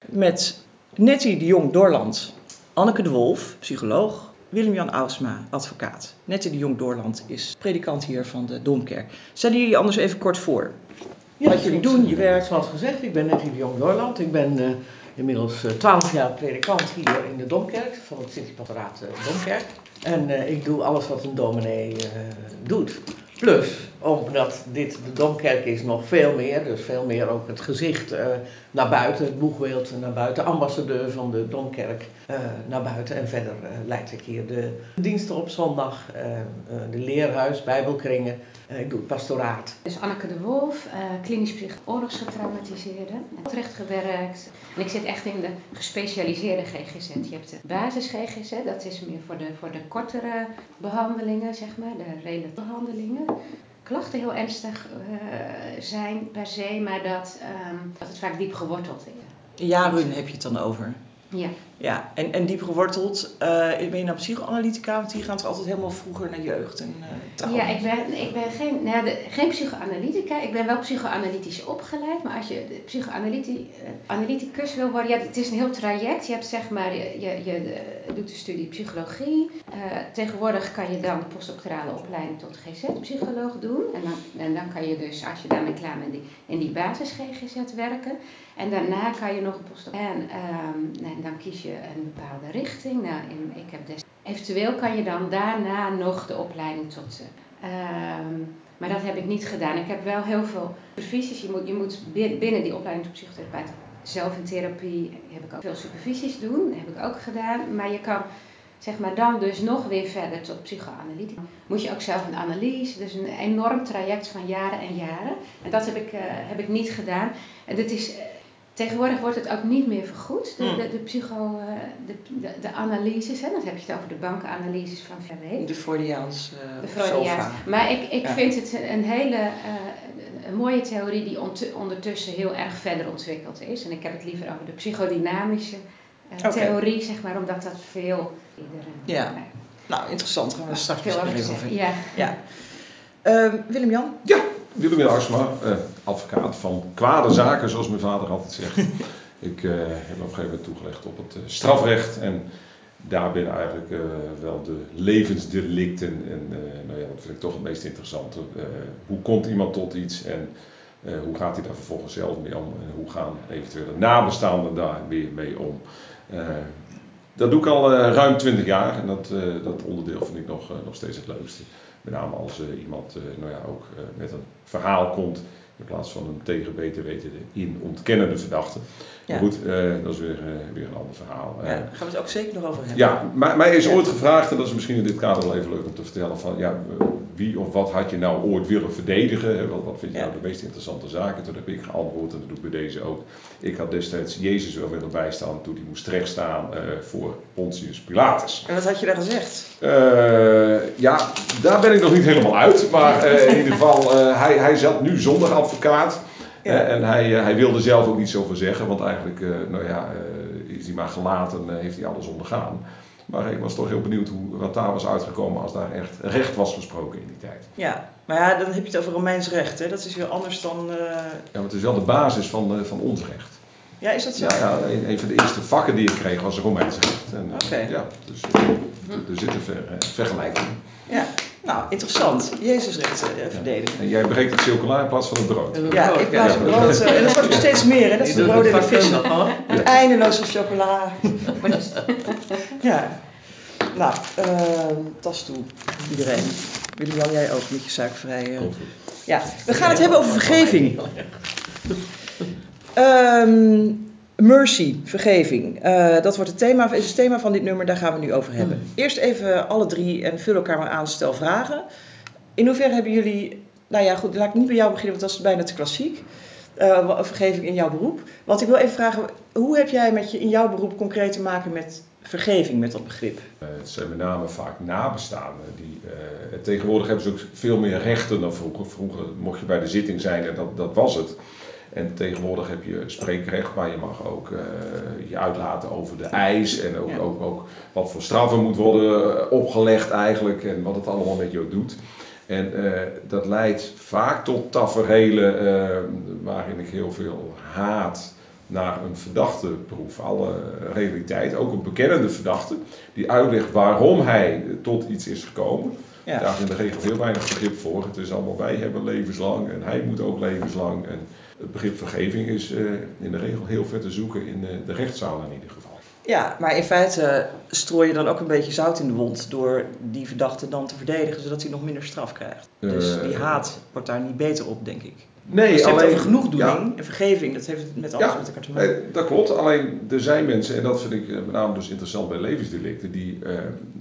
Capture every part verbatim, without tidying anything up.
met Nettie de Jong-Doorland, Anneke de Wolf, psycholoog, Willem-Jan Ausma, advocaat. Nettie de Jong-Doorland is predikant hier van de Domkerk. Stellen jullie anders even kort voor? Ja, wat jullie doen, je werk. Zoals gezegd, ik ben Nettie de Jong-Doorland. Ik ben uh, inmiddels twaalf uh, jaar predikant hier in de Domkerk, van het Sint-Pastoraat uh, Domkerk. En uh, ik doe alles wat een dominee uh, doet. Plus, omdat dit de Domkerk is, nog veel meer. Dus veel meer ook het gezicht uh, naar buiten, het boegbeeld naar buiten. Ambassadeur van de Domkerk uh, naar buiten. En verder uh, leid ik hier de diensten op zondag, uh, uh, de leerhuis, bijbelkringen. Uh, ik doe het pastoraat. Dus Anneke de Wolf, uh, klinisch psych oorlogsgetraumatiseerde. Utrecht gewerkt. En ik zit echt in de gespecialiseerde G G Z. Je hebt de basis G G Z, dat is meer voor de, voor de kortere behandelingen, zeg maar, de relatieve behandelingen. Klachten heel ernstig uh, zijn per se, maar dat, um, dat het vaak diep geworteld is. Jaren heb je het dan over? Ja. Ja, en, en diep geworteld, uh, ben je nou psychoanalytica? Want die gaan toch altijd helemaal vroeger naar jeugd en uh, Ja, ik ben, ik ben geen, nou ja, de, geen psychoanalytica. Ik ben wel psychoanalytisch opgeleid. Maar als je psychoanalyticus wil worden, ja, het is een heel traject. Je hebt zeg maar, je, je, je doet de studie psychologie. Uh, tegenwoordig kan je dan de postdoctorale opleiding tot G Z-psycholoog doen. En dan, en dan kan je dus, als je daarmee klaar bent, in die, in die basis G G Z werken. En daarna kan je nog een postdoctoraal. En, um, en dan kies je een bepaalde richting. Nou, in, ik heb des... Eventueel kan je dan daarna nog de opleiding tot... Uh, um, maar dat heb ik niet gedaan. Ik heb wel heel veel supervisies. Je moet, je moet binnen die opleiding tot psychotherapeut zelf in therapie heb ik ook veel supervisies doen. Dat heb ik ook gedaan. Maar je kan zeg maar dan dus nog weer verder tot psychoanalytica. Moet je ook zelf een analyse. Dus een enorm traject van jaren en jaren. En dat heb ik, uh, heb ik niet gedaan. En dit is... Uh, Tegenwoordig wordt het ook niet meer vergoed, de, de, de, psycho, de, de, de analyses. Hè? Dan heb je het over de bankenanalyses van V W. De Freudiaans uh, De Freudiaans. Maar ik, ik ja. vind het een hele uh, een mooie theorie die ont, ondertussen heel erg verder ontwikkeld is. En ik heb het liever over de psychodynamische uh, okay. theorie, zeg maar, omdat dat veel... Iedereen, ja, uh, nou interessant. Gaan we er straks veel over over. Ja. Ja. Uh, Willem-Jan? Ja, Willem-Jan Ausma, uh, advocaat van kwade zaken, zoals mijn vader altijd zegt. Ik uh, heb me op een gegeven moment toegelegd op het uh, strafrecht en daar ben eigenlijk uh, wel de levensdelicten en uh, nou ja, dat vind ik toch het meest interessante. Uh, hoe komt iemand tot iets en uh, hoe gaat hij daar vervolgens zelf mee om en hoe gaan eventueel de nabestaanden daar weer mee om. Uh, dat doe ik al uh, ruim twintig jaar en dat, uh, dat onderdeel vind ik nog, uh, nog steeds het leukste. Met name als uh, iemand uh, nou ja, ook uh, met een verhaal komt, in plaats van hem tegen beter weten in ontkennen de verdachte. Ja. Maar goed, uh, dat is weer, uh, weer een ander verhaal. Ja, daar gaan we het ook zeker nog over hebben. Ja, maar mij is ja. ooit gevraagd, en dat is misschien in dit kader wel even leuk om te vertellen, van ja, wie of wat had je nou ooit willen verdedigen? Wat, wat vind je ja. nou de meest interessante zaken? Toen heb ik geantwoord, en dat doe ik bij deze ook. Ik had destijds Jezus wel willen bijstaan toen hij moest terechtstaan uh, voor Pontius Pilatus. En wat had je daar gezegd? Uh, ja, daar ben ik nog niet helemaal uit, maar uh, in ieder geval, uh, hij, hij zat nu zonder advocaat. Ja. Uh, en hij, uh, hij wilde zelf ook niet zoveel zeggen, want eigenlijk uh, nou ja, uh, is hij maar gelaten en uh, heeft hij alles ondergaan. Maar ik was toch heel benieuwd hoe, wat daar was uitgekomen als daar echt recht was gesproken in die tijd. Ja, maar ja, dan heb je het over Romeins recht, hè? Dat is weer anders dan... Uh... Ja, maar het is wel de basis van, uh, van ons recht. Ja, is dat zo? Ja, ja een, een van de eerste vakken die ik kreeg was Romeins recht. Oké. Okay. Ja, dus uh, er zit een ver, uh, vergelijking. Ja. Nou, interessant. Jezusrecht uh, verdedigen. Ja. En jij breekt het chocola in plaats van het brood. Ja, ik plaats het brood. Uh, en dat wordt er steeds meer, hè? Dat is de brood en de vissen. Het eindeloze chocola. Ja. Nou, uh, tas toe. Iedereen. Willem-Jan, jij ook met je suikervrij. Uh. Ja, we gaan het hebben over vergeving. Um, Mercy, vergeving. Uh, dat wordt het thema, is het thema van dit nummer, daar gaan we nu over hebben. Hmm. Eerst even alle drie en vul elkaar maar aan, stel vragen. In hoeverre hebben jullie, nou ja goed, laat ik niet bij jou beginnen, want dat is bijna te klassiek. Uh, vergeving in jouw beroep. Want ik wil even vragen, hoe heb jij met je, in jouw beroep concreet te maken met vergeving, met dat begrip? Uh, het zijn met name vaak nabestaanden. Die, uh, tegenwoordig hebben ze ook veel meer rechten dan vroeger. Vroeger mocht je bij de zitting zijn en dat, dat was het. En tegenwoordig heb je spreekrecht, maar je mag ook uh, je uitlaten over de eis en ook, ja. ook, ook wat voor straffen moet worden opgelegd eigenlijk en wat het allemaal met je doet. En uh, dat leidt vaak tot taferelen uh, waarin ik heel veel haat naar een verdachte proef. Alle realiteit, ook een bekennende verdachte, die uitlegt waarom hij tot iets is gekomen. Ja. Daar is in de regel heel weinig begrip voor. Het is allemaal, wij hebben levenslang en hij moet ook levenslang. En het begrip vergeving is uh, in de regel heel ver te zoeken in uh, de rechtszaal in ieder geval. Ja, maar in feite strooi je dan ook een beetje zout in de wond door die verdachte dan te verdedigen, zodat hij nog minder straf krijgt. Uh, dus die haat wordt daar niet beter op, denk ik. Nee, dus je alleen, hebt over genoegdoening ja. en vergeving, dat heeft met alles ja, met elkaar te maken. Nee, dat klopt, alleen er zijn mensen, en dat vind ik met name dus interessant bij levensdelicten, die uh,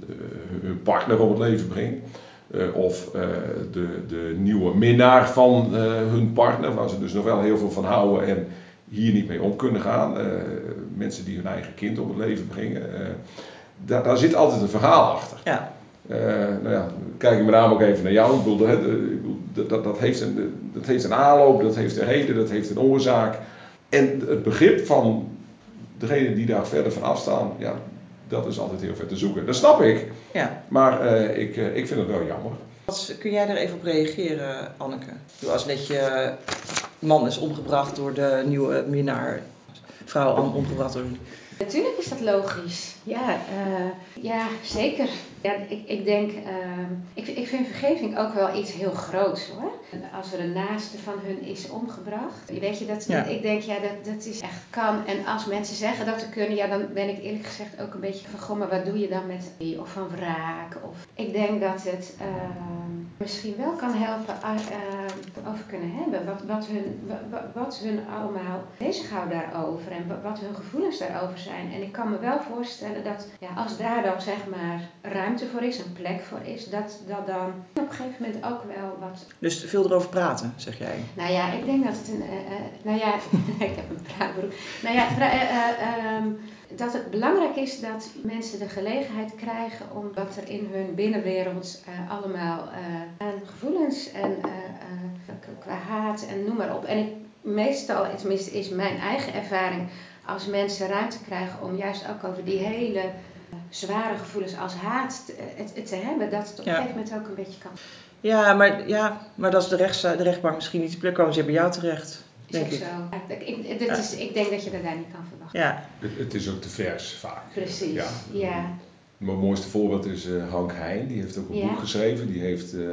hun partner om het leven brengen. Uh, of uh, de, de nieuwe minnaar van uh, hun partner, waar ze dus nog wel heel veel van houden en hier niet mee om kunnen gaan. Uh, mensen die hun eigen kind om het leven brengen. Uh, daar, daar zit altijd een verhaal achter. Ja. Uh, nou ja, kijk ik met name ook even naar jou. Ik bedoel, dat, dat, dat, heeft een, dat heeft een aanloop, dat heeft een reden, dat heeft een oorzaak. En het begrip van degene die daar verder van afstaan, ja, dat is altijd heel ver te zoeken. Dat snap ik, ja. maar uh, ik, uh, ik vind het wel jammer. Wat, kun jij er even op reageren, Anneke? Als net je man is omgebracht door de nieuwe minnaar, vrouw omgebracht door... Natuurlijk is dat logisch. Ja, uh, ja zeker. Ja, ik, ik denk, uh, ik, ik vind vergeving ook wel iets heel groots hoor. Als er een naaste van hun is omgebracht. Weet je, dat, ja. ik denk ja, dat, dat is echt kan. En als mensen zeggen dat ze kunnen, ja dan ben ik eerlijk gezegd ook een beetje van goh, maar wat doe je dan met die of van wraak? Of, ik denk dat het uh, misschien wel kan helpen uh, uh, over kunnen hebben. Wat, wat, hun, wat, wat hun allemaal bezighoudt daarover en wat, wat hun gevoelens daarover zijn. En ik kan me wel voorstellen dat ja, als daar dan zeg maar ruimte voor is, een plek voor is, dat, dat dan op een gegeven moment ook wel wat... Dus veel erover praten, zeg jij? Nou ja, ik denk dat het een... Uh, uh, nou ja, ik heb een praatberoep. Nou ja, uh, uh, um, dat het belangrijk is dat mensen de gelegenheid krijgen om wat er in hun binnenwereld uh, allemaal uh, aan gevoelens en uh, uh, qua haat en noem maar op. En ik, meestal, tenminste is mijn eigen ervaring, als mensen ruimte krijgen om juist ook over die hele uh, zware gevoelens als haat te, het, het te hebben, dat het op een ja. gegeven moment ook een beetje kan. Ja, maar, ja, maar dat is de, rechts, de rechtbank misschien niet de plek komen ze bij jou terecht. Denk is ik. Zo. Ik, ik, dit is, ik denk dat je dat daar niet kan verwachten. Ja. Het, het is ook te vers vaak. Precies, ja. ja. Mijn mooiste voorbeeld is uh, Hank Heijn, die heeft ook een ja. boek geschreven. Die heeft uh,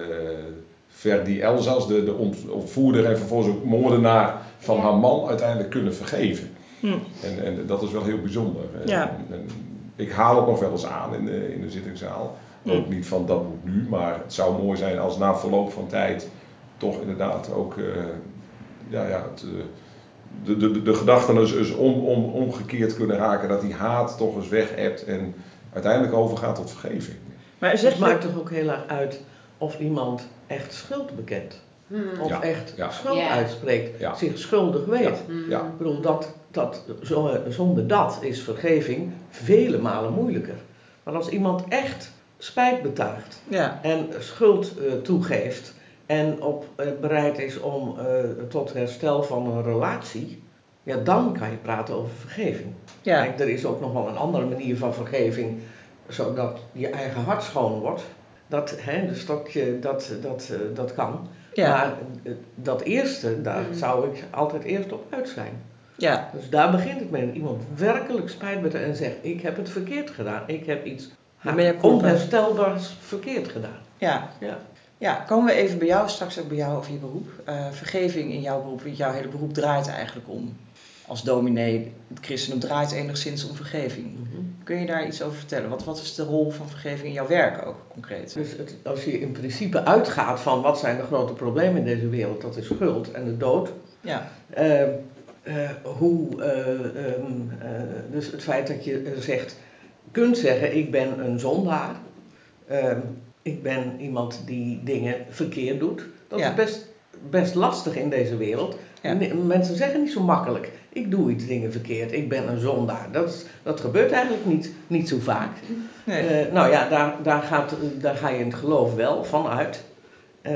Ferdy Elzas, de, de ontvoerder en vervolgens ook moordenaar van ja. haar man, uiteindelijk kunnen vergeven. Hm. En, en dat is wel heel bijzonder. Ja. En, en, ik haal het nog wel eens aan in de, in de zittingszaal. Hm. Ook niet van dat moet nu, maar het zou mooi zijn als na verloop van tijd toch inderdaad ook uh, ja, ja, het, uh, de, de, de gedachten dus, dus om, om, omgekeerd kunnen raken, dat die haat toch eens weg hebt en uiteindelijk overgaat tot vergeving. Maar zeg, het maakt toch ook heel erg uit of iemand echt schuld bekent. Hmm. Of ja, echt ja. schuld yeah. uitspreekt, ja. zich schuldig weet. Ja. Hmm. Ja. Ik bedoel, dat, dat, zonder dat is vergeving vele malen moeilijker. Maar als iemand echt spijt betuigt ja. en schuld uh, toegeeft en op, uh, bereid is om uh, tot herstel van een relatie, ja, dan kan je praten over vergeving. Ja. Kijk, er is ook nog wel een andere manier van vergeving, zodat je eigen hart schoon wordt. Dat, hè, dus dat, dat, dat, dat kan. Ja. Maar dat eerste, daar mm. zou ik altijd eerst op uit zijn. Ja. Dus daar begint het mee. Iemand werkelijk spijt met en zegt, ik heb het verkeerd gedaan. Ik heb iets onherstelbaars verkeerd gedaan. Ja. Ja. Ja, komen we even bij jou, straks ook bij jou over je beroep. Uh, vergeving in jouw beroep, jouw hele beroep draait eigenlijk om. Als dominee, het christendom draait enigszins om vergeving. Mm-hmm. Kun je daar iets over vertellen? Wat, wat is de rol van vergeving in jouw werk ook concreet? Dus het, als je in principe uitgaat van wat zijn de grote problemen in deze wereld, dat is schuld en de dood. Ja. Uh, uh, hoe, uh, um, uh, dus het feit dat je zegt, kunt zeggen ik ben een zondaar. Uh, ik ben iemand die dingen verkeerd doet. Dat ja. is best, best lastig in deze wereld. Ja. Mensen zeggen niet zo makkelijk, ik doe iets dingen verkeerd, ik ben een zondaar. Dat, is, dat gebeurt eigenlijk niet, niet zo vaak. Nee. Uh, nou ja, daar, daar, gaat, daar ga je in het geloof wel van uit. Uh,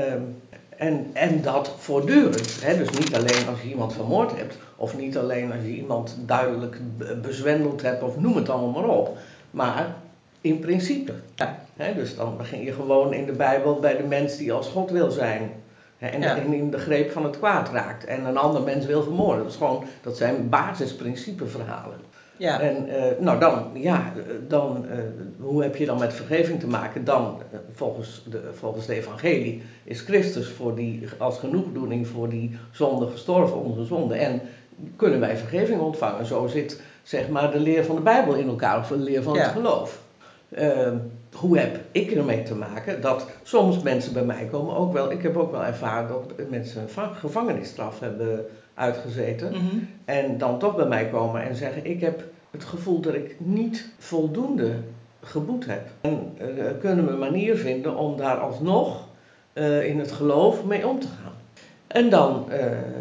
en, en dat voortdurend. Hè? Dus niet alleen als je iemand vermoord hebt, of niet alleen als je iemand duidelijk bezwendeld hebt, of noem het allemaal maar op. Maar in principe. Ja. Hè? Dus dan begin je gewoon in de Bijbel bij de mens die als God wil zijn. Hè, en, Ja. en in de greep van het kwaad raakt en een ander mens wil vermoorden. Dat, is gewoon, dat zijn basisprincipeverhalen. Ja. En uh, nou dan, ja, dan, uh, hoe heb je dan met vergeving te maken? Dan, uh, volgens, de, volgens de evangelie, is Christus voor die, als genoegdoening voor die zonde gestorven, onze zonde. En kunnen wij vergeving ontvangen. Zo zit, zeg maar, de leer van de Bijbel in elkaar, of de leer van Ja. het geloof. Uh, hoe heb ik ermee te maken? Dat soms mensen bij mij komen, ook wel, ik heb ook wel ervaren dat mensen een gevangenisstraf hebben uitgezeten. Mm-hmm. En dan toch bij mij komen en zeggen, ik heb het gevoel dat ik niet voldoende geboet heb. En uh, kunnen we een manier vinden om daar alsnog uh, in het geloof mee om te gaan. En dan, uh,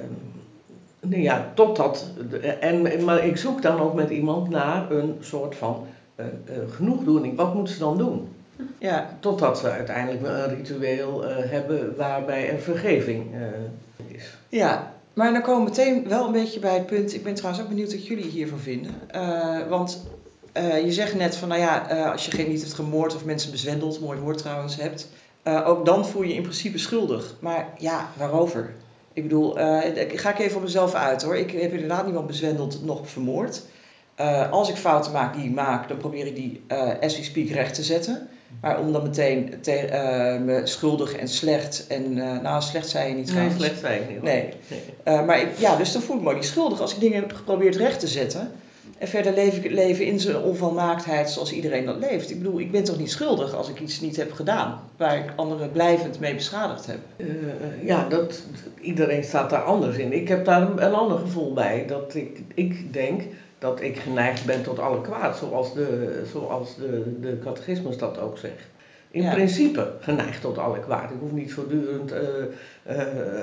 nou ja, totdat, en, maar ik zoek dan ook met iemand naar een soort van uh, uh, genoegdoening. Wat moet ze dan doen? Ja. Totdat ze uiteindelijk een ritueel uh, hebben waarbij er vergeving uh, is. Ja. Maar dan komen we meteen wel een beetje bij het punt, ik ben trouwens ook benieuwd wat jullie hiervan vinden. Uh, want uh, je zegt net van, nou ja, uh, als je geen niet hebt gemoord of mensen bezwendeld, mooi woord trouwens, hebt, uh, ook dan voel je je in principe schuldig. Maar ja, waarover? Ik bedoel, uh, ik ga ik even op mezelf uit hoor. Ik heb inderdaad niemand bezwendeld, nog vermoord. Uh, als ik fouten maak die ik maak, dan probeer ik die uh, as we speak recht te zetten. Maar om dan meteen te, uh, me schuldig en slecht en, uh, nou slecht zei je niet trouwens. Nee, slecht zei ik niet. Nee. nee. Uh, maar ik, ja, dus dan voel ik me ook niet schuldig als ik dingen heb geprobeerd recht te zetten. En verder leef ik het leven in zijn onvolmaaktheid zoals iedereen dat leeft. Ik bedoel, ik ben toch niet schuldig als ik iets niet heb gedaan waar ik anderen blijvend mee beschadigd heb. Uh, ja, dat, iedereen staat daar anders in. Ik heb daar een, een ander gevoel bij. Dat ik, ik denk dat ik geneigd ben tot alle kwaad, zoals de, zoals de, de catechismus dat ook zegt. In ja. principe geneigd tot alle kwaad. Ik hoef niet voortdurend uh, uh,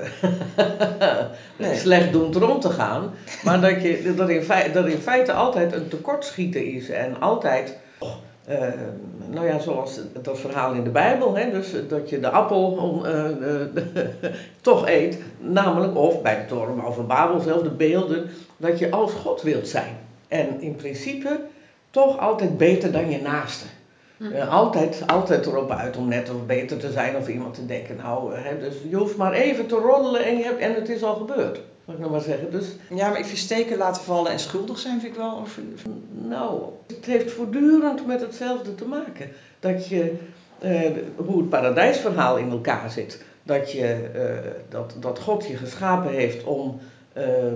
nee. slechtdoend rond te gaan. Maar dat, je, dat, in feite, dat in feite altijd een tekortschieten is. En altijd, uh, nou ja, zoals dat verhaal in de Bijbel. Hè, dus dat je de appel om, uh, uh, toch eet. Namelijk, of bij de torenbouw van Babel zelf, de beelden. Dat je als God wilt zijn. En in principe toch altijd beter dan je naaste. Uh, altijd, altijd erop uit om net of beter te zijn of iemand te denken. Nou, hè, dus je hoeft maar even te roddelen en, je hebt, en het is al gebeurd. Mag ik nou maar zeggen. Dus, ja, maar ik vind steken laten vallen en schuldig zijn vind ik wel... Of... Nou, het heeft voortdurend met hetzelfde te maken. Dat je, uh, hoe het paradijsverhaal in elkaar zit. Dat, je, uh, dat, dat God je geschapen heeft om... Uh, uh,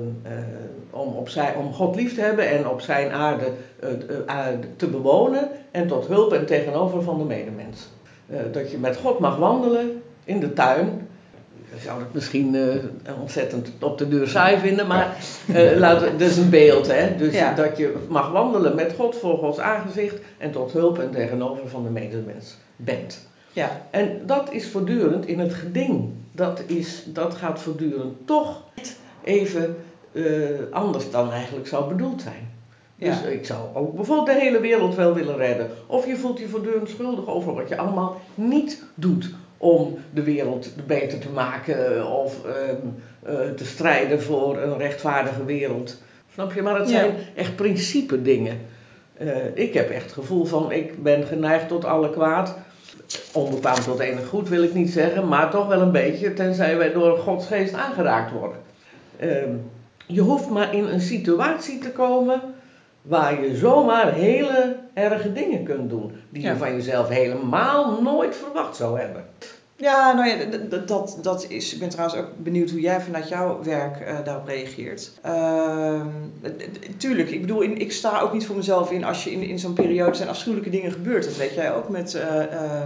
om, op zijn, om God lief te hebben en op zijn aarde uh, uh, te bewonen en tot hulp en tegenover van de medemens. Uh, dat je met God mag wandelen in de tuin. Je zou het misschien uh, ontzettend op de deur saai vinden, maar uh, laat, dat is een beeld. Hè? Dus ja. Dat je mag wandelen met God voor Gods aangezicht en tot hulp en tegenover van de medemens bent. Ja. En dat is voortdurend in het geding. Dat, is, dat gaat voortdurend toch even uh, anders dan eigenlijk zou bedoeld zijn. Dus ja. Ik zou ook bijvoorbeeld de hele wereld wel willen redden. Of je voelt je voortdurend schuldig over wat je allemaal niet doet om de wereld beter te maken of um, uh, te strijden voor een rechtvaardige wereld. Snap je? Maar het zijn ja. echt principe dingen. Uh, ik heb echt het gevoel van ik ben geneigd tot alle kwaad. Onbekwaam tot enig goed wil ik niet zeggen, maar toch wel een beetje, tenzij wij door Gods geest aangeraakt worden. Uh, je hoeft maar in een situatie te komen waar je zomaar hele erge dingen kunt doen. Die ja. je van jezelf helemaal nooit verwacht zou hebben. Ja, nou ja, dat, dat, dat is, ik ben trouwens ook benieuwd hoe jij vanuit jouw werk uh, daarop reageert. Uh, tuurlijk, ik bedoel, in, ik sta ook niet voor mezelf in als je in, in zo'n periode zijn afschuwelijke dingen gebeurt. Dat weet jij ook met, uh,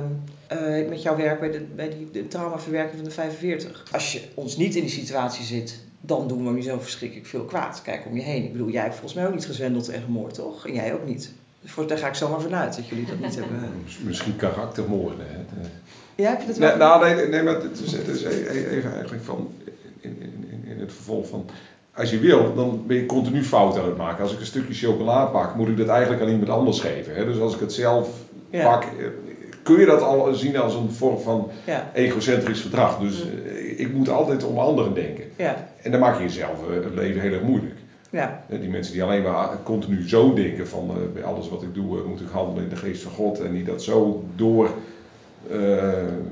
uh, uh, met jouw werk bij, de, bij die de traumaverwerking van de vijfenveertig. Als je ons niet in die situatie zit, dan doen we niet zo verschrikkelijk veel kwaad. Kijk om je heen. Ik bedoel, jij hebt volgens mij ook niet gezwendeld en gemoord, toch? En jij ook niet. Dus daar ga ik zomaar vanuit dat jullie dat niet hebben. Misschien karaktermoorden, hè? Ja, heb je dat wel? Nee, nou, nee, nee, maar het is, het is even eigenlijk van, in, in, in het vervolg van, als je wil, dan ben je continu fout aan het maken. Als ik een stukje chocola pak, moet ik dat eigenlijk aan iemand anders geven. Hè? Dus als ik het zelf ja. pak, kun je dat al zien als een vorm van ja. egocentrisch gedrag. Dus mm. ik moet altijd om anderen denken. Ja. En dan maak je jezelf het leven heel erg moeilijk. Ja. Die mensen die alleen maar continu zo denken van, uh, bij alles wat ik doe, uh, moet ik handelen in de geest van God. En die dat zo door... Uh,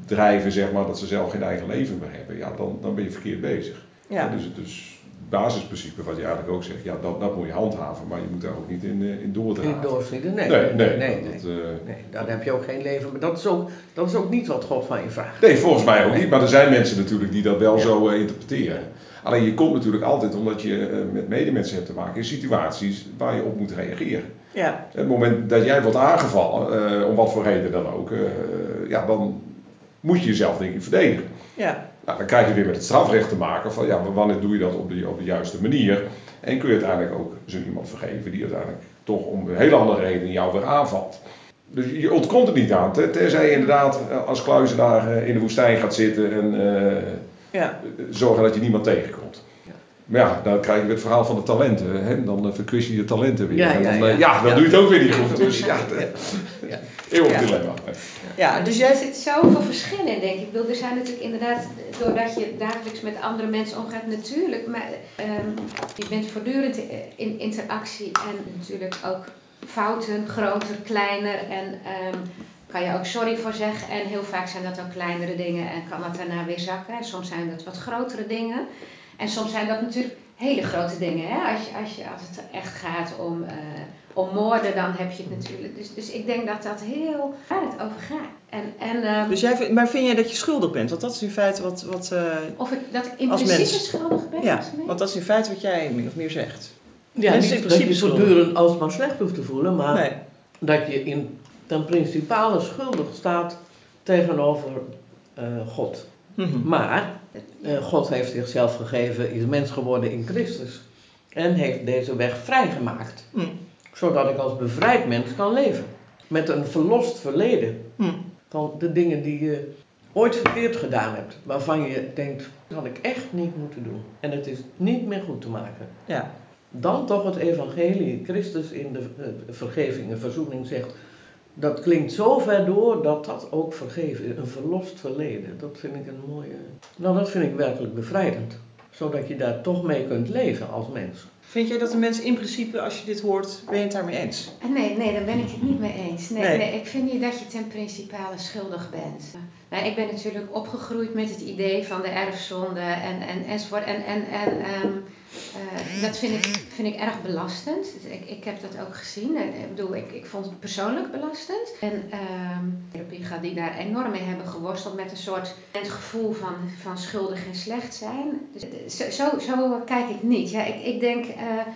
drijven, zeg maar, dat ze zelf geen eigen leven meer hebben, ja, dan, dan ben je verkeerd bezig. Ja. Ja, dus, dus het basisprincipe wat je eigenlijk ook zegt, ja, dat, dat moet je handhaven, maar je moet daar ook niet in, uh, in doordragen. Niet doorschieten, nee. Nee, Nee, nee, nee, nee, nee, dat, uh, nee. Dan heb je ook geen leven. Maar dat is ook, dat is ook niet wat God van je vraagt. Nee, volgens mij ook niet, maar er zijn mensen natuurlijk die dat wel Ja. zo uh, interpreteren. Alleen je komt natuurlijk altijd, omdat je uh, met medemensen hebt te maken, in situaties waar je op moet reageren. Ja. Op het moment dat jij wordt aangevallen, uh, om wat voor reden dan ook, uh, ja, dan moet je jezelf denk ik verdedigen. Ja. Nou, dan krijg je weer met het strafrecht te maken van ja, wanneer doe je dat op de, op de juiste manier. En kun je uiteindelijk ook zo iemand vergeven die uiteindelijk toch om een hele andere reden jou weer aanvalt. Dus je ontkomt er niet aan, tenzij je inderdaad als kluizenaar in de woestijn gaat zitten en uh, ja. zorgen dat je niemand tegenkomt. Ja. Maar ja, dan krijg je weer het verhaal van de talenten. Hè? Dan verkwist je je talenten weer. Ja, en dan, ja, ja. ja, dan ja. doe je het ook weer niet goed. Dus ja, ja. eeuwig ja. dilemma. Ja, dus dus er jij... zit zoveel verschil in, denk ik. Ik bedoel, er zijn natuurlijk inderdaad, doordat je dagelijks met andere mensen omgaat, natuurlijk, maar um, je bent voortdurend in interactie en natuurlijk ook fouten, groter, kleiner en um, kan je ook sorry voor zeggen en heel vaak zijn dat ook kleinere dingen en kan dat daarna weer zakken. En soms zijn dat wat grotere dingen en soms zijn dat natuurlijk hele grote dingen. Hè? Als, je, als, je, als het echt gaat om, uh, om moorden, dan heb je het natuurlijk. Dus, dus ik denk dat dat heel waar het over gaat. En, en, um, dus jij, maar vind jij dat je schuldig bent? Want dat is in feite wat... wat uh, of ik, dat ik in als principe mens, schuldig ben? Ja, want dat is in feite wat jij min of meer zegt. Ja, Mensen niet in dat je principe voortdurend alsmaar slecht hoeft te voelen, maar nee. dat je in ten principale schuldig staat tegenover uh, God. Mm-hmm. Maar uh, God heeft zichzelf gegeven, is mens geworden in Christus en heeft deze weg vrijgemaakt. Mm. Zodat ik als bevrijd mens kan leven. Met een verlost verleden mm. van de dingen die je ooit verkeerd gedaan hebt. Waarvan je denkt, dat had ik echt niet moeten doen. En het is niet meer goed te maken. Ja. Dan toch het evangelie, Christus in de uh, vergeving en verzoening zegt, dat klinkt zo ver door dat dat ook vergeven is. Een verlost verleden, dat vind ik een mooie... Nou, dat vind ik werkelijk bevrijdend. Zodat je daar toch mee kunt leven als mens. Vind jij dat de mens in principe, als je dit hoort, ben je het daarmee eens? Nee, nee, daar ben ik het niet mee eens. Nee, nee. nee ik vind niet dat je ten principale schuldig bent. Nou, ik ben natuurlijk opgegroeid met het idee van de erfzonde en, en, enzovoort. En, en, en um, uh, dat vind ik, vind ik erg belastend. Ik, ik heb dat ook gezien. Ik bedoel, ik, ik vond het persoonlijk belastend. En um, therapeuten die daar enorm mee hebben geworsteld met een soort gevoel van, van schuldig en slecht zijn. Dus, zo, zo, zo kijk ik niet. Ja, ik, ik denk... Uh,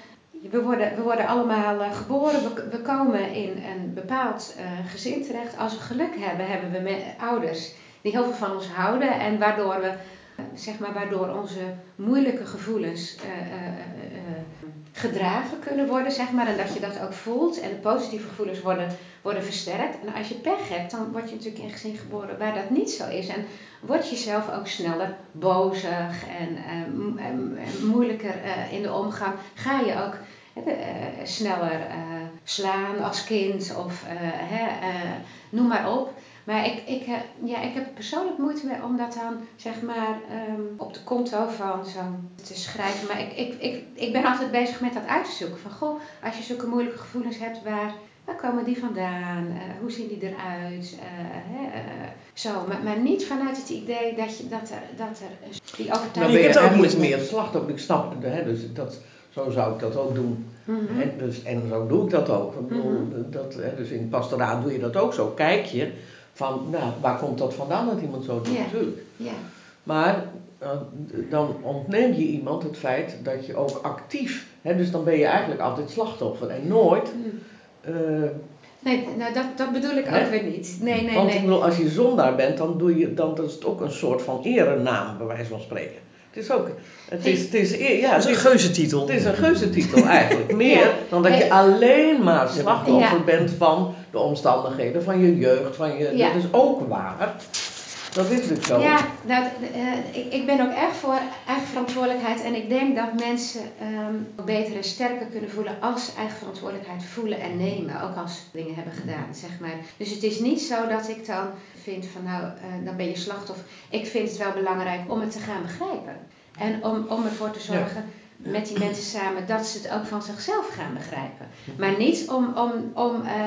We worden, we worden allemaal uh, geboren, we, we komen in een bepaald uh, gezin terecht. Als we geluk hebben, hebben we me, ouders die heel veel van ons houden en waardoor we, uh, zeg maar, waardoor onze moeilijke gevoelens uh, uh, uh, gedragen kunnen worden, zeg maar, en dat je dat ook voelt. En de positieve gevoelens worden, worden versterkt. En als je pech hebt, dan word je natuurlijk in een gezin geboren waar dat niet zo is. En word je zelf ook sneller bozig en uh, mo- uh, moeilijker uh, in de omgang. Ga je ook uh, sneller uh, slaan als kind of uh, hè, uh, noem maar op. Maar ik, ik, uh, ja, ik heb persoonlijk moeite mee om dat dan zeg maar um, op de konto van zo'n te schrijven. Maar ik, ik, ik, ik ben altijd bezig met dat uit te zoeken. Van goh, als je zulke moeilijke gevoelens hebt, waar, waar komen die vandaan? Uh, hoe zien die eruit? Uh, hè, uh, zo, maar, maar niet vanuit het idee dat, je, dat er, dat er die overtuiging... Dan ben je, je eigenlijk meer slachtoffer. Ik snap het, hè, dus dat, zo zou ik dat ook doen. Mm-hmm. Hè, dus, en zo doe ik dat ook. Ik bedoel, mm-hmm. dat, hè, dus in het pastoraat doe je dat ook zo. Kijk je van, nou, waar komt dat vandaan dat iemand zo doet? Natuurlijk. Yeah. Yeah. Maar uh, dan ontneem je iemand het feit dat je ook actief, hè, dus dan ben je eigenlijk altijd slachtoffer en nooit... Uh, Nee, nou dat, dat bedoel ik hè? ook weer niet. Nee, nee, Want nee. ik bedoel, als je zondaar bent, dan, doe je, dan is het ook een soort van erenaam, bij wijze van spreken. Het is ook, het is, het is, ja, het is een geuzetitel. Het is een geuzetitel eigenlijk, meer ja. dan dat je alleen maar slachtoffer ja. bent van de omstandigheden, van je jeugd, van je, ja. dat is ook waar. Dat is natuurlijk zo. Ja, nou, uh, ik, ik ben ook erg voor eigen verantwoordelijkheid en ik denk dat mensen um, beter en sterker kunnen voelen als ze eigen verantwoordelijkheid voelen en nemen, ook als ze dingen hebben gedaan, zeg maar. Dus het is niet zo dat ik dan vind van nou, uh, dan ben je slachtoffer. Ik vind het wel belangrijk om het te gaan begrijpen en om, om ervoor te zorgen ja. met die mensen samen dat ze het ook van zichzelf gaan begrijpen. Maar niet om, om, om uh,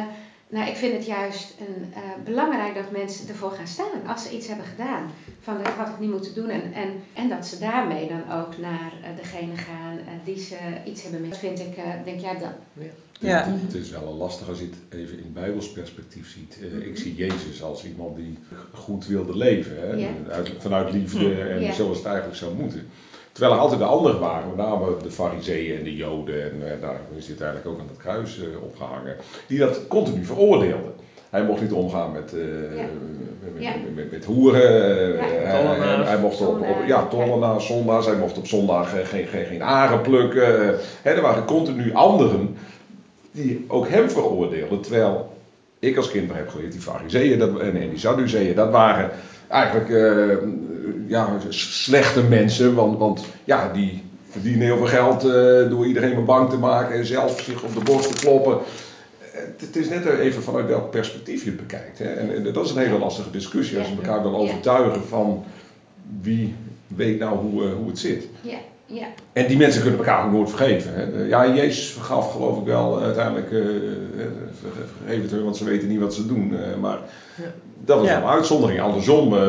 Nou, ik vind het juist een, uh, belangrijk dat mensen ervoor gaan staan als ze iets hebben gedaan. Van dat had ik niet moeten doen en, en, en dat ze daarmee dan ook naar uh, degene gaan uh, die ze iets hebben mee. Dat vind ik, uh, denk ja dan. Ja. Ja. Het, het is wel lastig als je het even in Bijbels perspectief ziet. Uh, mm-hmm. Ik zie Jezus als iemand die goed wilde leven. Hè? Ja. Uit, vanuit liefde en ja. zoals het eigenlijk zou moeten. Terwijl er altijd de anderen waren, met name de Farizeeën en de Joden, en uh, daar is dit eigenlijk ook aan het kruis uh, opgehangen, die dat continu veroordeelden. Hij mocht niet omgaan met, uh, ja. met, ja. met, met, met hoeren, uh, ja. hij, hij mocht op, op ja, tollenaars, zondags, hij mocht op zondag uh, geen, geen, geen aren plukken. Uh, hè, er waren continu anderen die ook hem veroordeelden, terwijl ik als kind heb geleerd, die Farizeeën en, en die Sadduceeën, dat waren eigenlijk uh, ja, slechte mensen, want, want ja, die verdienen heel veel geld uh, door iedereen maar bang te maken en zelf zich op de borst te kloppen. Het is net even vanuit welk perspectief je het bekijkt. Hè? En, en dat is een hele lastige discussie als je elkaar wil overtuigen van wie weet nou hoe, uh, hoe het zit. Ja. Ja. En die mensen kunnen elkaar ook nooit vergeven. Hè? Ja, Jezus vergaf geloof ik wel uiteindelijk uh, vergeven het hun, want ze weten niet wat ze doen. Uh, maar ja. dat was ja. een uitzondering. Andersom uh,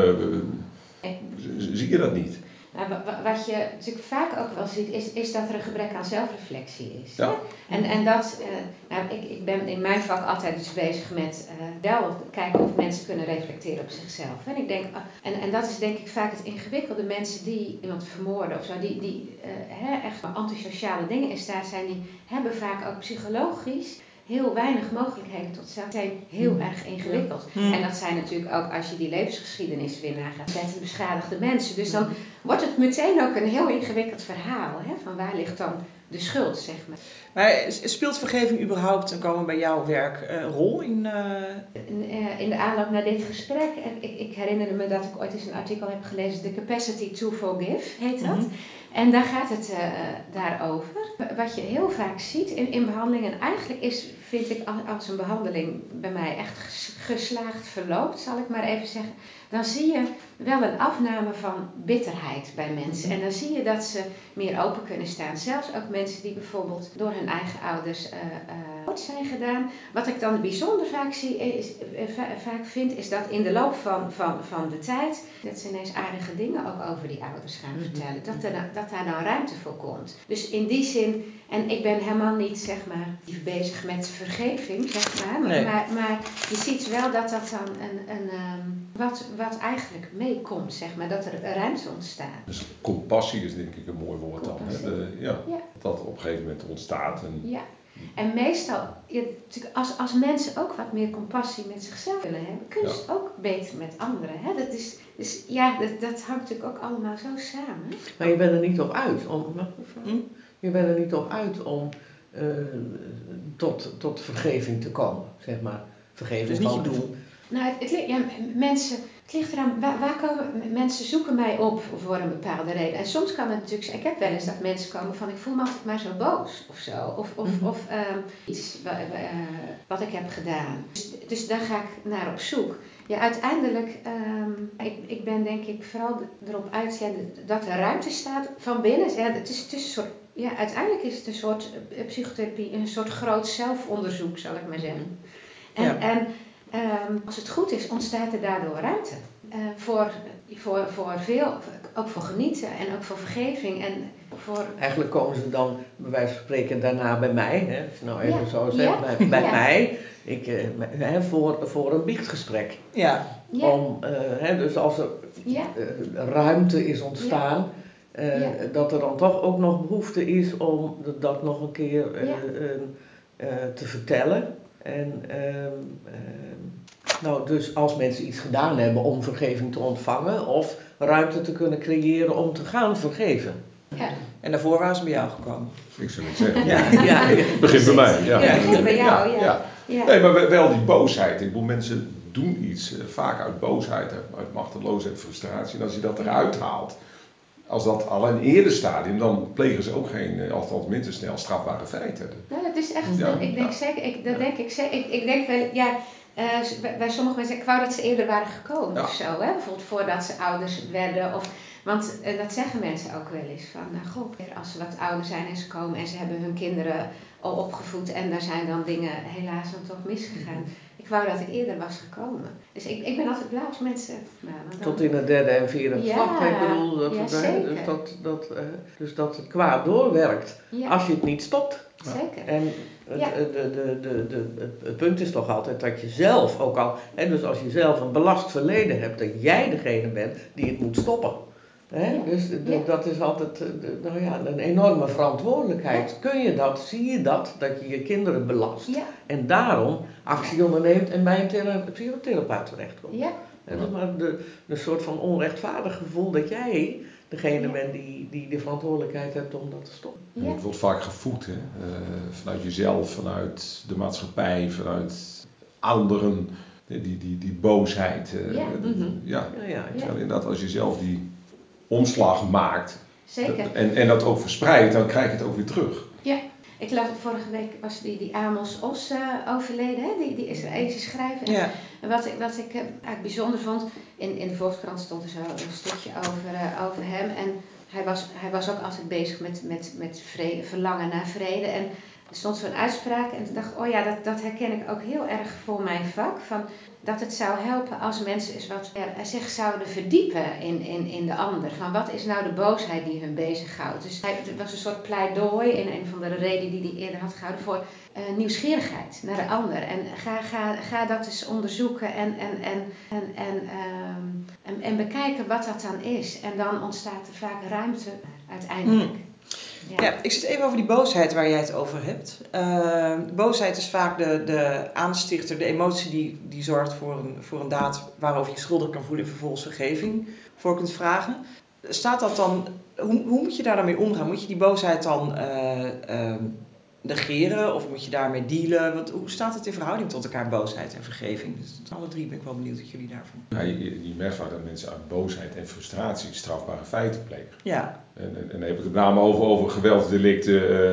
zie je dat niet. Nou, wat je natuurlijk vaak ook wel ziet, is, is dat er een gebrek aan zelfreflectie is. Ja. En, en dat, uh, nou, ik, ik ben in mijn vak altijd dus bezig met uh, wel kijken of mensen kunnen reflecteren op zichzelf. En, ik denk, uh, en, en dat is denk ik vaak het ingewikkelde. Mensen die iemand vermoorden of zo, die, die uh, hè, echt antisociale dingen in staat zijn, die hebben vaak ook psychologisch heel weinig mogelijkheden tot zelf zijn heel mm. erg ingewikkeld. Ja. En dat zijn natuurlijk ook, als je die levensgeschiedenis weer nagaat, zijn beschadigde mensen. Dus dan wordt het meteen ook een heel ingewikkeld verhaal. Hè? Van waar ligt dan de schuld, zeg maar. Maar speelt vergeving überhaupt, en komen bij jouw werk, een rol in? Uh... In, uh, in de aanloop naar dit gesprek, ik, ik herinner me dat ik ooit eens een artikel heb gelezen, The Capacity to Forgive heet dat. Mm-hmm. En daar gaat het uh, daarover. Wat je heel vaak ziet in, in behandelingen, en eigenlijk is, vind ik, als een behandeling bij mij echt geslaagd verloopt, zal ik maar even zeggen, dan zie je wel een afname van bitterheid bij mensen. En dan zie je dat ze meer open kunnen staan. Zelfs ook mensen die bijvoorbeeld door hun eigen ouders uh, uh, zijn gedaan. Wat ik dan bijzonder vaak zie, is, uh, va- vaak vind, is dat in de loop van, van, van de tijd, dat ze ineens aardige dingen ook over die ouders gaan vertellen. Dat, er, dat daar dan ruimte voor komt. Dus in die zin, en ik ben helemaal niet, zeg maar, bezig met vergeving, zeg maar. Maar, nee. maar, maar je ziet wel dat dat dan een, een um, wat, wat eigenlijk meekomt, zeg maar. Dat er ruimte ontstaat. Dus compassie is denk ik een mooi woord dan. Hè? De, ja, ja. Dat op een gegeven moment ontstaat. En ja. En meestal, als, als mensen ook wat meer compassie met zichzelf willen hebben, kunnen ja. ze het ook beter met anderen. Hè? Dat is, dus ja, dat, dat hangt natuurlijk ook allemaal zo samen. Maar je bent er niet op uit om, hm? je bent er niet op uit om uh, tot, tot vergeving te komen, zeg maar. Vergeving dus niet je doel. Nou, het, het, ja, mensen, het ligt eraan, waar, waar komen mensen zoeken mij op voor een bepaalde reden. En soms kan het natuurlijk zijn, ik heb wel eens dat mensen komen van ik voel me altijd maar zo boos of zo. Of, of, mm-hmm. of um, iets uh, wat ik heb gedaan. Dus, dus daar ga ik naar op zoek. Ja, uiteindelijk, um, ik, ik ben denk ik vooral erop uit ja, dat er ruimte staat van binnen. Ja, het is, het is een soort, ja, uiteindelijk is het een soort uh, psychotherapie, een soort groot zelfonderzoek, zal ik maar zeggen. En, ja. en Um, als het goed is, ontstaat er daardoor ruimte. Uh, voor, voor, voor veel, ook voor genieten en ook voor vergeving. En voor... Eigenlijk komen ze dan, bij wijze van spreken, daarna bij mij. Hè? Als je nou even ja. zo zegt, ja. bij, bij ja. mij. Ik, uh, hè, voor, voor een biechtgesprek. Ja. Ja. Om, uh, hè, dus als er ja. uh, ruimte is ontstaan, ja. Uh, ja. dat er dan toch ook nog behoefte is om dat nog een keer uh, ja. uh, uh, te vertellen. En um, um, nou, dus als mensen iets gedaan hebben om vergeving te ontvangen of ruimte te kunnen creëren om te gaan vergeven. Ja. En daarvoor waren ze bij jou gekomen. Ik zou het zeggen. Ja. Ja. Ja. Het begint bij mij. Ja. Het begint bij jou, ja. Ja. Ja. Nee, maar wel die boosheid. Ik bedoel, mensen doen iets uh, vaak uit boosheid, uit machteloosheid, frustratie. En als je dat eruit haalt, als dat al in een eerder stadium, dan plegen ze ook geen, althans minder snel, strafbare feiten. Nou, dat is echt, ja, ik denk ja. zeker, ik, dat ja. denk ik zeker. Ik, ik denk wel, ja, uh, bij, bij sommige mensen, ik wou dat ze eerder waren gekomen ja. of zo, hè? Bijvoorbeeld voordat ze ouders werden. Of, Want uh, dat zeggen mensen ook wel eens. Van, nou goh, als ze wat ouder zijn en ze komen en ze hebben hun kinderen al opgevoed. En daar zijn dan dingen helaas dan toch misgegaan. Ik wou dat ik eerder was gekomen. Dus ik, ik ben altijd blij als mensen... Nou, dan... Tot in het derde en vierde geslacht. Ja, Ik bedoel, dat ja, het, zeker. dus, dat, dat, uh, dus dat het kwaad doorwerkt. Ja. Als je het niet stopt. Zeker. En het, Ja. de, de, de, de, het, het punt is toch altijd dat je zelf ook al... Hè, dus als je zelf een belast verleden hebt, dat jij degene bent die het moet stoppen. Hè? Ja. Dus de, Ja. dat is altijd de, nou ja, een enorme verantwoordelijkheid. Ja. Kun je dat, zie je dat, dat je je kinderen belast. Ja. En daarom actie onderneemt en bij een thera- psychotherapeut terechtkomt. Ja. En dat is maar de, de soort van onrechtvaardig gevoel dat jij degene Ja. bent die, die de verantwoordelijkheid hebt om dat te stoppen. Ja. En het wordt vaak gevoed, hè? Uh, vanuit jezelf, vanuit de maatschappij, vanuit anderen, die, die, die, die boosheid. Uh, Ja. dat, Mm-hmm. ja. Ja, ja, Terwijl inderdaad, als je zelf die omslag maakt Zeker. dat, en, en dat ook verspreidt, dan krijg je het ook weer terug. Ja. Ik las, vorige week was die, die Amos Oz uh, overleden, hè? Die, die Israëlische schrijver. Ja. En wat ik, wat ik uh, eigenlijk bijzonder vond, in, in de Volkskrant stond er zo een stukje over, uh, over hem. En hij was, hij was ook altijd bezig met, met, met vrede, verlangen naar vrede. En er stond zo'n uitspraak en toen dacht ik, oh ja, dat, dat herken ik ook heel erg voor mijn vak. Van, dat het zou helpen als mensen eens wat ja, zich zouden verdiepen in, in, in de ander. Van wat is nou de boosheid die hun bezighoudt? Dus hij, het was een soort pleidooi in een van de reden die hij eerder had gehouden voor uh, nieuwsgierigheid naar de ander. En ga, ga, ga dat eens onderzoeken en, en, en, en, en, um, en, en bekijken wat dat dan is. En dan ontstaat er vaak ruimte uiteindelijk. Hmm. Ja. ja, ik zit even over die boosheid waar jij het over hebt. Uh, boosheid is vaak de, de aanstichter, de emotie die, die zorgt voor een, voor een daad waarover je schuldig kan voelen en vervolgens vergeving voor kunt vragen. Staat dat dan, hoe, hoe moet je daar dan mee omgaan? Moet je die boosheid dan uh, uh, negeren of moet je daarmee dealen? Wat, hoe staat het in verhouding tot elkaar, boosheid en vergeving? Dus alle drie ben ik wel benieuwd wat jullie daarvan. Ja, je, je merkt vaak dat mensen uit boosheid en frustratie strafbare feiten plegen. Ja. En, en, en dan heb ik het met name over, over geweldsdelicten,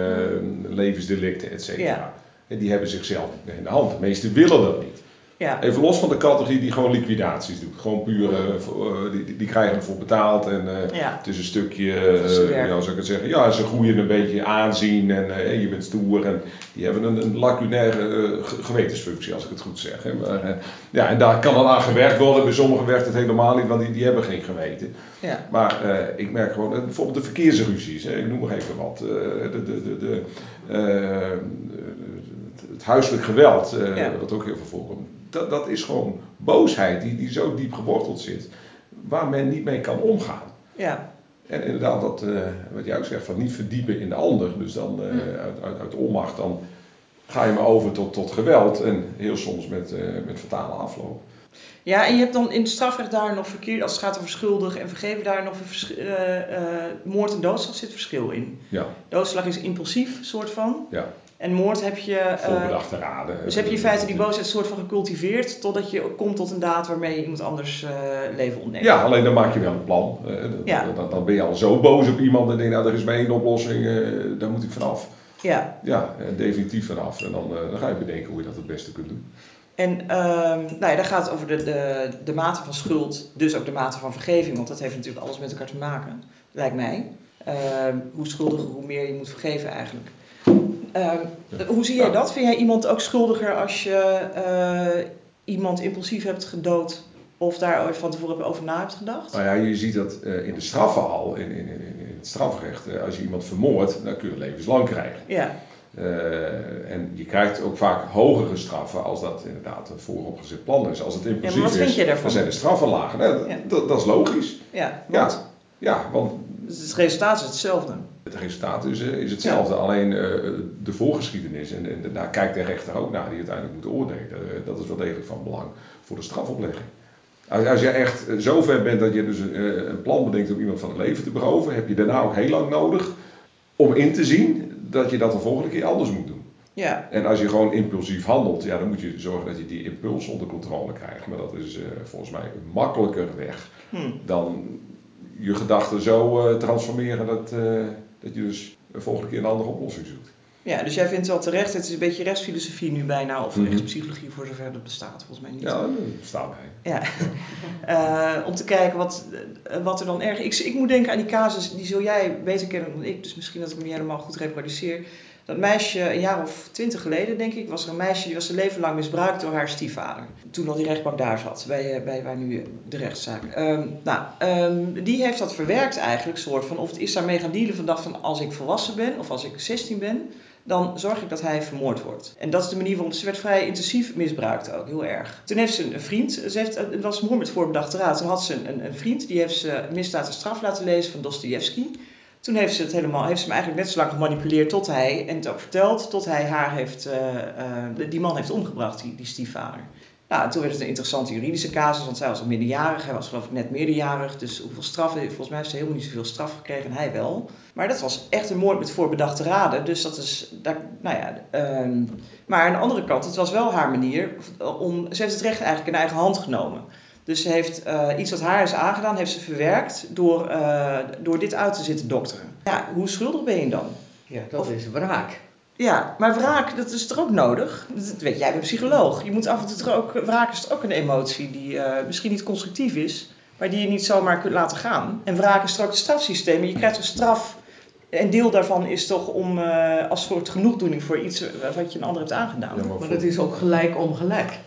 uh, levensdelicten, et cetera. Ja. En die hebben zichzelf niet meer in de hand. De meesten willen dat niet. Ja. Even los van de categorie die gewoon liquidaties doet. Gewoon puur, uh, die, die krijgen ervoor betaald en uh, ja. het is een stukje, uh, ja, zou ik het zeggen, ja, ze groeien een beetje aanzien en uh, je bent stoer en die hebben een, een lacunaire uh, gewetensfunctie, als ik het goed zeg. Hè. Maar, uh, ja, en daar kan dan aan gewerkt worden. Bij sommigen werkt het helemaal niet, want die, die hebben geen geweten. Ja. Maar uh, ik merk gewoon, uh, bijvoorbeeld de verkeersruzies, hè, ik noem nog even wat. Uh, de, de, de, de, uh, het huiselijk geweld, uh, ja. wat ook heel veel voorkomt. Dat, dat is gewoon boosheid die, die zo diep geworteld zit, waar men niet mee kan omgaan. Ja. En inderdaad, dat, uh, wat jij ook zegt, van niet verdiepen in de ander. Dus dan uh, uit, uit, uit onmacht, dan ga je maar over tot, tot geweld en heel soms met, uh, met fatale afloop. Ja, en je hebt dan in het strafrecht daar nog verkeerd, als het gaat over schuldig en vergeven, daar nog een vers- uh, uh, moord en doodslag zit verschil in. Ja. Doodslag is impulsief, soort van. Ja. En moord heb je... Uh, Voorbedachte raden. Dus heb je in feite die boosheid soort van gecultiveerd totdat je komt tot een daad waarmee je iemand anders uh, leven ontneemt. Ja, alleen dan maak je wel een plan. Uh, dan, ja. dan, dan ben je al zo boos op iemand en denk je, nou, er is maar één oplossing, uh, daar moet ik vanaf. Ja. Ja, uh, definitief vanaf. En dan, uh, dan ga je bedenken hoe je dat het beste kunt doen. En uh, nou ja, daar gaat het over de, de, de mate van schuld, dus ook de mate van vergeving, want dat heeft natuurlijk alles met elkaar te maken, lijkt mij. Uh, hoe schuldiger, hoe meer je moet vergeven eigenlijk. Uh, ja. Hoe zie jij dat? Vind jij iemand ook schuldiger als je uh, iemand impulsief hebt gedood of daar van tevoren over na hebt gedacht? Nou ja, je ziet dat uh, in de straffen al, in, in, in, in het strafrecht, uh, als je iemand vermoordt, dan kun je levenslang krijgen. Ja. Uh, en je krijgt ook vaak hogere straffen als dat inderdaad een vooropgezet plan is. Als het impulsief ja, maar wat is, vind je daarvan? dan zijn de straffen lager. Nou, ja. dat, dat is logisch. Ja, want? Ja, ja, want dus het resultaat is hetzelfde. Het resultaat is, is hetzelfde, ja. Alleen uh, de voorgeschiedenis, en, en daar kijkt de rechter ook naar die uiteindelijk moet oordelen. Uh, dat is wel degelijk van belang voor de strafoplegging. Als, als je echt zo ver bent dat je dus een, een plan bedenkt om iemand van het leven te beroven, heb je daarna ook heel lang nodig om in te zien dat je dat de volgende keer anders moet doen. Ja. En als je gewoon impulsief handelt, ja, dan moet je zorgen dat je die impuls onder controle krijgt. Maar dat is uh, volgens mij een makkelijker weg hmm. dan je gedachten zo uh, transformeren dat, uh, dat je dus de volgende keer een andere oplossing zoekt. Ja, dus jij vindt wel terecht, het is een beetje rechtsfilosofie nu bijna, of Mhm. rechtspsychologie voor zover dat bestaat, volgens mij niet. Ja, dat staat mij. Ja. Uh, om te kijken wat, uh, wat er dan erg... Ik, ik moet denken aan die casus, die zul jij beter kennen dan ik, dus misschien dat ik me niet helemaal goed reproduceer. Dat meisje, een jaar of twintig geleden denk ik, was er een meisje die was zijn leven lang misbruikt door haar stiefvader. Toen al die rechtbank daar zat, bij, bij waar nu de rechtszaak. Um, nou, um, die heeft dat verwerkt eigenlijk, soort van, of het is daarmee gaan dealen van dacht van als ik volwassen ben, of als ik zestien ben, dan zorg ik dat hij vermoord wordt. En dat is de manier waarop ze werd vrij intensief misbruikt ook, heel erg. Toen heeft ze een vriend, ze heeft, het was moord met voorbedachte raad, toen had ze een, een vriend, die heeft ze Misdaad en Straf laten lezen van Dostojevski. Toen heeft ze het helemaal, heeft ze hem eigenlijk net zo lang gemanipuleerd tot hij, en het ook verteld, tot hij haar heeft, uh, uh, die man heeft omgebracht, die, die stiefvader. Nou, en toen werd het een interessante juridische casus, want zij was al minderjarig, hij was geloof ik net meerderjarig, dus hoeveel straffen, volgens mij heeft ze helemaal niet zoveel straf gekregen en hij wel. Maar dat was echt een moord met voorbedachte raden, dus dat is, dat, nou ja, um, maar aan de andere kant, het was wel haar manier om, ze heeft het recht eigenlijk in eigen hand genomen. Dus ze heeft uh, iets wat haar is aangedaan, heeft ze verwerkt door, uh, door dit uit te zitten dokteren. Ja, hoe schuldig ben je dan? Ja, dat of, is wraak. Ja, maar wraak, dat is toch ook nodig? Dat weet jij, bent psycholoog. Je moet af en toe ook, wraak is toch ook een emotie die uh, misschien niet constructief is, maar die je niet zomaar kunt laten gaan. En wraak is toch ook het strafsysteem. En je krijgt een straf, een deel daarvan is toch om uh, als soort genoegdoening voor iets wat je een ander hebt aangedaan. Ja, maar, maar dat is ook gelijk om gelijk.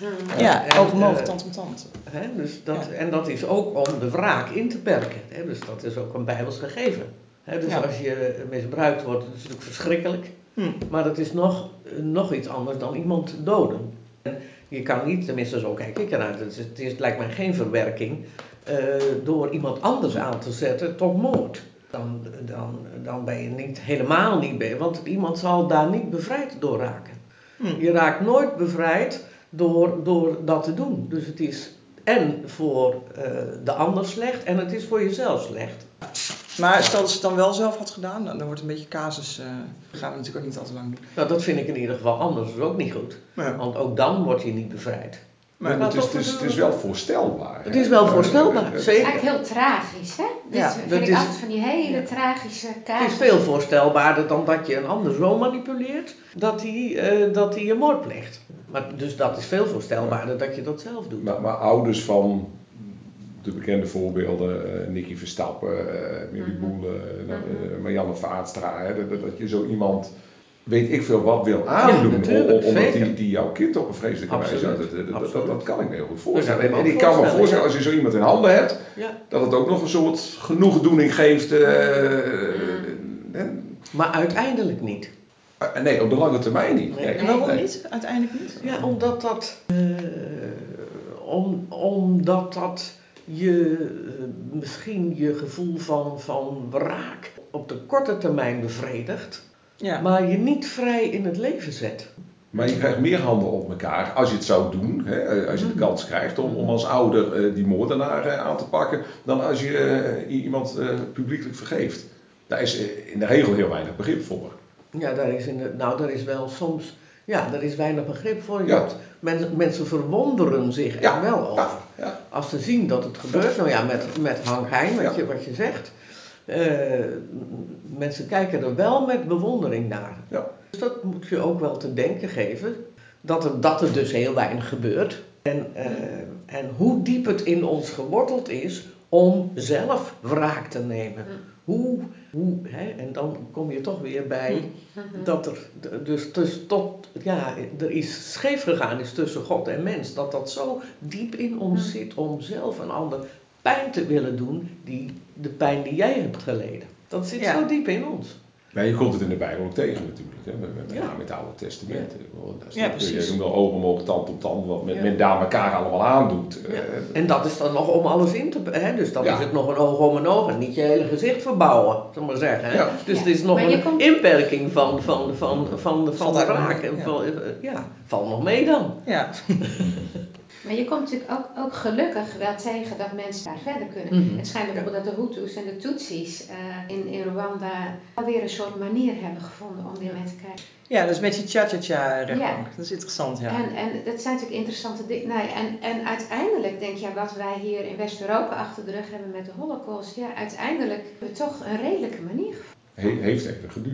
Ja, en, oog om oog, uh, tand om tand. Hè, dus dat, ja. En dat is ook om de wraak in te perken. Hè, dus dat is ook een bijbels gegeven. Hè, dus ja. Als je misbruikt wordt, dat is natuurlijk verschrikkelijk. Hm. Maar dat is nog, nog iets anders dan iemand doden. En je kan niet, tenminste zo kijk ik eruit, het, is, het, is, het lijkt mij geen verwerking uh, door iemand anders aan te zetten tot moord. Dan, dan, dan ben je niet, helemaal niet bij, want iemand zal daar niet bevrijd door raken. Hm. Je raakt nooit bevrijd door, door dat te doen. Dus het is en voor uh, de ander slecht en het is voor jezelf slecht. Maar stel dat ze het dan wel zelf had gedaan, dan wordt een beetje casus, uh, gaan we natuurlijk ook niet al te lang doen. Nou, dat vind ik in ieder geval anders, dat is ook niet goed. Ja. Want ook dan word je niet bevrijd. Maar het is, het, is, het is wel voorstelbaar. Het is wel voorstelbaar, uh, zeker. Het is eigenlijk heel tragisch, hè? Dit ja, vind ik is, altijd van die hele ja. tragische casus. Het is veel voorstelbaarder dan dat je een ander zo manipuleert dat hij, uh, dat hij je moord pleegt. Maar, dus dat is veel voorstelbaarder dat je dat zelf doet. Maar, maar ouders van de bekende voorbeelden, uh, Nicky Verstappen, uh, Millie mm-hmm. Boele, uh, uh, Marianne Vaatstra, hè, dat, dat je zo iemand, weet ik veel wat, wil aandoen, ja, om, omdat die, die jouw kind op een vreselijke wijze, dat, dat, dat, dat, dat kan ik me heel goed voorstellen. En ik kan me voorstellen, ja. als je zo iemand in handen hebt, ja. dat het ook nog een soort genoegdoening geeft. Uh, mm. uh, maar uiteindelijk niet. Uh, nee, op de lange termijn niet. Nee. En waarom nee. niet? Uiteindelijk niet? Ja, omdat dat, uh, om, omdat dat je uh, misschien je gevoel van, van wraak op de korte termijn bevredigt, ja. maar je niet vrij in het leven zet. Maar je krijgt meer handen op elkaar als je het zou doen, hè, als je de kans krijgt om, om als ouder uh, die moordenaar uh, aan te pakken, dan als je uh, iemand uh, publiekelijk vergeeft. Daar is uh, in de regel heel weinig begrip voor. Ja, daar is, in de, nou, daar is wel soms, ja, daar is weinig begrip voor. Ja. Men, mensen verwonderen zich ja. er wel over. Ja. Ja. Als ze zien dat het gebeurt, nou ja, met, met Hank Hein, wat, ja. je, wat je zegt. Uh, mensen kijken er wel met bewondering naar. Ja. Dus dat moet je ook wel te denken geven, dat er, dat er dus heel weinig gebeurt. En, uh, en hoe diep het in ons geworteld is om zelf wraak te nemen. Hoe, hoe hè, en dan kom je toch weer bij dat er dus, dus tot, ja, er is scheef gegaan is tussen God en mens. Dat dat zo diep in ons zit om zelf een ander pijn te willen doen, die, de pijn die jij hebt geleden. Dat zit ja. zo diep in ons. Maar je komt het in de Bijbel ook tegen natuurlijk, hè? Met, met, ja. met het Oude Testament. Ja, ja precies. Je noemt wel oog om oog, tand op tand, wat men, ja. men daar elkaar allemaal aandoet. Ja. Uh, en dat is dan nog om alles in te... Hè? Dus dat ja. is het nog een oog om een oog en niet je hele gezicht verbouwen, zal maar zeggen. Hè? Ja. Dus ja. het is nog maar een komt... inperking van, van, van, van, van, van de wraak. Ja. Van, ja, valt nog mee dan. Ja. Maar je komt natuurlijk ook, ook gelukkig wel tegen dat mensen daar verder kunnen. Mm-hmm. Het schijnt bijvoorbeeld ja. dat de Hutus en de Tutsis uh, in, in Rwanda alweer een soort manier hebben gevonden om dit mee te krijgen. Ja, dat is met die cha-cha-cha-rechtbank. Ja. Dat is interessant, ja. En, en dat zijn natuurlijk interessante dingen. Nou ja, en, en uiteindelijk denk je, ja, wat wij hier in West-Europa achter de rug hebben met de Holocaust, ja, uiteindelijk hebben we toch een redelijke manier gevonden. He, heeft even geduurd.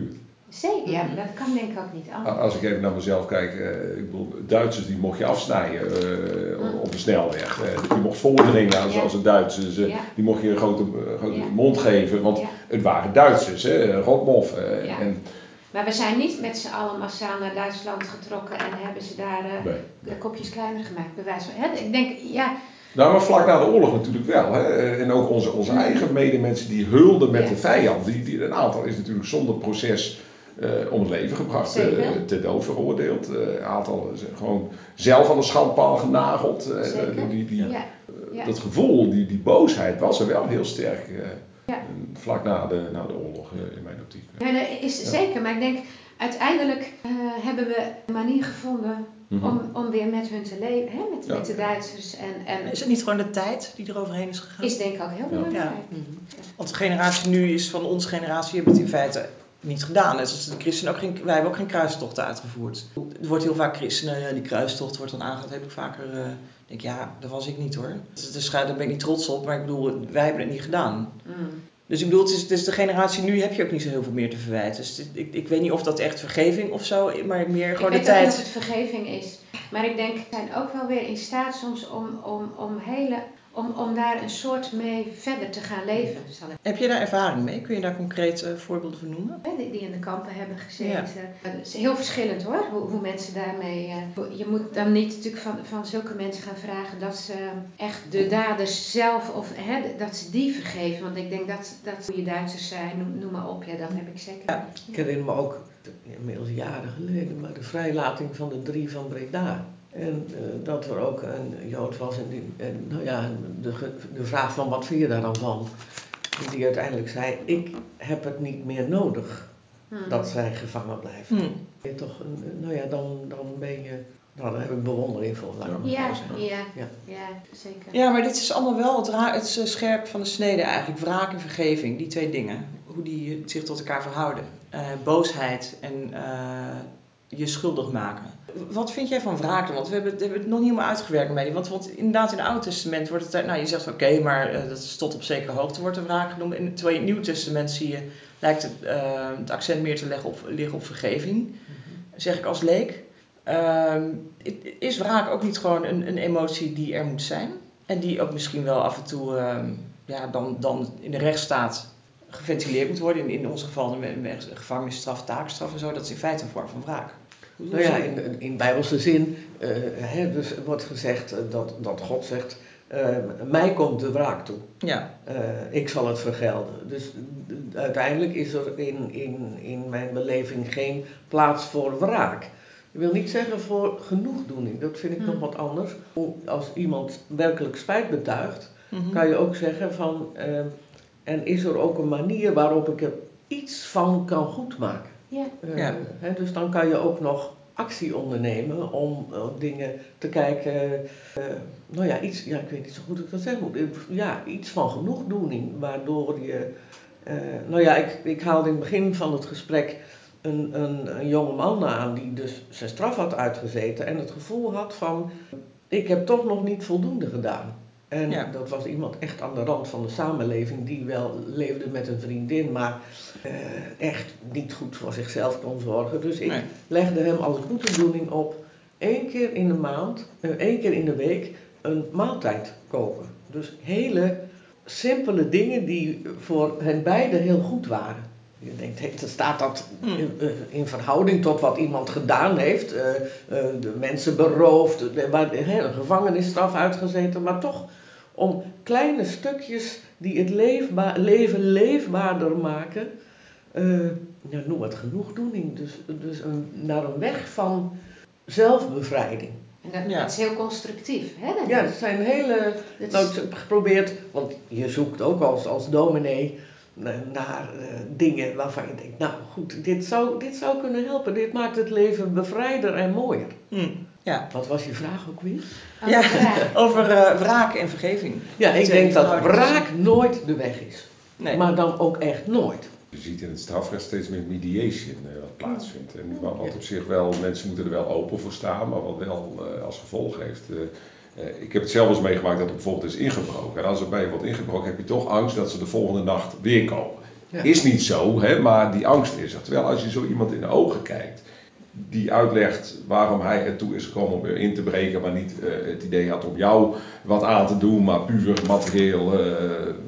Zeker, ja, Mhm. dat kan denk ik ook niet anders. Als ik even naar mezelf kijk, uh, ik bedoel, Duitsers die mocht je afsnijden uh, Mm. op de snelweg. Uh, die mocht voordringen als, Ja. als een Duitsers. Uh, Ja. Die mocht je een grote, uh, grote Ja. mond geven, want Ja. het waren Duitsers, hè, rotmof. Uh, Ja. en, Maar we zijn niet met z'n allen massaal naar Duitsland getrokken en hebben ze daar uh, nee. de kopjes kleiner gemaakt, bij wijze van. Hè? Ik denk, ja. Nou, maar vlak na de oorlog natuurlijk wel. Hè? En ook onze, onze Mm. eigen medemensen die hulden met Ja. de vijand. Die, die, een aantal is natuurlijk zonder proces uh, om het leven gebracht, uh, ter dood veroordeeld. Uh, een aantal is gewoon zelf aan de schandpaal genageld. Uh, Zeker. die, die, Ja. Ja. Dat gevoel, die, die boosheid was er wel heel sterk. Uh, Ja. Vlak na de, na de oorlog, uh, in mijn optiek. Ja, dat is ja. zeker. Maar ik denk, uiteindelijk uh, hebben we een manier gevonden Mm-hmm. om, om weer met hun te leven, hè? Met, Ja. met de Duitsers. En, en Is het niet gewoon de tijd die er overheen is gegaan? is denk ik ook heel belangrijk. Ja. Want de generatie nu is van onze generatie, hebben het in feite niet gedaan. Net zoals de christenen ook geen, wij hebben ook geen kruistochten uitgevoerd. Er wordt heel vaak christenen, ja, die kruistocht wordt dan aangehaald, heb ik vaker, uh, denk ja, dat was ik niet hoor. Dus daar ben ik niet trots op, maar ik bedoel, wij hebben het niet gedaan. Mm. Dus ik bedoel, het is, het is de generatie nu heb je ook niet zo heel veel meer te verwijten. Dus het, ik, ik weet niet of dat echt vergeving of zo, maar meer gewoon ik de weet ook tijd. niet of het vergeving is. Maar ik denk, we zijn ook wel weer in staat soms om, om, om, hele, om, om daar een soort mee verder te gaan leven. Zal ik... Heb je daar ervaring mee? Kun je daar concreet uh, voorbeelden van noemen? Die, die in de kampen hebben gezeten. Ja. Het is heel verschillend hoor, hoe, hoe mensen daarmee... Uh, je moet dan niet natuurlijk van, van zulke mensen gaan vragen dat ze echt de daders zelf, of hè, dat ze die vergeven. Want ik denk dat, dat goede Duitsers zijn, noem, noem maar op, ja, dat heb ik zeker. Ja. Ik herinner me ook, inmiddels jaren geleden, maar de vrijlating van de drie van Breda. En uh, dat er ook een Jood was en, die, en nou ja, de, de vraag van wat vind je daar dan van? En die uiteindelijk zei, ik heb het niet meer nodig hmm. dat zij gevangen blijven. Hmm. Je toch, nou ja, dan, dan ben je, nou dan heb ik bewondering voor. Laat ja, ja, ja, ja, ja, zeker. Ja, maar dit is allemaal wel het, ra- het scherp van de snede eigenlijk. Wraak en vergeving, die twee dingen. Hoe die zich tot elkaar verhouden. Uh, boosheid en uh, je schuldig maken. Wat vind jij van wraak dan? Want we hebben, we hebben het nog niet helemaal uitgewerkt mee. Want, want inderdaad in het Oude Testament wordt het... Nou, je zegt oké, okay, maar uh, dat is tot op zekere hoogte wordt er wraak genoemd. En terwijl in het Nieuwe Testament zie je... lijkt het, uh, het accent meer te leggen op, liggen op vergeving. Mm-hmm. Zeg ik als leek. Uh, is wraak ook niet gewoon een, een emotie die er moet zijn? En die ook misschien wel af en toe... Uh, ja, dan, dan in de rechtsstaat geventileerd moet worden. In, in ons geval met, met gevangenisstraf, taakstraf en zo. Dat is in feite een vorm van wraak. Nou ja, in, in bijbelse zin uh, hè, dus wordt gezegd uh, dat, dat God zegt, uh, mij komt de wraak toe. Ja. Uh, ik zal het vergelden. Dus uh, uiteindelijk is er in, in, in mijn beleving geen plaats voor wraak. Ik wil niet zeggen voor genoegdoening, dat vind ik hmm. nog wat anders. Als iemand werkelijk spijt betuigt, mm-hmm. kan je ook zeggen van, uh, en is er ook een manier waarop ik er iets van kan goedmaken. Ja. Uh, ja. He, dus dan kan je ook nog actie ondernemen om uh, dingen te kijken, uh, nou ja, iets, ja, ik weet niet zo goed hoe ik dat zeggen moet, ja, iets van genoegdoening, waardoor je, uh, nou ja, ik, ik haalde in het begin van het gesprek een, een, een jonge man aan die dus zijn straf had uitgezeten en het gevoel had van, ik heb toch nog niet voldoende gedaan. En ja. dat was iemand echt aan de rand van de samenleving die wel leefde met een vriendin, maar uh, echt niet goed voor zichzelf kon zorgen. Dus ik nee. legde hem als boetedoening op één keer in de maand, uh, één keer in de week een maaltijd koken. Dus hele simpele dingen die voor hen beiden heel goed waren. Je denkt, hey, staat dat in, uh, in verhouding tot wat iemand gedaan heeft, uh, uh, de mensen beroofd, uh, een gevangenisstraf uitgezeten, maar toch om kleine stukjes die het leefbaar, leven leefbaarder maken, uh, ja, noem het genoegdoening, dus, dus een, naar een weg van zelfbevrijding. En dat, ja. dat is heel constructief, hè? Dat ja, dat zijn hele, dat nou, ik heb geprobeerd, want je zoekt ook als, als dominee naar uh, dingen waarvan je denkt, nou goed, dit zou, dit zou kunnen helpen, dit maakt het leven bevrijder en mooier. Hmm. Ja. Wat was je vraag ook weer? Oh, ja, over uh, wraak en vergeving. Ja, ik denk dat wraak nooit de weg is. Nee. Maar dan ook echt nooit. Je ziet in het strafrecht steeds meer mediation uh, wat plaatsvindt. En wat, wat op zich wel, mensen moeten er wel open voor staan, maar wat wel uh, als gevolg heeft. Uh, uh, ik heb het zelf eens meegemaakt dat er bijvoorbeeld is ingebroken. En als er bij je wordt ingebroken, heb je toch angst dat ze de volgende nacht weer komen. Ja. Is niet zo, hè, maar die angst is er. Terwijl als je zo iemand in de ogen kijkt, die uitlegt waarom hij ertoe is gekomen om in te breken, maar niet uh, het idee had om jou wat aan te doen, maar puur materieel uh,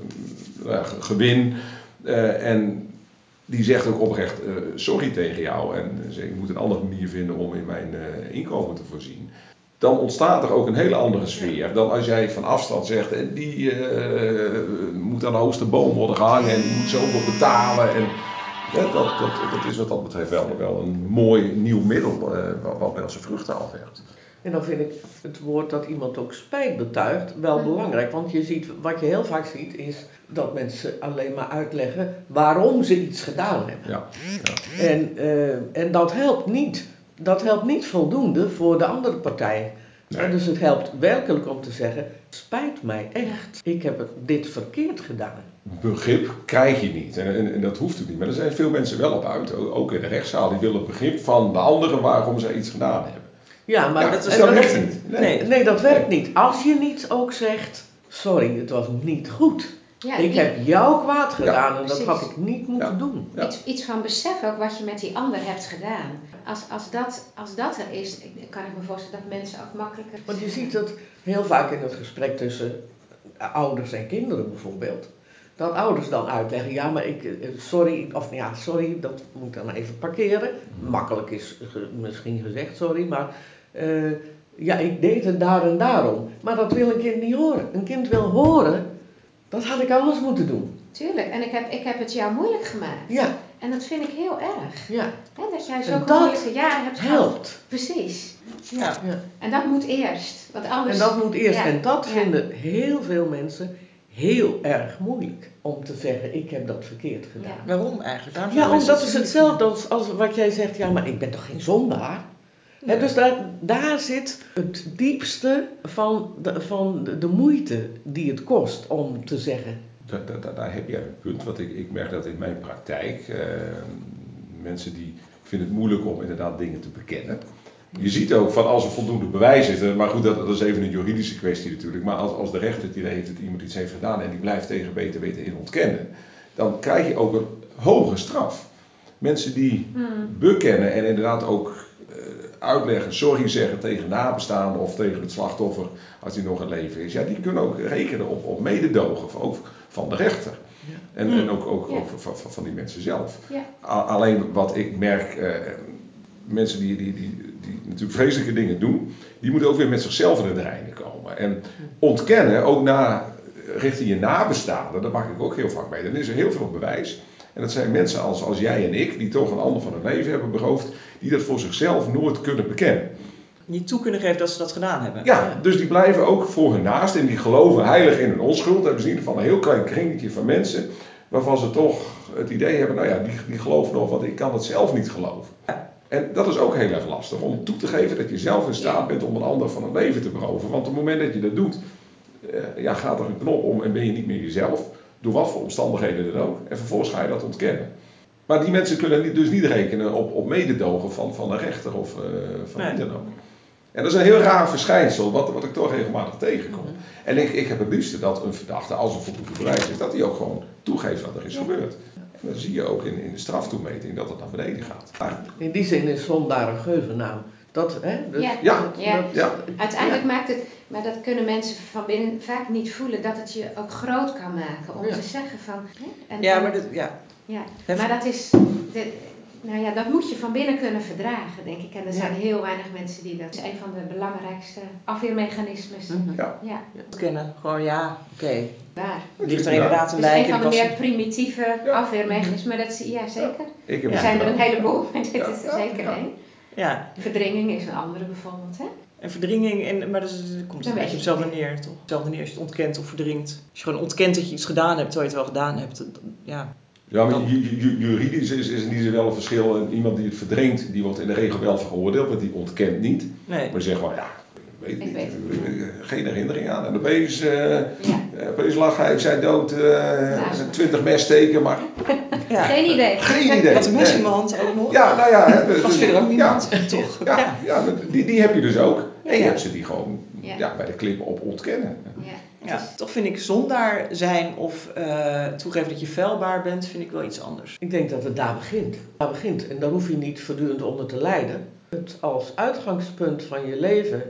uh, gewin. Uh, en die zegt ook oprecht uh, sorry tegen jou en zegt ik moet een andere manier vinden om in mijn uh, inkomen te voorzien. Dan ontstaat er ook een hele andere sfeer dan als jij van afstand zegt en die uh, moet aan de hoogste boom worden gehangen en die moet zoveel betalen. En, ja, dat, dat, dat is wat dat betreft wel, wel een mooi nieuw middel uh, wat wel zijn vruchten afwerpt. En dan vind ik het woord dat iemand ook spijt betuigt wel belangrijk. Want je ziet, wat je heel vaak ziet is dat mensen alleen maar uitleggen waarom ze iets gedaan hebben. Ja, ja. En, uh, en dat helpt niet. Dat helpt niet voldoende voor de andere partij. Nee. En dus het helpt werkelijk om te zeggen, spijt mij echt. Ik heb het, dit verkeerd gedaan. Begrip krijg je niet. En, en, en dat hoeft ook niet. Maar er zijn veel mensen wel op uit, ook in de rechtszaal, die willen begrip van de anderen waarom zij iets gedaan hebben. Ja, maar ja, dat, dat, dat werkt niet. Nee. Nee, nee, dat werkt niet. Als je niet ook zegt, sorry, het was niet goed. Ja, ik die... heb jou kwaad gedaan ja, en dat precies. had ik niet moeten ja. doen. Ja. Iets, iets van besef ook wat je met die ander hebt gedaan. Als, als, dat, als dat er is, kan ik me voorstellen dat mensen ook makkelijker... Want je ziet het heel vaak in het gesprek tussen ouders en kinderen bijvoorbeeld. Dat ouders dan uitleggen, ja maar ik, sorry, of ja sorry, dat moet ik dan even parkeren. Makkelijk is ge, misschien gezegd, sorry, maar uh, ja ik deed het daar en daarom. Maar dat wil een kind niet horen. Een kind wil horen, dat had ik anders moeten doen. Tuurlijk, en ik heb, ik heb het jou moeilijk gemaakt. Ja. En dat vind ik heel erg. Ja. He, dat jij zo'n moeilijke jaren hebt gehad. Helpt. Precies. Ja. Ja. En dat moet eerst. Want anders... En dat moet eerst. Ja. En dat ja. vinden heel veel mensen heel erg moeilijk. Om te zeggen, ik heb dat verkeerd gedaan. Ja. Waarom eigenlijk? Waarom ja, omdat is hetzelfde als, als wat jij zegt. Ja, maar ik ben toch geen zondaar? Nee. He, dus daar, daar zit het diepste van de, van de, de moeite die het kost om te zeggen... Da, da, da, daar heb je een punt, want ik, ik merk dat in mijn praktijk, uh, mensen die vinden het moeilijk om inderdaad dingen te bekennen. Je ziet ook van als er voldoende bewijs is, maar goed dat, dat is even een juridische kwestie natuurlijk, maar als, als de rechter het idee heeft dat iemand iets heeft gedaan en die blijft tegen beter weten in ontkennen, dan krijg je ook een hoge straf. Mensen die hmm. bekennen en inderdaad ook uh, uitleggen, sorry zeggen tegen nabestaanden of tegen het slachtoffer als die nog in leven is, ja, die kunnen ook rekenen op, op mededogen, ook van de rechter. Ja. En, mm. en ook, ook, ja. ook van, van, van die mensen zelf. Ja. A- alleen wat ik merk, uh, mensen die, die, die, die natuurlijk vreselijke dingen doen, die moeten ook weer met zichzelf in de reinen komen. En ontkennen, ook na, richting je nabestaanden, daar maak ik ook heel vaak mee. Dan is er heel veel bewijs. En dat zijn mensen als, als jij en ik, die toch een ander van hun leven hebben beroofd, die dat voor zichzelf nooit kunnen bekennen. Niet toe kunnen geven dat ze dat gedaan hebben. Ja, dus die blijven ook voor hun naast en die geloven heilig in hun onschuld. Hebben ze in ieder geval een heel klein kringetje van mensen waarvan ze toch het idee hebben, nou ja, die, die geloven nog, want ik kan het zelf niet geloven. Ja. En dat is ook heel erg lastig, om toe te geven dat je zelf in staat bent om een ander van het leven te beroven. Want op het moment dat je dat doet, ja, gaat er een knop om en ben je niet meer jezelf. Door wat voor omstandigheden dan ook. En vervolgens ga je dat ontkennen. Maar die mensen kunnen dus niet rekenen op, op mededogen van, van een rechter of uh, van wie nee. dan ook. En dat is een heel raar verschijnsel, wat, wat ik toch regelmatig tegenkom. Mm-hmm. En ik, ik heb het liefste dat een verdachte, als er voldoende bewijs is, dat hij ook gewoon toegeeft wat er is ja. gebeurd. En dan zie je ook in, in de straftoemeting dat het naar beneden gaat. Maar, in die zin is zondaar een geuzennaam. Dat, hè? Dus, ja, ja, dat, ja. Dat, ja. Uiteindelijk ja. maakt het, maar dat kunnen mensen van binnen vaak niet voelen, dat het je ook groot kan maken. Om ja. te zeggen van... Hè, en, ja, en, maar dat, ja. ja, maar dat is... De, nou ja, dat moet je van binnen kunnen verdragen, denk ik. En er zijn ja. heel weinig mensen die dat... Dat is een van de belangrijkste afweermechanismes. Mm-hmm. Ja. Ja. Kennen. Gewoon ja, oké. Okay. Waar? Ligt er inderdaad een lijk in. Het is een van de meer primitieve ja. afweermechanismen. Dat zie, ja, zeker. Ja. Ik heb er ja. zijn er een heleboel, maar dit ja. is er zeker ja. één. Ja. Verdringing is een andere bijvoorbeeld, hè? En verdringing, en, maar dat is, komt een beetje op hetzelfde neer, toch? Hetzelfde neer als je het ontkent of verdringt. Als je gewoon ontkent dat je iets gedaan hebt, terwijl je het wel gedaan hebt, dan, ja... Ja, maar juridisch is, is in die zin wel een verschil. En iemand die het verdringt, die wordt in de regel wel veroordeeld, want die ontkent niet. Nee. Maar die zegt gewoon, ja, ik weet ik niet, weet uh, geen herinnering aan. En opeens, uh, ja. opeens lag hij, ik zei dood, twintig uh, messteken, maar... Ja. Geen idee. Geen idee. Had een mes in mijn hand ook nog. Ja, nou ja. Hè, dus, was verder ook niemand, ja, toch? Ja, ja. ja die, die heb je dus ook. En je ja. hebt ze die gewoon ja. Ja, bij de klippen op ontkennen. Ja. Ja, Het is- toch vind ik zondaar zijn of uh, toegeven dat je feilbaar bent, vind ik wel iets anders. Ik denk dat het daar begint. Daar begint. En daar hoef je niet voortdurend onder te lijden. Het als uitgangspunt van je leven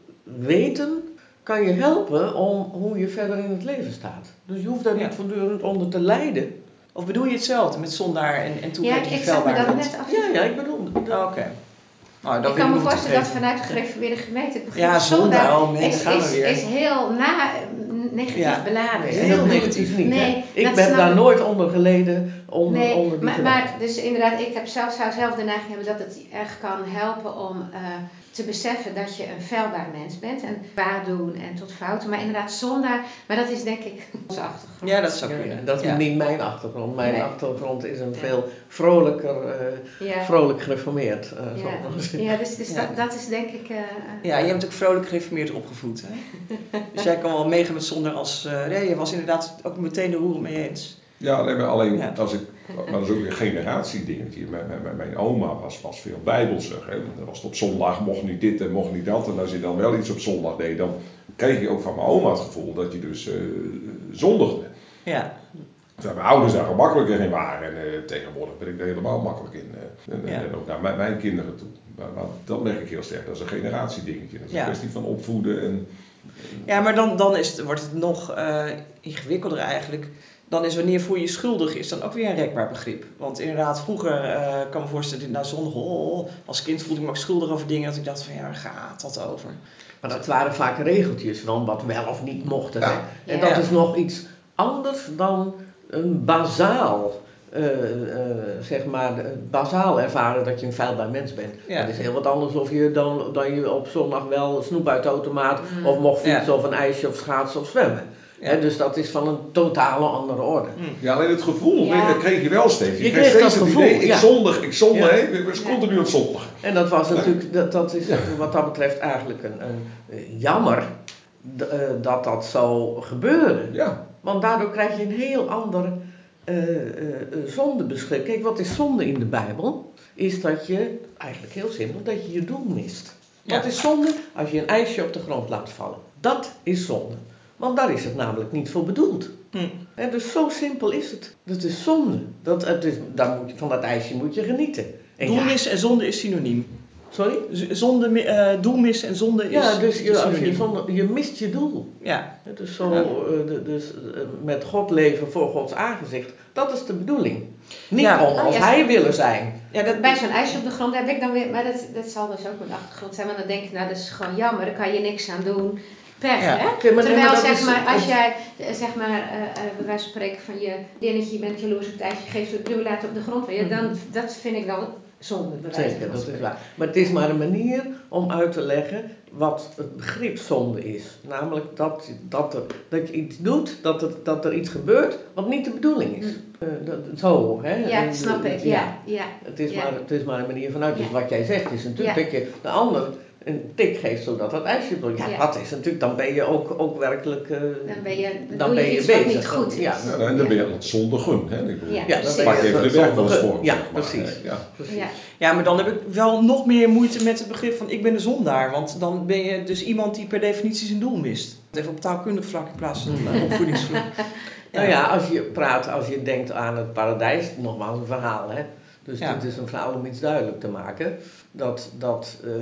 weten kan je helpen om hoe je verder in het leven staat. Dus je hoeft daar Ja. niet voortdurend onder te lijden. Of bedoel je hetzelfde met zondaar en, en toegeven Ja, dat je ik zat me feilbaar dat bent? net af. Ja, ja, ik bedoel... Oh, Oké. Okay. Nou, dan ik wil kan me nog voorstellen dat toegeven. vanuit de gereformeerde gemeente het begrip Ja, zondaar, zondaar oh man, is, daar gaan we is, weer. is heel na, negatief Ja. beladen. Nee, Heel en dat bedoel ik negatief. dus niet. Nee, hè. Ik dat heb snap daar ik. nooit onder geleden, onder, Nee, onder die maar, gedachte. maar dus inderdaad, ik heb zelf, zou zelf de neiging hebben dat het echt kan helpen om uh, te beseffen dat je een feilbaar mens bent. En kwaad doen en tot fouten. Maar inderdaad zondaar, maar dat is denk ik onze achtergrond. Ja, dat zou Ja, kunnen. dat is Ja. niet mijn achtergrond. Mijn Nee. achtergrond is een Ja. veel vrolijker, uh, Ja. vrolijk gereformeerd. Uh, Ja, zal ik maar zeggen. ja dus, dus Ja. Dat, dat is denk ik... Uh, Ja, je bent ook vrolijk gereformeerd opgevoed. Hè? Dus jij kan wel meegaan met zondaar als... Uh, nee, je was inderdaad ook meteen de roer mee eens. Ja, nee, maar alleen Ja. als ik... Maar dat is ook weer een generatiedingetje. Mijn, mijn, mijn oma was, was veel bijbelsig. Hè? Dan was het op zondag, mocht niet dit en mocht niet dat. En als je dan wel iets op zondag deed, dan kreeg je ook van mijn oma het gevoel dat je dus uh, zondigde. Ja. Terwijl mijn ouders daar gemakkelijker in waren. En uh, tegenwoordig ben ik er helemaal makkelijk in. Uh, en, Ja. en ook naar mijn, mijn kinderen toe. Maar, maar dat merk ik heel sterk. Dat is een generatiedingetje. Dat is Ja. een kwestie van opvoeden. En, ja, maar dan, dan is het, wordt het nog uh, ingewikkelder eigenlijk. Dan is wanneer voel je je schuldig is dan ook weer een rekbaar begrip. Want inderdaad, vroeger uh, kan me voorstellen, na zondag, oh, als kind voelde ik me ook schuldig over dingen. Dat ik dacht van ja, waar gaat dat over? Maar dat waren vaak regeltjes van wat wel of niet mocht. Ja. En Ja. dat is nog iets anders dan een bazaal, uh, uh, zeg maar, bazaal ervaren dat je een feilbaar mens bent. Ja. Dat is heel wat anders of je dan, dan je op zondag wel snoep uit de automaat mm. of mocht fietsen Ja. of een ijsje of schaatsen of zwemmen. Ja. He, dus dat is van een totale andere orde. Ja, alleen het gevoel Ja. kreeg je wel steeds. Je, je kreeg kreeg steeds dat het gevoel, idee, ik ja. zondig, ik zondig, Ja. ik was continu aan het zondigen. En dat was natuurlijk, dat, dat is wat dat betreft eigenlijk een, een uh, jammer d- uh, dat dat zou gebeuren. Ja. Want daardoor krijg je een heel ander uh, uh, zondebeschik. Kijk, wat is zonde in de Bijbel? Is dat je, eigenlijk heel simpel, dat je je doel mist. Ja. Wat is zonde? Als je een ijsje op de grond laat vallen. Dat is zonde. Want daar is het namelijk niet voor bedoeld. Hm. En dus zo simpel is het. Dat is zonde. Dat, het is, daar moet je, van dat ijsje moet je genieten. En Doelmis ja. en zonde is synoniem. Sorry? Zonde, uh, doelmis en zonde is Ja, dus je, als synoniem. je, zonde, je mist je doel. Ja. Dus, zo, Ja. uh, de, dus uh, met God leven voor Gods aangezicht, dat is de bedoeling. Niet Ja. om als Oh, ja. hij willen zijn. Ja, dat, bij zo'n ijsje op de grond heb ik dan weer, maar dat, dat zal dus ook mijn achtergrond zijn, want dan denk ik, nou dat is gewoon jammer, daar kan je niks aan doen. Pech, Ja. hè? Okay, maar, Terwijl, nee, maar zeg is, maar, als het, jij, zeg maar, uh, uh, bij wijze van spreken van je dinnetje, je bent jaloers op het ijsje, je geeft het opnieuw laten op de grond weer, dan, dat vind ik dan zonde, bij wijze Zeker, van dat is spreken. waar. Maar het is maar een manier om uit te leggen wat het begrip zonde is. Namelijk dat, dat, er, dat je iets doet, dat er, dat er iets gebeurt wat niet de bedoeling is. Hm. Uh, dat, zo, hè? Ja, En, snap ik, ja. ja. ja. Het, is ja. maar, het is maar een manier vanuit. Dus Ja. wat jij zegt is natuurlijk Ja. dat je de ander een tik geeft zodat dat ijsje bloeit. Ja, Ja. dat is natuurlijk, dan ben je ook, ook werkelijk uh, Dan ben je, dan dan doe je ben je iets bezig. wat niet goed is. Ja, Ja, dan dan ben je aan het zondigen. Hè? Ik bedoel, Ja, ja, dan precies. ben pak je even de zondige- werkwoordsvorm. Ja, zeg maar, precies. hè. Ja. precies. Ja. Ja, maar dan heb ik wel nog meer moeite met het begrip van ik ben een zondaar. Want dan ben je dus iemand die per definitie zijn doel mist. Even op taalkundig vlak in plaats van uh, opvoedingsvlak. Ja. Nou ja, als je praat, als je denkt aan het paradijs, nogmaals een verhaal, hè. Dus Ja. dit is een verhaal om iets duidelijk te maken. Dat, dat uh, uh,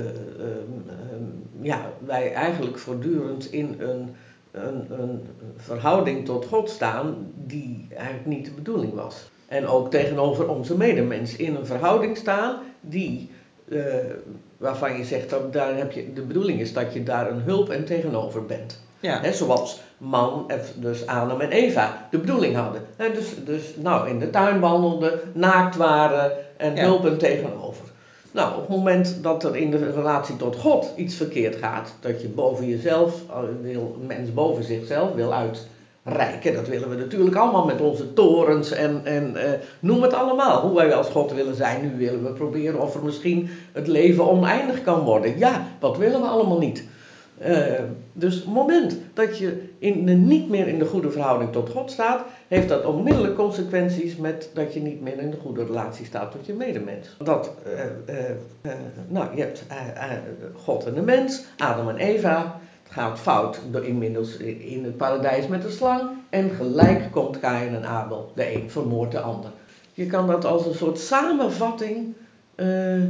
uh, ja, wij eigenlijk voortdurend in een, een, een verhouding tot God staan die eigenlijk niet de bedoeling was. En ook tegenover onze medemens in een verhouding staan die, uh, waarvan je zegt dat daar heb je, de bedoeling is dat je daar een hulp en tegenover bent. Ja. He, zoals man, dus Adam en Eva, de bedoeling hadden. He, dus, dus nou, in de tuin wandelden, naakt waren en Ja. hulp en tegenover. Nou, op het moment dat er in de relatie tot God iets verkeerd gaat, dat je boven jezelf, wil, een mens boven zichzelf wil uitreiken, dat willen we natuurlijk allemaal met onze torens en, en uh, noem het allemaal. Hoe wij als God willen zijn, nu willen we proberen of er misschien het leven oneindig kan worden. Ja, wat willen we allemaal niet? Uh, dus op het moment dat je in de, niet meer in de goede verhouding tot God staat, heeft dat onmiddellijk consequenties met dat je niet meer in de goede relatie staat tot je medemens. Dat, uh, uh, uh, nou, je hebt uh, uh, God en de mens, Adam en Eva. Het gaat fout door inmiddels in het paradijs met de slang en gelijk komt Kaïn en Abel. De een vermoordt de ander. Je kan dat als een soort samenvatting uh,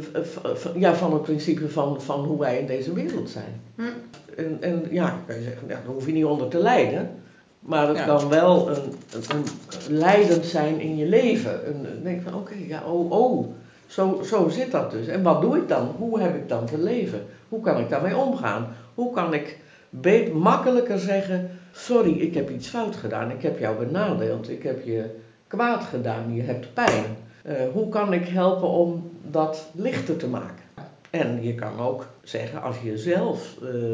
ja, van het principe van, van hoe wij in deze wereld zijn. Hm. En, en ja, kan je zeggen, ja, daar hoef je niet onder te lijden. Maar het ja. kan wel een, een, een leidend zijn in je leven. Een, een denk van oké, okay, ja, oh, oh, zo, zo zit dat dus. En wat doe ik dan? Hoe heb ik dan te leven? Hoe kan ik daarmee omgaan? Hoe kan ik beet, makkelijker zeggen, sorry, ik heb iets fout gedaan. Ik heb jou benadeeld. Ik heb je kwaad gedaan. Je hebt pijn. Uh, hoe kan ik helpen om dat lichter te maken? En je kan ook zeggen, als je jezelf uh,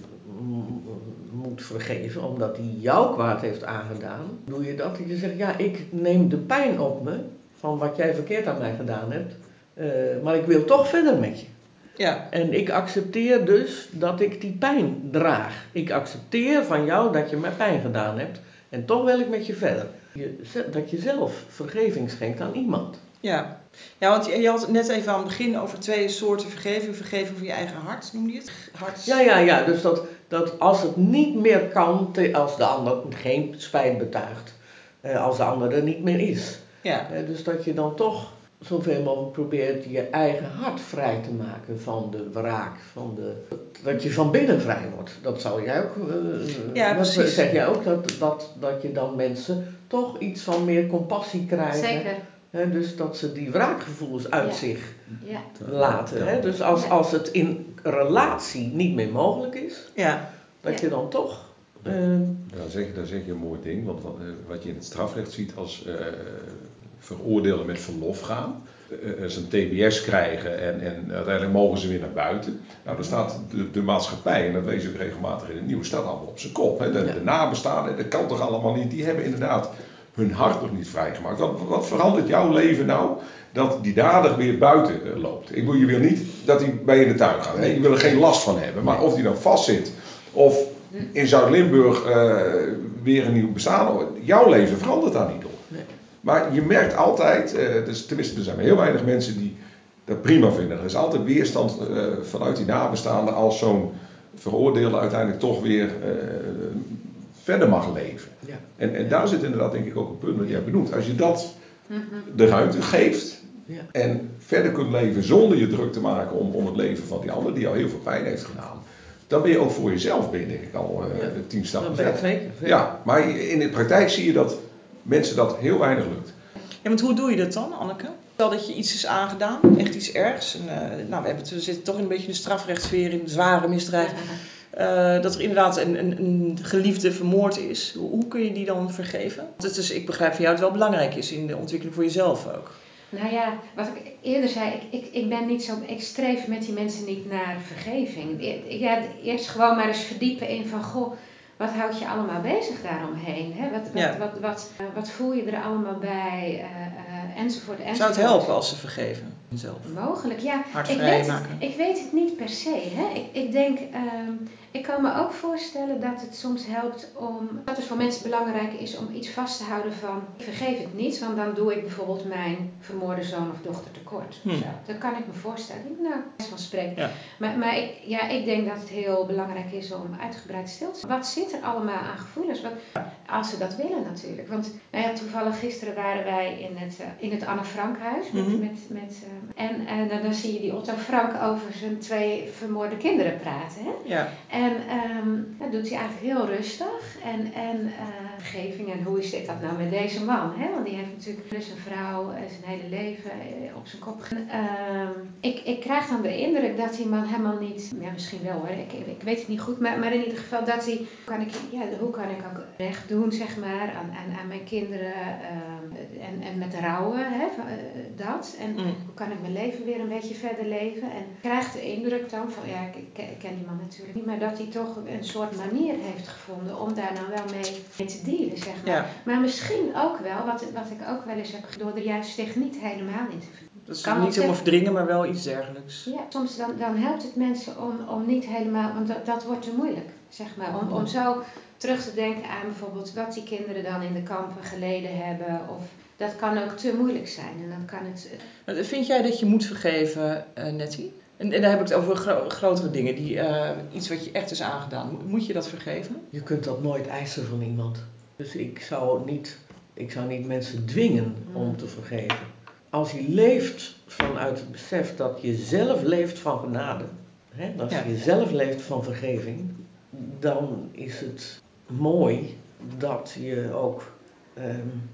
m- moet vergeven, omdat hij jou kwaad heeft aangedaan, doe je dat. Dat je zegt, ja, ik neem de pijn op me, van wat jij verkeerd aan mij gedaan hebt, uh, maar ik wil toch verder met je. Ja. En ik accepteer dus dat ik die pijn draag. Ik accepteer van jou dat je mij pijn gedaan hebt, en toch wil ik met je verder. Je, dat je zelf vergeving schenkt aan iemand. Ja. Ja, want je had het net even aan het begin over twee soorten vergeving. Vergeving van je eigen hart, noemde je het? Hart. Ja, ja, ja. Dus dat, dat als het niet meer kan, als de ander geen spijt betuigt, als de ander er niet meer is. Ja. Dus dat je dan toch zoveel mogelijk probeert je eigen hart vrij te maken van de wraak, van de, dat je van binnen vrij wordt. Dat zou jij ook, uh, ja, dat zeg jij ook, dat, dat, dat je dan mensen toch iets van meer compassie krijgen. Zeker. He, dus dat ze die wraakgevoelens uit ja. zich ja. laten. He. Dus als, ja. als het in relatie niet meer mogelijk is, ja. dat ja. je dan toch... Uh, daar, zeg, daar zeg je een mooi ding, want wat, uh, wat je in het strafrecht ziet als uh, veroordeelden met verlof gaan, uh, ze een T B S krijgen en, en uiteindelijk mogen ze weer naar buiten. Nou, dan staat de, de maatschappij, en dat lees ik regelmatig in het nieuws, staat allemaal op zijn kop. He. De, ja. de nabestaanden, dat kan toch allemaal niet, die hebben inderdaad hun hart nog niet vrijgemaakt. Wat, wat verandert jouw leven nou dat die dader weer buiten uh, loopt? Ik wil, je wil niet dat hij bij je in de tuin gaat. Hè? Je wil er geen last van hebben. Maar of hij dan vastzit of in Zuid-Limburg uh, weer een nieuw bestaan, jouw leven verandert daar niet op. Nee. Maar je merkt altijd, uh, dus, tenminste er zijn maar heel weinig mensen die dat prima vinden. Er is altijd weerstand uh, vanuit die nabestaanden als zo'n veroordeelde uiteindelijk toch weer uh, verder mag leven. Ja. En, en daar zit inderdaad denk ik ook een punt wat jij benoemt. Als je dat de ruimte geeft ja. en verder kunt leven zonder je druk te maken om, om het leven van die ander die jou heel veel pijn heeft gedaan, dan ben je ook voor jezelf ben je denk ik al uh, ja. tien stappen verder. Zeker, zeker. Ja, maar in de praktijk zie je dat mensen dat heel weinig lukt. Ja, want hoe doe je dat dan, Anneke? Stel dat je iets is aangedaan, echt iets ergs. En, uh, nou, we, hebben, we zitten toch een beetje in de strafrechtsfeer, in de zware misdrijven. Uh, dat er inderdaad een, een, een geliefde vermoord is. Hoe, hoe kun je die dan vergeven? Het is, ik begrijp van jou dat het wel belangrijk is in de ontwikkeling voor jezelf ook. Nou ja, wat ik eerder zei, ik, ik, ik ben niet zo, ik streef met die mensen niet naar vergeving. Ja, eerst gewoon maar eens verdiepen in van, goh, wat houdt je allemaal bezig daaromheen? Hè? Wat, wat, ja. wat, wat, wat, uh, wat voel je er allemaal bij? Uh, uh, enzovoort, enzovoort. Zou het helpen als ze vergeven? Zelf. Mogelijk, ja. Ik weet, het, ik weet het niet per se. Hè? Ik, ik denk, um, ik kan me ook voorstellen dat het soms helpt om, dat het voor mensen belangrijk is om iets vast te houden van, ik vergeef het niet, want dan doe ik bijvoorbeeld mijn vermoorde zoon of dochter tekort. Hmm. Zo. Dat kan ik me voorstellen. Nou, van spreken. Ja. Maar, maar ik, ja, ik denk dat het heel belangrijk is om uitgebreid stil te staan. Wat zit er allemaal aan gevoelens? Wat, als ze dat willen natuurlijk. Want nou ja, toevallig gisteren waren wij in het, uh, in het Anne Frankhuis met, mm-hmm. met, met uh, en, en uh, dan zie je die Otto Frank over zijn twee vermoorde kinderen praten. Hè? Ja. En um, dat doet hij eigenlijk heel rustig. En, en uh, vergeving en hoe zit dat nou met deze man? Hè? Want die heeft natuurlijk zijn vrouw en zijn hele leven uh, op zijn kop. Um, ik, ik krijg dan de indruk dat die man helemaal niet, ja misschien wel hoor, ik, ik weet het niet goed, maar, maar in ieder geval dat hij, kan ik, ja, hoe kan ik ook recht doen zeg maar aan, aan, aan mijn kinderen uh, en, en met rouwen, hè, uh, dat. En mm. hoe kan ik mijn leven weer een beetje verder leven? En ik krijg de indruk dan van, ja ik, ik, ik ken die man natuurlijk niet, maar dat hij toch een soort manier heeft gevonden om daar nou wel mee, mee te dealen zeg maar. Ja. Maar misschien ook wel, wat, wat ik ook wel eens heb door er juist zich niet helemaal in te vinden. Dat is kan niet helemaal verdringen, maar wel iets dergelijks. Ja, soms dan, dan helpt het mensen om, om niet helemaal, want dat, dat wordt te moeilijk, zeg maar. Om, om zo terug te denken aan bijvoorbeeld wat die kinderen dan in de kampen geleden hebben. Of dat kan ook te moeilijk zijn. En dan kan het... Vind jij dat je moet vergeven, uh, Nettie? En, en dan heb ik het over gro- grotere dingen, die, uh, iets wat je echt is aangedaan. Mo- Moet je dat vergeven? Je kunt dat nooit eisen van iemand. Dus ik zou niet, ik zou niet mensen dwingen om te vergeven. Als je leeft vanuit het besef dat je zelf leeft van genade, hè, als ja. je zelf leeft van vergeving, dan is het mooi dat je ook, um,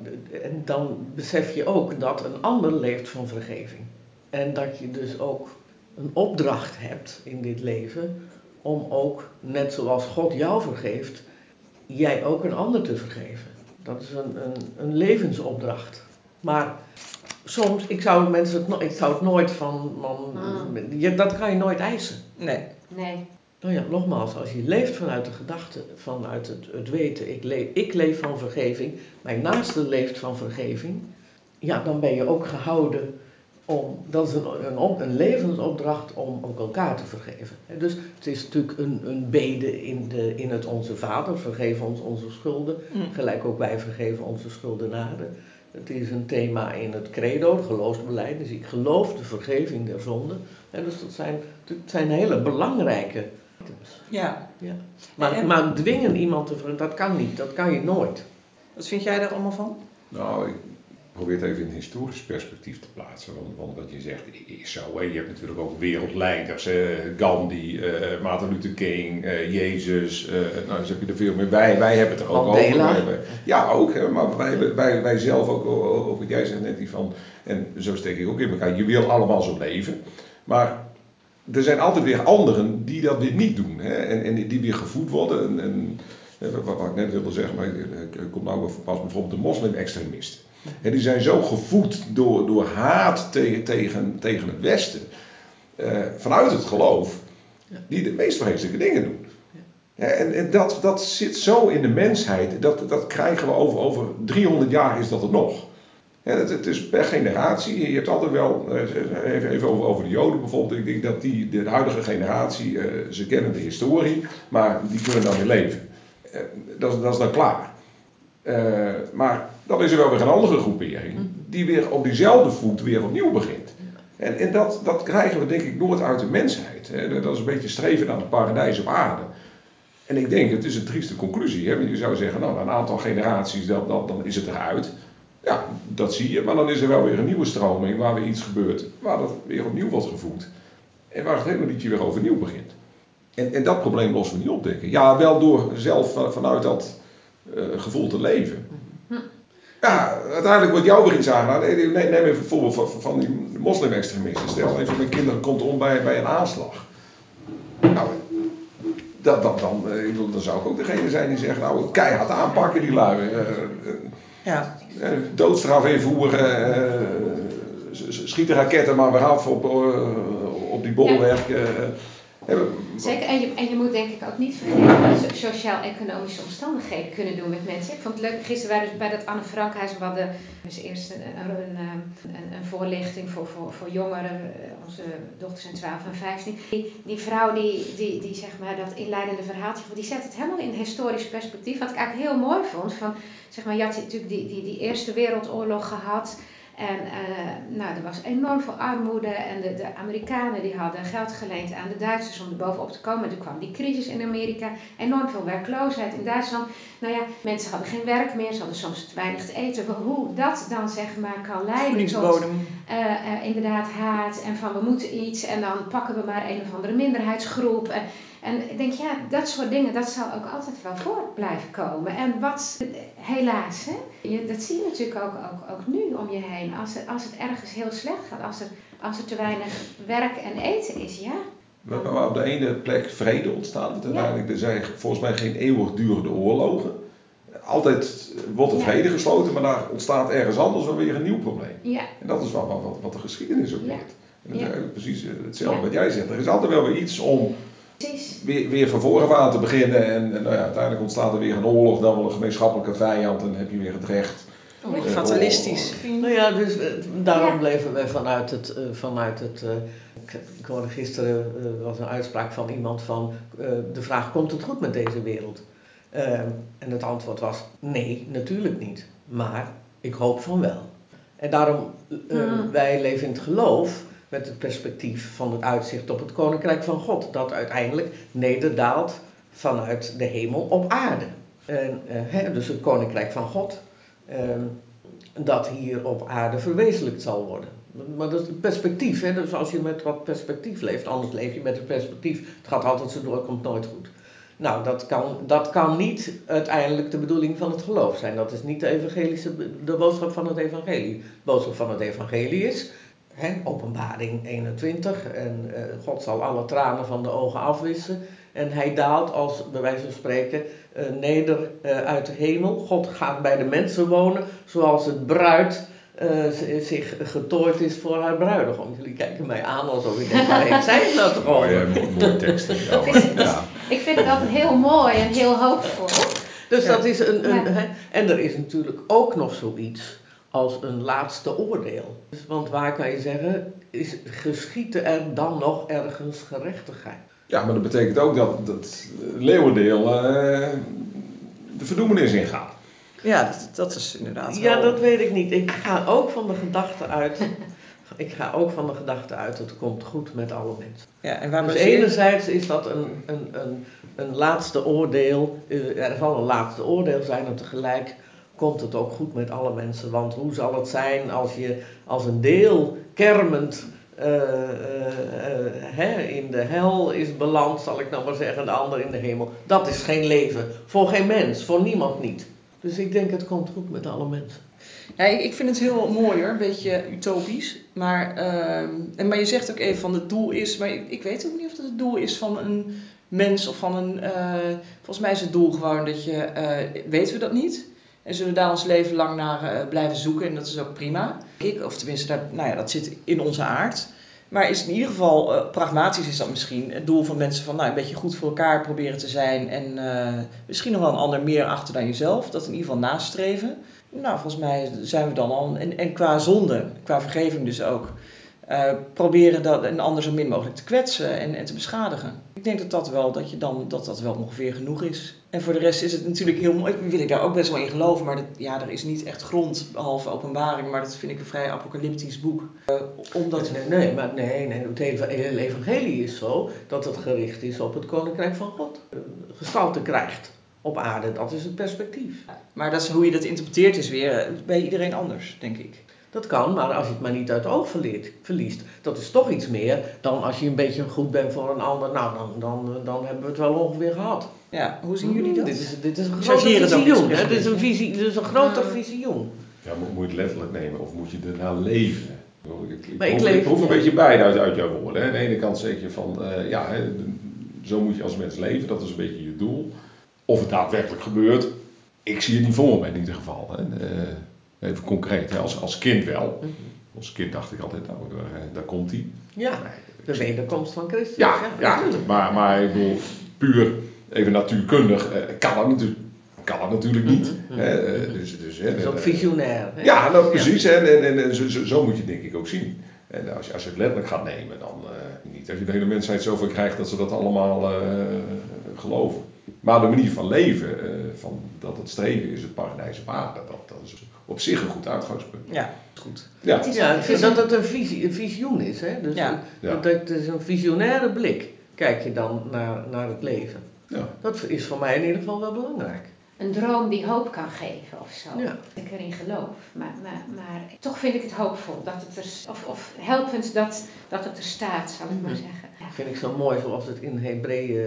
en dan besef je ook dat een ander leeft van vergeving. En dat je dus ook een opdracht hebt in dit leven om ook, net zoals God jou vergeeft, jij ook een ander te vergeven. Dat is een, een, een levensopdracht. Maar soms, ik zou, mensen het, no- ik zou het nooit van, man, mm. je, dat kan je nooit eisen. Nee. Nee. Nou ja, nogmaals, als je leeft vanuit de gedachte, vanuit het, het weten, ik leef, ik leef van vergeving, mijn naaste leeft van vergeving, ja, dan ben je ook gehouden om, dat is een, een, een levensopdracht om ook elkaar te vergeven. Dus het is natuurlijk een, een bede in, de, in het Onze Vader, vergeef ons onze schulden, mm. gelijk ook wij vergeven onze schuldenaren. Het is een thema in het credo, het geloofsbeleid, dus ik geloof de vergeving der zonden. En dus dat zijn, dat zijn hele belangrijke items. Ja. Ja. Maar, en, maar dwingen iemand te vergeven, dat kan niet, dat kan je nooit. Wat vind jij daar allemaal van? Nou, ik probeer het even in een historisch perspectief te plaatsen. Want, want wat je zegt is zo. Hè. Je hebt natuurlijk ook wereldleiders. Hè. Gandhi, uh, Martin Luther King, uh, Jezus. Uh, nou, dus heb je er veel meer. Wij, wij hebben het er ook Mandela. over. Wij, ja, ook. Hè. Maar wij, wij, wij zelf ook, ook wat jij zegt net die van. En zo steek ik ook in elkaar. Je wil allemaal zo leven. Maar er zijn altijd weer anderen die dat weer niet doen. Hè. En, en die weer gevoed worden. En, en, wat, wat ik net wilde zeggen. Maar ik kom nou pas bijvoorbeeld de moslim-extremisten. En die zijn zo gevoed door, door haat tegen, tegen, tegen het Westen, uh, vanuit het geloof, die de meest vreselijke dingen doen. Ja, en en dat, dat zit zo in de mensheid, dat, dat krijgen we over, over driehonderd jaar is dat er nog. Ja, het, het is per generatie, je hebt altijd wel, uh, even, even over, over de Joden bijvoorbeeld, ik denk dat die, de huidige generatie, uh, ze kennen de historie, maar die kunnen dan weer leven. Uh, dat, dat is dan klaar. Uh, maar dan is er wel weer een andere groepering die weer op diezelfde voet weer opnieuw begint. En, en dat, dat krijgen we denk ik nooit uit de mensheid. Hè. Dat is een beetje streven naar het paradijs op aarde. En ik denk, het is een trieste conclusie. Hè. Je zou zeggen, nou, na een aantal generaties, dan, dan, dan is het eruit. Ja, dat zie je. Maar dan is er wel weer een nieuwe stroming waar weer iets gebeurt. Waar dat weer opnieuw wordt gevoed. En waar het hele liedje weer overnieuw begint. En, en dat probleem lossen we niet op, denk ik. Ja, wel door zelf vanuit dat uh, gevoel te leven. Ja, uiteindelijk wordt jou weer iets aangedaan. Neem, neem even een voorbeeld van, van die moslim-extremisten. Stel even, mijn kinderen komt om bij, bij een aanslag. Nou, dat, dat, dan, dan zou ik ook degene zijn die zegt, nou, keihard aanpakken die lui. Uh, ja. uh, doodstraf invoeren, uh, schieten raketten maar weer af op, uh, op die bolwerken. Uh, Zeker, en je, en je moet denk ik ook niet vergeten wat sociaal-economische omstandigheden kunnen doen met mensen. Ik vond het leuk, gisteren waren we bij dat Anne Frankhuis, we hadden dus eerst een, een, een, een voorlichting voor, voor, voor jongeren, onze dochters zijn twaalf en vijftien. Die, die vrouw die, die, die zeg maar dat inleidende verhaaltje, die zet het helemaal in historisch perspectief, wat ik eigenlijk heel mooi vond. Van, zeg maar, je had natuurlijk die, die, die Eerste Wereldoorlog gehad. En uh, nou, er was enorm veel armoede en de, de Amerikanen die hadden geld geleend aan de Duitsers om er bovenop te komen. Toen kwam die crisis in Amerika, enorm veel werkloosheid in Duitsland. Nou ja, mensen hadden geen werk meer, ze hadden soms te weinig te eten. Hoe dat dan zeg maar kan leiden tot uh, uh, inderdaad haat en van we moeten iets en dan pakken we maar een of andere minderheidsgroep. En, en ik denk, ja, dat soort dingen, dat zal ook altijd wel voor blijven komen. En wat, helaas, hè, je, dat zie je natuurlijk ook, ook, ook nu om je heen. Als, er, als het ergens heel slecht gaat, als er, als er te weinig werk en eten is, ja. Waar op de ene plek vrede ontstaat, want uiteindelijk er zijn volgens mij geen eeuwigdurende oorlogen. Altijd wordt er ja. vrede gesloten, maar daar ontstaat ergens anders wel weer een nieuw probleem. Ja. En dat is wat, wat, wat de geschiedenis ook ja. leert. En dat ja. is eigenlijk precies hetzelfde ja. wat jij zegt. Er is altijd wel weer iets om weer, weer van vooraf aan te beginnen. En, en nou ja, uiteindelijk ontstaat er weer een oorlog, dan wel een gemeenschappelijke vijand en dan heb je weer het recht. Oh, uh, fatalistisch. Oh, nou ja, dus uh, daarom ja. bleven we vanuit het, uh, vanuit het uh, ik, ik hoorde gisteren, uh, was een uitspraak van iemand van uh, de vraag, komt het goed met deze wereld? Uh, en het antwoord was, nee, natuurlijk niet. Maar ik hoop van wel. En daarom, uh, hmm. wij leven in het geloof, met het perspectief van het uitzicht op het Koninkrijk van God. Dat uiteindelijk nederdaalt vanuit de hemel op aarde. En, uh, hè, dus het Koninkrijk van God, uh, dat hier op aarde verwezenlijkt zal worden. Maar dat is het perspectief, hè? Dus als je met wat perspectief leeft, anders leef je met het perspectief. Het gaat altijd zo door, het komt nooit goed. Nou, dat kan, dat kan niet uiteindelijk de bedoeling van het geloof zijn. Dat is niet de, evangelische, de boodschap van het evangelie. De boodschap van het evangelie is, hè, Openbaring eenentwintig, en uh, God zal alle tranen van de ogen afwissen. En hij daalt als, bij wijze van spreken, uh, neder uh, uit de hemel. God gaat bij de mensen wonen, zoals het bruid uh, zich getooid is voor haar bruidegom. Jullie kijken mij aan alsof ik denk, waar heeft zij het nou toch over? Mooie, mooie teksten. Ja, maar, ja. Ik vind het altijd heel mooi en heel hoopvol. Dus Ja. dat is een, een Ja. hè, en er is natuurlijk ook nog zoiets als een laatste oordeel. Dus, want waar kan je zeggen, is, geschiet er dan nog ergens gerechtigheid? Ja, maar dat betekent ook dat, dat het leeuwendeel uh, de verdoemenis ingaat. Ja, dat, dat is inderdaad Ja, wel... dat weet ik niet. Ik ga ook van de gedachte uit, ik ga ook van de gedachte uit, het komt goed met alle mensen. Ja, en waar Dus baseer je- enerzijds is dat een, een, een, een laatste oordeel, uh, er zal een laatste oordeel zijn en tegelijk komt het ook goed met alle mensen. Want hoe zal het zijn als je als een deel kermend uh, uh, uh, hè, in de hel is beland, zal ik nou maar zeggen, de ander in de hemel. Dat is geen leven. Voor geen mens, voor niemand niet. Dus ik denk het komt goed met alle mensen. Ja, ik, ik vind het heel mooi hoor, een beetje utopisch. Maar, uh, en, maar je zegt ook even van het doel is, maar ik, ik weet ook niet of dat het doel is van een mens of van een... Uh, volgens mij is het doel gewoon dat je, uh, weten we dat niet. En zullen we daar ons leven lang naar uh, blijven zoeken en dat is ook prima. Ik, of tenminste, dat, nou ja, dat zit in onze aard. Maar is in ieder geval, uh, pragmatisch is dat misschien het doel van mensen van nou, een beetje goed voor elkaar proberen te zijn. En uh, misschien nog wel een ander meer achter dan jezelf. Dat in ieder geval nastreven. Nou, volgens mij zijn we dan al, en, en qua zonde, qua vergeving dus ook, uh, proberen dat een ander zo min mogelijk te kwetsen en, en te beschadigen. Ik denk dat dat wel, dat je dan, dat dat wel ongeveer genoeg is. En voor de rest is het natuurlijk heel mooi, wil ik daar ook best wel in geloven, maar dat, ja, er is niet echt grond, behalve Openbaring, maar dat vind ik een vrij apocalyptisch boek. Uh, omdat... Nee, nee, maar nee, nee, het hele evangelie is zo dat het gericht is op het Koninkrijk van God. Uh, gestalte krijgt op aarde, dat is het perspectief. Maar dat is, hoe je dat interpreteert is weer bij iedereen anders, denk ik. Dat kan, maar als je het maar niet uit het oog verliest, verliest, dat is toch iets meer dan als je een beetje goed bent voor een ander. Nou, dan, dan, dan hebben we het wel ongeveer gehad. Ja, hoe zien jullie dat? Dit is, dit is een grote Chargeren het ook visioen, iets hè? Dit is een, beetje. visie, dit is een groter Mm. visioen. Ja, moet, moet je het letterlijk nemen of moet je ernaar leven? Ik, ik, Maar ik proef, leef- ik proef een ja. beetje beide uit, uit jouw woorden. Hè. Aan de ene kant zeg je van, uh, ja, hè, zo moet je als mens leven, dat is een beetje je doel. Of het daadwerkelijk gebeurt, ik zie het niet voor me in ieder geval. Hè. Uh, even concreet, hè. Als, als kind wel. Mhm. Als kind dacht ik altijd, nou, daar, daar komt hij. Ja, Nee, de ik zie- wederkomst van Christus. Ja, ja, natuurlijk. maar, maar ik bedoel, puur even natuurkundig uh, kan dat natuurlijk, kan dat natuurlijk niet. Mhm, Hè. Uh, mhm. dus, dus, hè, Het is ook uh, visionair. Hè? Ja, nou precies. En, en, en, en zo, zo, zo moet je het denk ik ook zien. En als je, als je het letterlijk gaat nemen, dan uh, niet als je de hele mensheid zoveel krijgt dat ze dat allemaal uh, geloven. Maar de manier van leven, uh, van dat het streven is het paradijs op aarde, dat, dat is op zich een goed uitgangspunt. Ja, goed. Ja, Het is Ja, ook- het is dat een- het een, visie, een visioen is. Hè? Dus Ja. dat, Ja. dat het is een visionaire blik. Kijk je dan naar, naar het leven. ja. Dat is voor mij in ieder geval wel belangrijk. een droom die hoop kan geven of zo. Ja. Dat ik erin geloof. Maar, maar, maar toch vind ik het hoopvol. Dat het er, of, of helpend dat, dat het er staat, zal ik maar Mhm. zeggen. Ja. Vind ik zo mooi zoals het in Hebreeën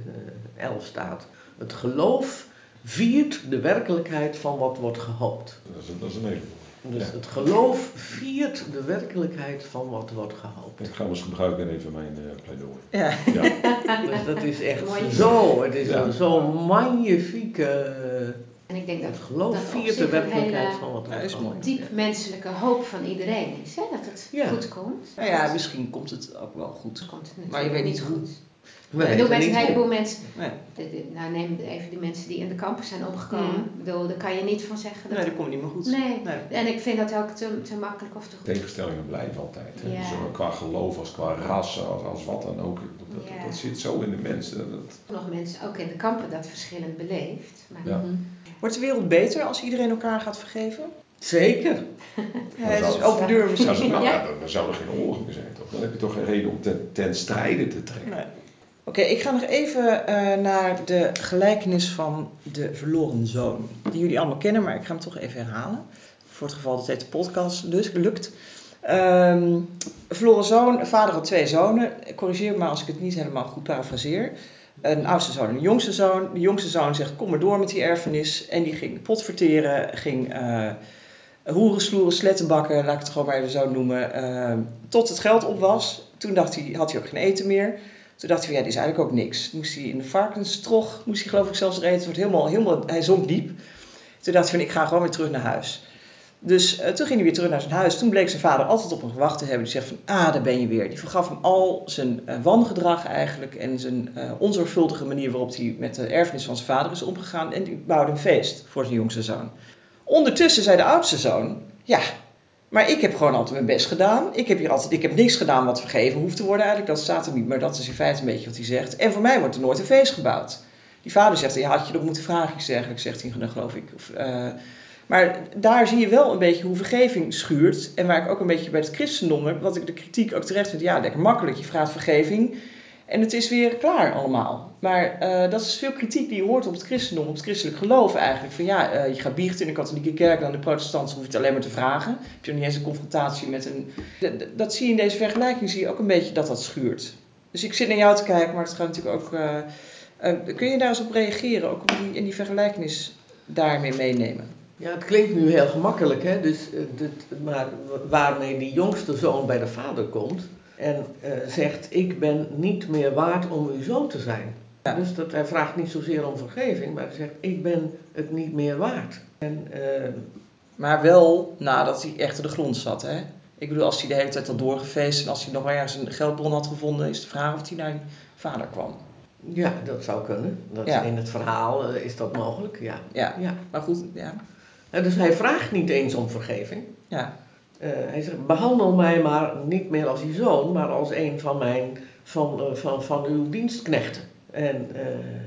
elf staat. Het geloof viert de werkelijkheid van wat wordt gehoopt. Dat is, dat is een hele mooie. Dus Ja. het geloof viert de werkelijkheid van wat wordt gehoopt. Ik ga hem eens gebruiken in even mijn uh, pleidooi. Ja. Ja. Dus dat is echt Mooi. zo, het is Ja. een zo magnifieke... En ik denk dat Het geloof dat op viert de zich een werkelijkheid hele van wat Ja, wordt is mooi. gehoopt. diep menselijke hoop van iedereen is. Hè? Dat het Ja. goed komt. Nou ja, misschien komt het ook wel goed. Dan komt het natuurlijk Maar je weet niet hoe. goed. We Ik bedoel, weten met niet een hoe. heleboel mensen. Nee, De, de, nou, neem even die mensen die in de kampen zijn omgekomen. Mm. Ik bedoel, daar kan je niet van zeggen. Dat nee, dat komt niet meer goed. Nee. Nee. En ik vind dat ook te, te makkelijk of te goed. Tegenstellingen blijven altijd. Hè. Ja. Zowel qua geloof als qua ras, als, als wat dan ook. Dat, dat, Ja. dat zit zo in de mensen. Dat, Nog mensen ook in de kampen dat verschillend beleefd. Maar Ja. Wordt de wereld beter als iedereen elkaar gaat vergeven? Zeker. Ja, het is open deur Ja, misschien. zo- nou, Ja. ja, dan, dan zou er geen oorlog meer zijn, toch? Dan heb je toch geen reden om ten, ten strijde te trekken. Nee. Oké, ik ga nog even uh, naar de gelijkenis van de verloren zoon. Die jullie allemaal kennen, maar ik ga hem toch even herhalen. Voor het geval dat deze podcast dus lukt. Um, verloren zoon, vader had twee zonen. Corrigeer me maar als ik het niet helemaal goed parafraseer. Een oudste zoon en een jongste zoon. De jongste zoon zegt, kom maar door met die erfenis. En die ging pot verteren, ging uh, hoeren, sloeren, sletten bakken, laat ik het gewoon maar even zo noemen. Uh, tot het geld op was. Toen dacht hij, had hij ook geen eten meer. Toen dacht hij van, ja, dit is eigenlijk ook niks. Toen moest hij in de varkenstrog, moest hij geloof ik zelfs eten. Het wordt helemaal, helemaal, hij zonk diep. Toen dacht hij van, ik ga gewoon weer terug naar huis. Dus uh, toen ging hij weer terug naar zijn huis. Toen bleek zijn vader altijd op hem gewacht te hebben. Die zegt van, ah, daar ben je weer. Die vergaf hem al zijn uh, wangedrag eigenlijk. En zijn uh, onzorgvuldige manier waarop hij met de erfenis van zijn vader is omgegaan. En die bouwde een feest voor zijn jongste zoon. Ondertussen zei de oudste zoon, ja, maar ik heb gewoon altijd mijn best gedaan. Ik heb hier altijd, ik heb niks gedaan wat vergeven hoeft te worden eigenlijk. Dat staat er niet, maar dat is in feite een beetje wat hij zegt. En voor mij wordt er nooit een feest gebouwd. Die vader zegt, ja, had je dat moeten vragen, iets dergelijks, zegt hij, geloof ik. Of, uh, maar daar zie je wel een beetje hoe vergeving schuurt. En waar ik ook een beetje bij het christendom heb, wat ik de kritiek ook terecht vind. Ja, lekker makkelijk, je vraagt vergeving en het is weer klaar allemaal. Maar uh, dat is veel kritiek die je hoort op het christendom, op het christelijk geloof eigenlijk. Van ja, uh, je gaat biechten in de katholieke kerk, dan de protestanten hoef je het alleen maar te vragen. Heb je niet eens een confrontatie met een... Dat, dat zie je in deze vergelijking, zie je ook een beetje dat dat schuurt. Dus ik zit naar jou te kijken, maar het gaat natuurlijk ook... Uh, uh, kun je daar eens op reageren, ook op die, in die vergelijkenis daarmee meenemen? Ja, het klinkt nu heel gemakkelijk, hè? Dus, uh, dit, maar waarmee die jongste zoon bij de vader komt en uh, zegt, ik ben niet meer waard om uw zoon te zijn. Ja. Dus dat, hij vraagt niet zozeer om vergeving, maar hij zegt, ik ben het niet meer waard. En, uh, maar wel nadat hij echt in de grond zat, hè? Ik bedoel, als hij de hele tijd had doorgefeest en als hij nog maar ergens een geldbron had gevonden, is de vraag of hij naar die vader kwam. Ja, dat zou kunnen. Dat ja. In het verhaal uh, is dat mogelijk, ja. Ja, ja. Maar goed, ja. Uh, dus hij vraagt niet eens om vergeving. Ja. Uh, hij zegt, behandel mij maar niet meer als uw zoon, maar als een van, mijn, van, uh, van, van uw dienstknechten. En uh,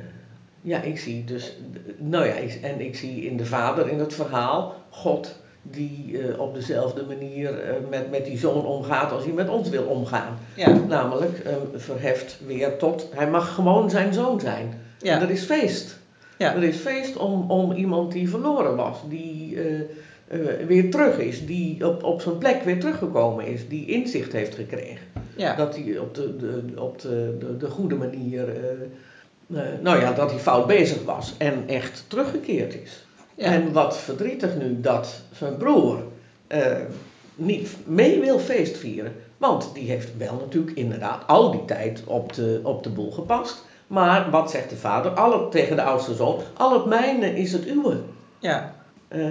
ja, ik zie dus, nou ja, ik, en ik zie in de vader in het verhaal God die uh, op dezelfde manier uh, met, met die zoon omgaat als hij met ons wil omgaan. Ja. Namelijk uh, verheft weer tot, hij mag gewoon zijn zoon zijn. Ja. En er is feest. Ja. Er is feest om, om iemand die verloren was, die uh, uh, weer terug is, die op, op zijn plek weer teruggekomen is, die inzicht heeft gekregen. Ja. Dat hij op de, de, op de, de, de goede manier, uh, uh, nou ja, dat hij fout bezig was en echt teruggekeerd is. Ja. En wat verdrietig nu dat zijn broer uh, niet mee wil feestvieren, want die heeft wel natuurlijk inderdaad al die tijd op de, op de boel gepast. Maar wat zegt de vader? Al het, tegen de oudste zoon, al het mijne is het uwe. Ja. Uh,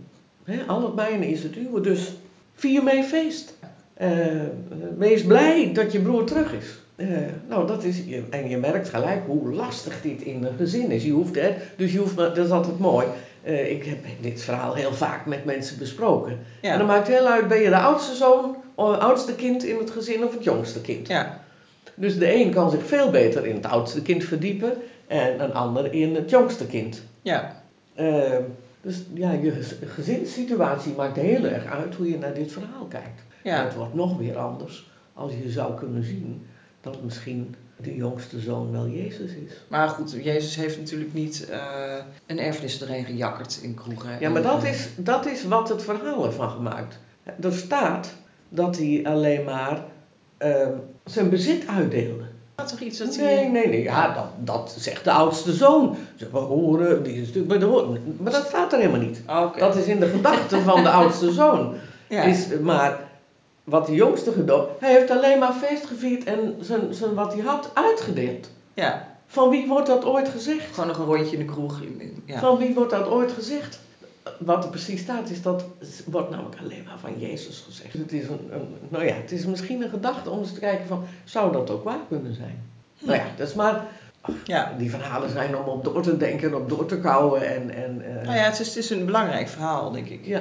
he, al het mijne is het uwe, dus vier mee feest. Uh, wees blij dat je broer terug is. Uh, nou, dat is, en je merkt gelijk hoe lastig dit in een gezin is. Je hoeft, hè, dus je hoeft, dat is altijd mooi. Uh, ik heb dit verhaal heel vaak met mensen besproken. Ja. En dan maakt heel uit, ben je de oudste zoon, of het oudste kind in het gezin of het jongste kind. Ja. Dus de een kan zich veel beter in het oudste kind verdiepen en een ander in het jongste kind. Ja. Uh, dus ja, je gezinssituatie maakt heel erg uit hoe je naar dit verhaal kijkt. Ja. En het wordt nog weer anders als je zou kunnen zien dat misschien de jongste zoon wel Jezus is. Maar goed, Jezus heeft natuurlijk niet uh, een erfenis erheen gejakkerd in kroegen. Ja, maar dat is, dat is wat het verhaal ervan gemaakt. Er staat dat hij alleen maar uh, zijn bezit uitdeelde. Toch iets dat nee, hij... nee, nee, ja, dat, dat zegt de oudste zoon. Ze horen, die is natuurlijk bij de horen. Maar dat staat er helemaal niet. Okay. Dat is in de gedachten van de oudste zoon. Ja. Is, maar wat de jongste gedaan, hij heeft alleen maar feest gevierd en zijn, zijn wat hij had uitgedeeld. Ja. Van wie wordt dat ooit gezegd? Gewoon nog een rondje in de kroeg. In, in, ja. Van wie wordt dat ooit gezegd? Wat er precies staat is dat wordt namelijk alleen maar van Jezus gezegd. Het is, een, een, nou ja, het is misschien een gedachte om eens te kijken van, zou dat ook waar kunnen zijn? Hm. Nou ja, dat is maar, ach, ja. Die verhalen zijn om op door te denken en op door te kouwen. En, en, uh... Nou ja, het is, het is een belangrijk verhaal, denk ik. Ja.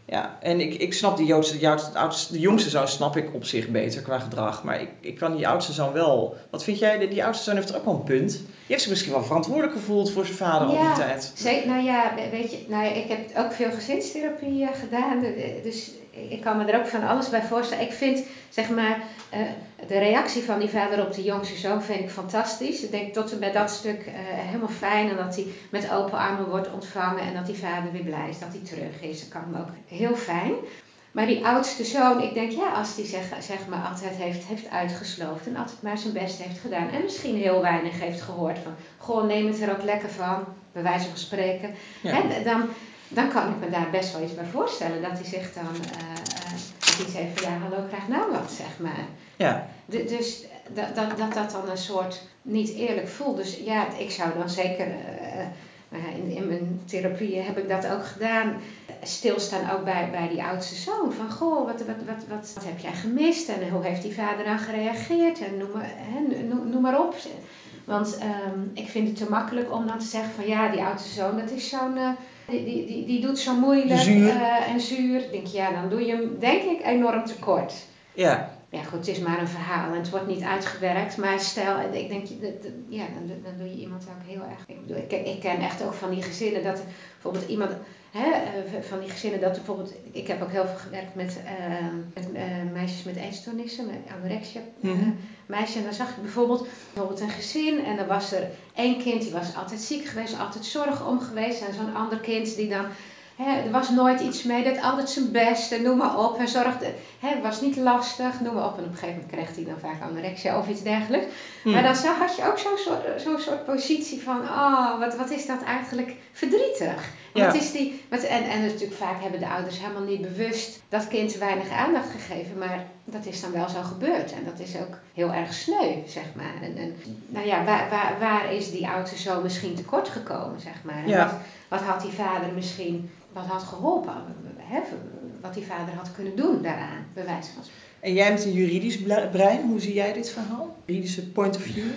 Ja, en ik, ik snap die Joodse, de, oudste, de jongste zoon snap ik op zich beter qua gedrag. Maar ik, ik kan die oudste zoon wel... Wat vind jij? Die oudste zoon heeft ook wel een punt. Die heeft zich misschien wel verantwoordelijk gevoeld voor zijn vader ja, al die tijd. Zeker, nou ja, weet je, nou ja, ik heb ook veel gezinstherapie uh, gedaan. Dus ik kan me er ook van alles bij voorstellen. Ik vind, zeg maar, uh, de reactie van die vader op de jongste zoon vind ik fantastisch. Ik denk tot en met dat stuk uh, helemaal fijn. En dat hij met open armen wordt ontvangen. En dat die vader weer blij is dat hij terug is. Dat kan me ook heel fijn. Maar die oudste zoon, ik denk ja, als die zeg, zeg maar altijd heeft, heeft uitgesloofd en altijd maar zijn best heeft gedaan en misschien heel weinig heeft gehoord van, goh, neem het er ook lekker van, bij wijze van spreken, ja. Hè, dan, dan kan ik me daar best wel iets bij voorstellen, dat hij zich dan, uh, uh, dat hij zegt van ja, hallo, krijg nou wat, zeg maar. Ja. De, dus dat, dat, dat dat dan een soort niet eerlijk voelt. Dus ja, ik zou dan zeker... Uh, In, in mijn therapie heb ik dat ook gedaan. Stilstaan ook bij, bij die oudste zoon. Van goh, wat, wat, wat, wat, wat heb jij gemist? En hoe heeft die vader aan gereageerd? En noem, he, noem, noem maar op. Want um, ik vind het te makkelijk om dan te zeggen van ja, die oudste zoon, dat is zo'n... Uh, die, die, die, die doet zo moeilijk uh, en zuur. Ik denk ja, dan doe je hem denk ik enorm tekort. Ja. Ja goed, het is maar een verhaal en het wordt niet uitgewerkt, maar stel, ik denk, ja, dan, dan doe je iemand ook heel erg. Ik, bedoel, ik, ik ken echt ook van die gezinnen dat er bijvoorbeeld iemand, hè, van die gezinnen dat er bijvoorbeeld, ik heb ook heel veel gewerkt met, uh, met uh, meisjes met eetstoornissen, met anorexia mm-hmm. uh, meisjes. En dan zag ik bijvoorbeeld, bijvoorbeeld een gezin en dan was er één kind die was altijd ziek geweest, altijd zorg om geweest en zo'n ander kind die dan... He, er was nooit iets mee, deed altijd zijn best en noem maar op. Hij zorgde, het was niet lastig, noem maar op. En op een gegeven moment kreeg hij dan vaak anorexia of iets dergelijks. Hmm. Maar dan zag, had je ook zo'n soort, zo'n soort positie van, oh, wat, wat is dat eigenlijk verdrietig. Ja. Wat is die, wat, en, en natuurlijk vaak hebben de ouders helemaal niet bewust dat kind weinig aandacht gegeven. Maar dat is dan wel zo gebeurd. En dat is ook heel erg sneu, zeg maar. En, en nou ja, waar, waar, waar is die oudste zo misschien tekort gekomen, zeg maar. En ja. wat, wat had die vader misschien... Wat had geholpen, hè, wat die vader had kunnen doen daaraan, bij wijze van. En jij met een juridisch brein, hoe zie jij dit verhaal? Juridische point of view?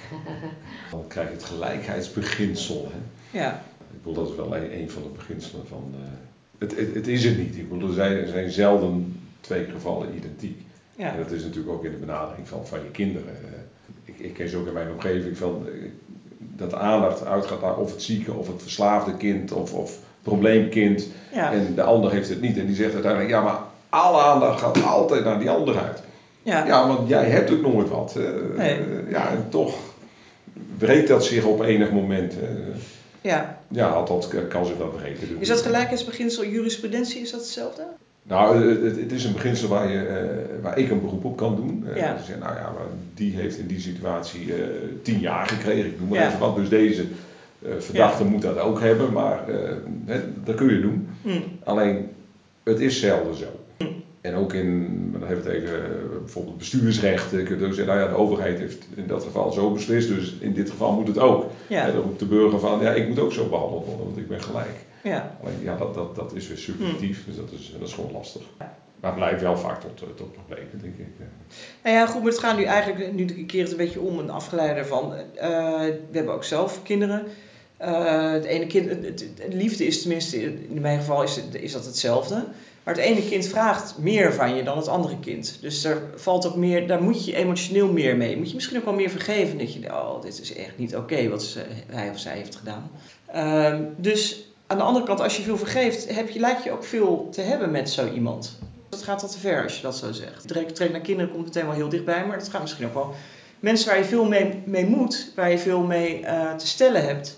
Dan krijg je het gelijkheidsbeginsel. Hè? Ja. Ik bedoel, dat is wel een, een van de beginselen van... Uh, het, het, het is het niet. Ik bedoel, er zijn, er zijn zelden twee gevallen identiek. Ja. En dat is natuurlijk ook in de benadering van, van je kinderen. Uh, ik, ik ken ze ook in mijn omgeving van... Uh, dat de aandacht uitgaat naar of het zieke of het verslaafde kind of... of probleemkind ja. En de ander heeft het niet. En die zegt uiteindelijk, ja, maar alle aandacht gaat altijd naar die ander uit. Ja, ja want jij hebt ook nooit wat. Uh, nee. uh, ja, en toch breekt dat zich op enig moment. Uh, ja. Ja, althans kan zich dat breken. Is dat gelijkheidsbeginsel jurisprudentie, is dat hetzelfde? Nou, het, het is een beginsel waar, je, uh, waar ik een beroep op kan doen. Uh, ja. Dus zeggen, nou ja, maar die heeft in die situatie uh, tien jaar gekregen, ik noem maar ja. even wat. Dus deze... Uh, verdachte ja. moet dat ook hebben, maar uh, he, dat kun je doen. Mm. Alleen, het is zelden zo. Mm. En ook in, dan hebben we het even, uh, bijvoorbeeld bestuursrecht, kun je ook zeggen, nou ja, de overheid heeft in dat geval zo beslist, dus in dit geval moet het ook. Ja. En dan roept de burger van, ja, ik moet ook zo behandeld worden, want ik ben gelijk. Ja. Alleen, ja, dat, dat, dat is weer subjectief, mm. dus dat is, dat is gewoon lastig. Maar het leidt wel vaak tot, tot problemen, denk ik. Nou ja, goed, maar het gaat nu eigenlijk, nu keer het een beetje om, een afgeleide ervan. Uh, we hebben ook zelf kinderen. Uh, het ene kind, het, het, het liefde is tenminste, in mijn geval is, het, is dat hetzelfde. Maar het ene kind vraagt meer van je dan het andere kind. Dus er valt ook meer, daar moet je emotioneel meer mee. Moet je misschien ook wel meer vergeven. Dat je, oh, dit is echt niet oké okay wat ze, hij of zij heeft gedaan. Uh, dus aan de andere kant, als je veel vergeeft, heb je, lijkt je ook veel te hebben met zo iemand. Dat gaat wat te ver als je dat zo zegt. Trek, trek naar kinderen komt meteen wel heel dichtbij, maar dat gaat misschien ook wel. Mensen waar je veel mee, mee moet, waar je veel mee uh, te stellen hebt.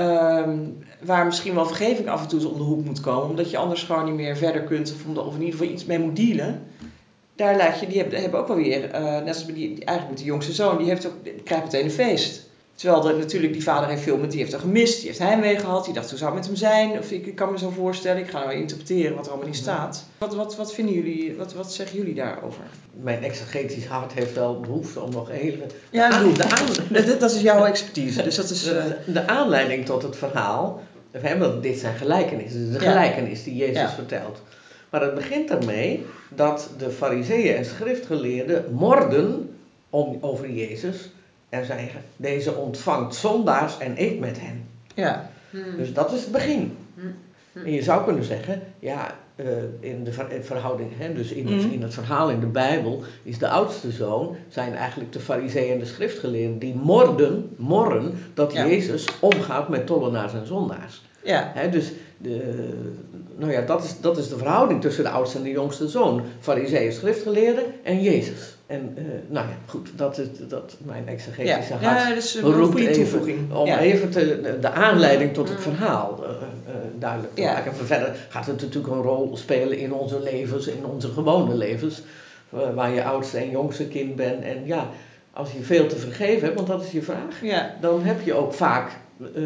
Um, waar misschien wel vergeving af en toe om de hoek moet komen, omdat je anders gewoon niet meer verder kunt of, of in ieder geval iets mee moet dealen. Daar lijkt je, die hebben, hebben ook wel weer, uh, net als bij die, eigenlijk met de jongste zoon, die, heeft ook, die krijgt meteen een feest. Terwijl de, natuurlijk die vader heeft veel met, die heeft er gemist, die heeft heimwee gehad, die dacht hoe zou het met hem zijn, of ik, ik kan me zo voorstellen, ik ga nou interpreteren wat er allemaal niet staat. Wat, wat, wat vinden jullie, wat, wat zeggen jullie daarover? Mijn exegetisch hart heeft wel behoefte om nog even... Ja, dat, de aan... dat, dat is jouw expertise, dus dat is... Uh... De, de aanleiding tot het verhaal, want dit zijn gelijkenissen, de gelijkenis die Jezus ja. vertelt. Maar het begint ermee dat de fariseeën en schriftgeleerden morden om, over Jezus... En zeggen, deze ontvangt zondaars en eet met hen. Ja. Hmm. Dus dat is het begin. Hmm. Hmm. En je zou kunnen zeggen, ja, uh, in de ver- verhouding, hè, dus in, Mm. het, in het verhaal in de Bijbel, is de oudste zoon, zijn eigenlijk de farizeeën en de schriftgeleerden die morden, morren dat Ja. Jezus omgaat met tollenaars en zondaars. Ja. Hè, dus de, nou ja, dat, is, dat is de verhouding tussen de oudste en de jongste zoon. Farizeeën, schriftgeleerden en Jezus. En uh, nou ja, goed, dat is dat mijn exegetische Ja. hart Ja, dat is een roept goede even toevoeging. om Ja. even te, de aanleiding tot het Mm. verhaal uh, uh, duidelijk te Ja. maken. En verder gaat het natuurlijk een rol spelen in onze levens, in onze gewone levens, uh, waar je oudste en jongste kind bent. En ja, als je veel te vergeven hebt, want dat is je vraag, Ja. dan heb je ook vaak uh,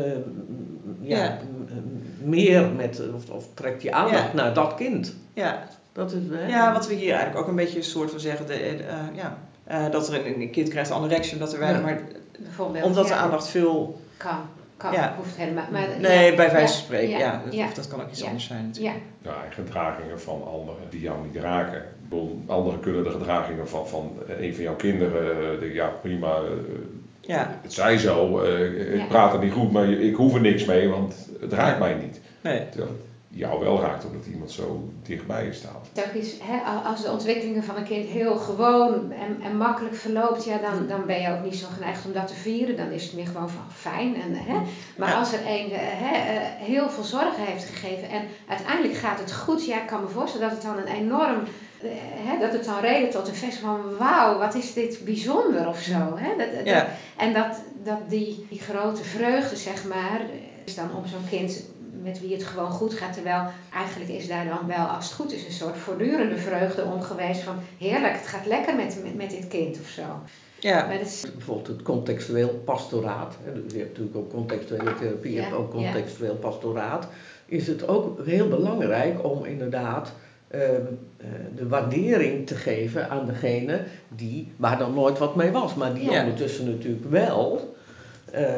ja, Ja. m- meer met, of, of trekt je aandacht Ja. naar dat kind. Ja. Dat is, hè? Ja, wat we hier eigenlijk ook een beetje een soort van zeggen, de, de, uh, ja, uh, dat er een, een kind krijgt anorexia, omdat er weinig, Ja. maar Bijvoorbeeld, omdat de ja. aandacht veel, Kan, kan, Ja. hoeft helemaal. Maar, nee, ja, bij wijze ja, van spreken, ja, ja, dat, ja. of dat kan ook iets Ja. anders zijn natuurlijk. Ja, Ja, en gedragingen van anderen die jou niet raken. Ik bedoel, anderen kunnen de gedragingen van, van een van jouw kinderen, uh, denk, ja prima, uh, Ja. het zij zo, uh, ik Ja. praat er niet goed, maar ik hoef er niks mee, want het raakt mij niet. Nee. Terwijl het jou wel raakt omdat iemand zo dichtbij je staat. het is ook iets, hè, als de ontwikkelingen van een kind heel gewoon en, en makkelijk verloopt, ja, dan, dan ben je ook niet zo geneigd om dat te vieren. Dan is het meer gewoon van fijn. En, hè. Maar Ja. als er een uh, hè, uh, heel veel zorgen heeft gegeven en uiteindelijk gaat het goed, ja, ik kan me voorstellen dat het dan een enorm, uh, hè, dat het dan reden tot een feest van wauw, wat is dit bijzonder of zo. Hè. Dat, dat, Ja. En dat, dat die, die grote vreugde, zeg maar, is dan om zo'n kind met wie het gewoon goed gaat. Terwijl eigenlijk is daar dan wel, als het goed is, een soort voortdurende vreugde om geweest van heerlijk, het gaat lekker met, met, met dit kind of zo. Ja. Maar dat is, Bijvoorbeeld het contextueel pastoraat, hè, dus je hebt natuurlijk ook contextuele therapie, je Ja, hebt ook ja. contextueel pastoraat, is het ook heel belangrijk om inderdaad um, uh, de waardering te geven aan degene die, waar dan nooit wat mee was, maar die Ja. ondertussen natuurlijk wel uh, uh,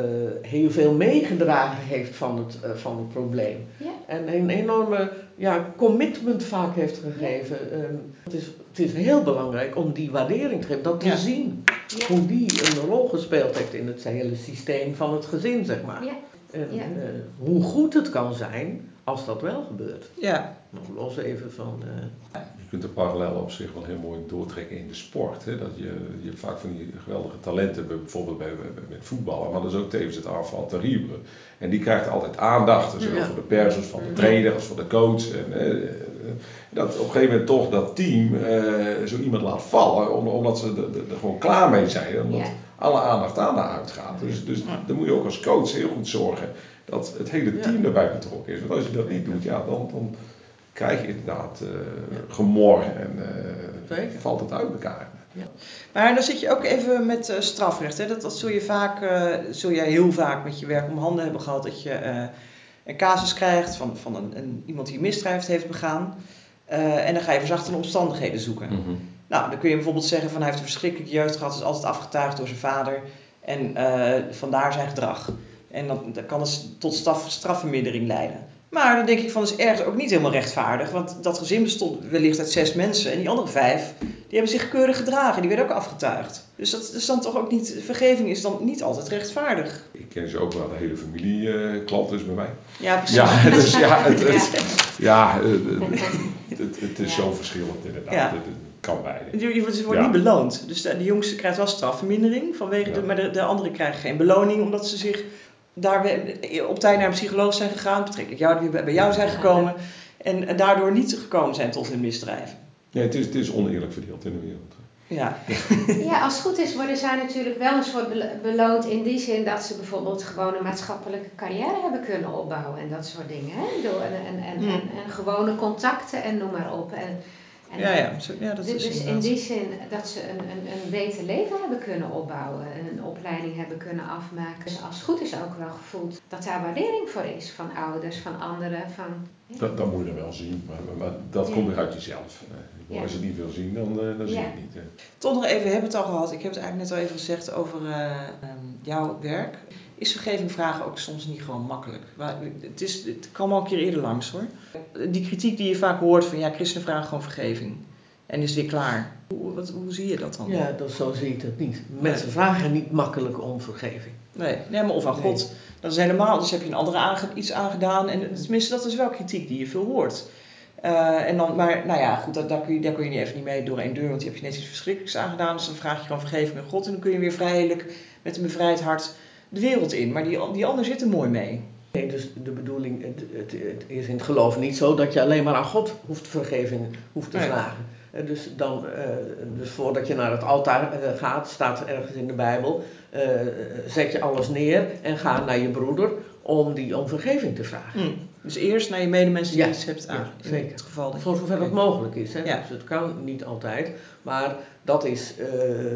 heel veel meegedragen heeft van het, uh, van het probleem. ja. En een enorme ja, commitment vaak heeft gegeven. Um, het, is, het is heel belangrijk om die waardering te geven, dat te Ja. zien. Ja. Hoe die een rol gespeeld heeft in het hele systeem van het gezin, zeg maar. Ja. En Ja. uh, hoe goed het kan zijn als dat wel gebeurt. Ja. Nog los even van... Uh, Je kunt de parallellen op zich wel heel mooi doortrekken in de sport. Hè? Dat je, je hebt vaak van die geweldige talenten, bijvoorbeeld bij, bij, met voetballen, maar dat is ook tevens het enfant terrible. En die krijgt altijd aandacht, zowel Ja. voor de pers als van de trainer als voor de coach. En, eh, dat op een gegeven moment toch dat team eh, zo iemand laat vallen, omdat ze er gewoon klaar mee zijn. Omdat Ja. alle aandacht aan naar uitgaat. Dus, dus dan moet je ook als coach heel goed zorgen dat het hele team Ja. erbij betrokken is. Want als je dat niet doet, ja, dan, dan krijg je inderdaad uh, gemor en uh, valt het uit elkaar. Ja. Maar dan zit je ook even met uh, strafrecht. Hè? Dat, dat zul je vaak, uh, zul jij heel vaak met je werk om handen hebben gehad. Dat je uh, een casus krijgt van, van een, een, iemand die een misdrijf heeft begaan. Uh, en dan ga je verzachtende omstandigheden zoeken. Mm-hmm. Nou, dan kun je bijvoorbeeld zeggen van hij heeft een verschrikkelijke jeugd gehad. Is altijd afgetuigd door zijn vader. En uh, vandaar zijn gedrag. En dan, dan kan het tot straf, strafvermindering leiden. Maar dan denk ik van, dat is ergens ook niet helemaal rechtvaardig. Want dat gezin bestond wellicht uit zes mensen. En die andere vijf, die hebben zich keurig gedragen. Die werden ook afgetuigd. Dus dat is dan toch ook niet, vergeving is dan niet altijd rechtvaardig. Ik ken ze ook wel, de hele familie uh, klant is bij mij. Ja, precies. Ja, dus ja, het, Ja. het, ja, uh, het, het is Ja. zo verschillend inderdaad. Ja. Het, het kan beide. Je, je wordt, wordt Ja. niet beloond. Dus de, de jongste krijgt wel strafvermindering. Vanwege de, Ja. maar de, de anderen krijgen geen beloning. Omdat ze zich daar op tijd naar een psycholoog zijn gegaan. Betrekkelijk jou, die bij jou zijn gekomen. En, en daardoor niet gekomen zijn tot hun misdrijven. Nee, het is, het is oneerlijk verdeeld in de wereld. Ja. Ja, als het goed is worden zij natuurlijk wel een soort beloond in die zin dat ze bijvoorbeeld gewoon een maatschappelijke carrière hebben kunnen opbouwen en dat soort dingen. Hè? Door, en, en, en, Mm. en, en gewone contacten en noem maar op. En, en Ja, ja. Zo, ja dat dus is dus in inderdaad. die zin dat ze een, een, een beter leven hebben kunnen opbouwen en een opleiding hebben kunnen afmaken. Dus als het goed is ook wel gevoeld dat daar waardering voor is van ouders, van anderen. Van, ja. Dat, dat moet je dan wel zien, maar, maar, maar dat Ja. komt weer uit jezelf. Uh, Ja. Als je het niet wil zien, dan, uh, dan zie je Ja. het niet. Uh. Toch nog even, we hebben het al gehad. Ik heb het eigenlijk net al even gezegd over uh, um, jouw werk. Is vergeving vragen ook soms niet gewoon makkelijk? Maar het, is, het kwam al een keer eerder langs hoor. Die kritiek die je vaak hoort van ja, christenen vragen gewoon vergeving. En is weer klaar. Hoe, wat, hoe zie je dat dan? ja, dat, zo zie ik het niet. Mensen vragen niet makkelijk om vergeving. Nee, nee maar of aan God. Nee. Dat is helemaal, dus heb je een andere aange, iets aangedaan. En tenminste, dat is wel kritiek die je veel hoort. Uh, en dan, maar nou ja, goed, dat, daar, kun je, daar kun je niet even niet mee door één deur, want die heb je net iets verschrikkelijks aangedaan. Dus dan vraag je gewoon vergeving aan God en dan kun je weer vrijelijk met een bevrijd hart de wereld in. Maar die, die ander zit er mooi mee. Nee, dus de bedoeling, het, het, het is in het geloof niet zo dat je alleen maar aan God hoeft vergeving hoeft te nee. vragen. Dus, dan, uh, dus voordat je naar het altaar uh, gaat, staat ergens in de Bijbel, uh, zet je alles neer en ga naar je broeder om die om vergeving te vragen. Mm. Dus eerst naar je medemens die ja. iets hebt aan. Ja, zeker. In het geval dat Voor zover okay. dat mogelijk is. Hè? Ja. Dus het kan niet altijd, maar dat is, uh,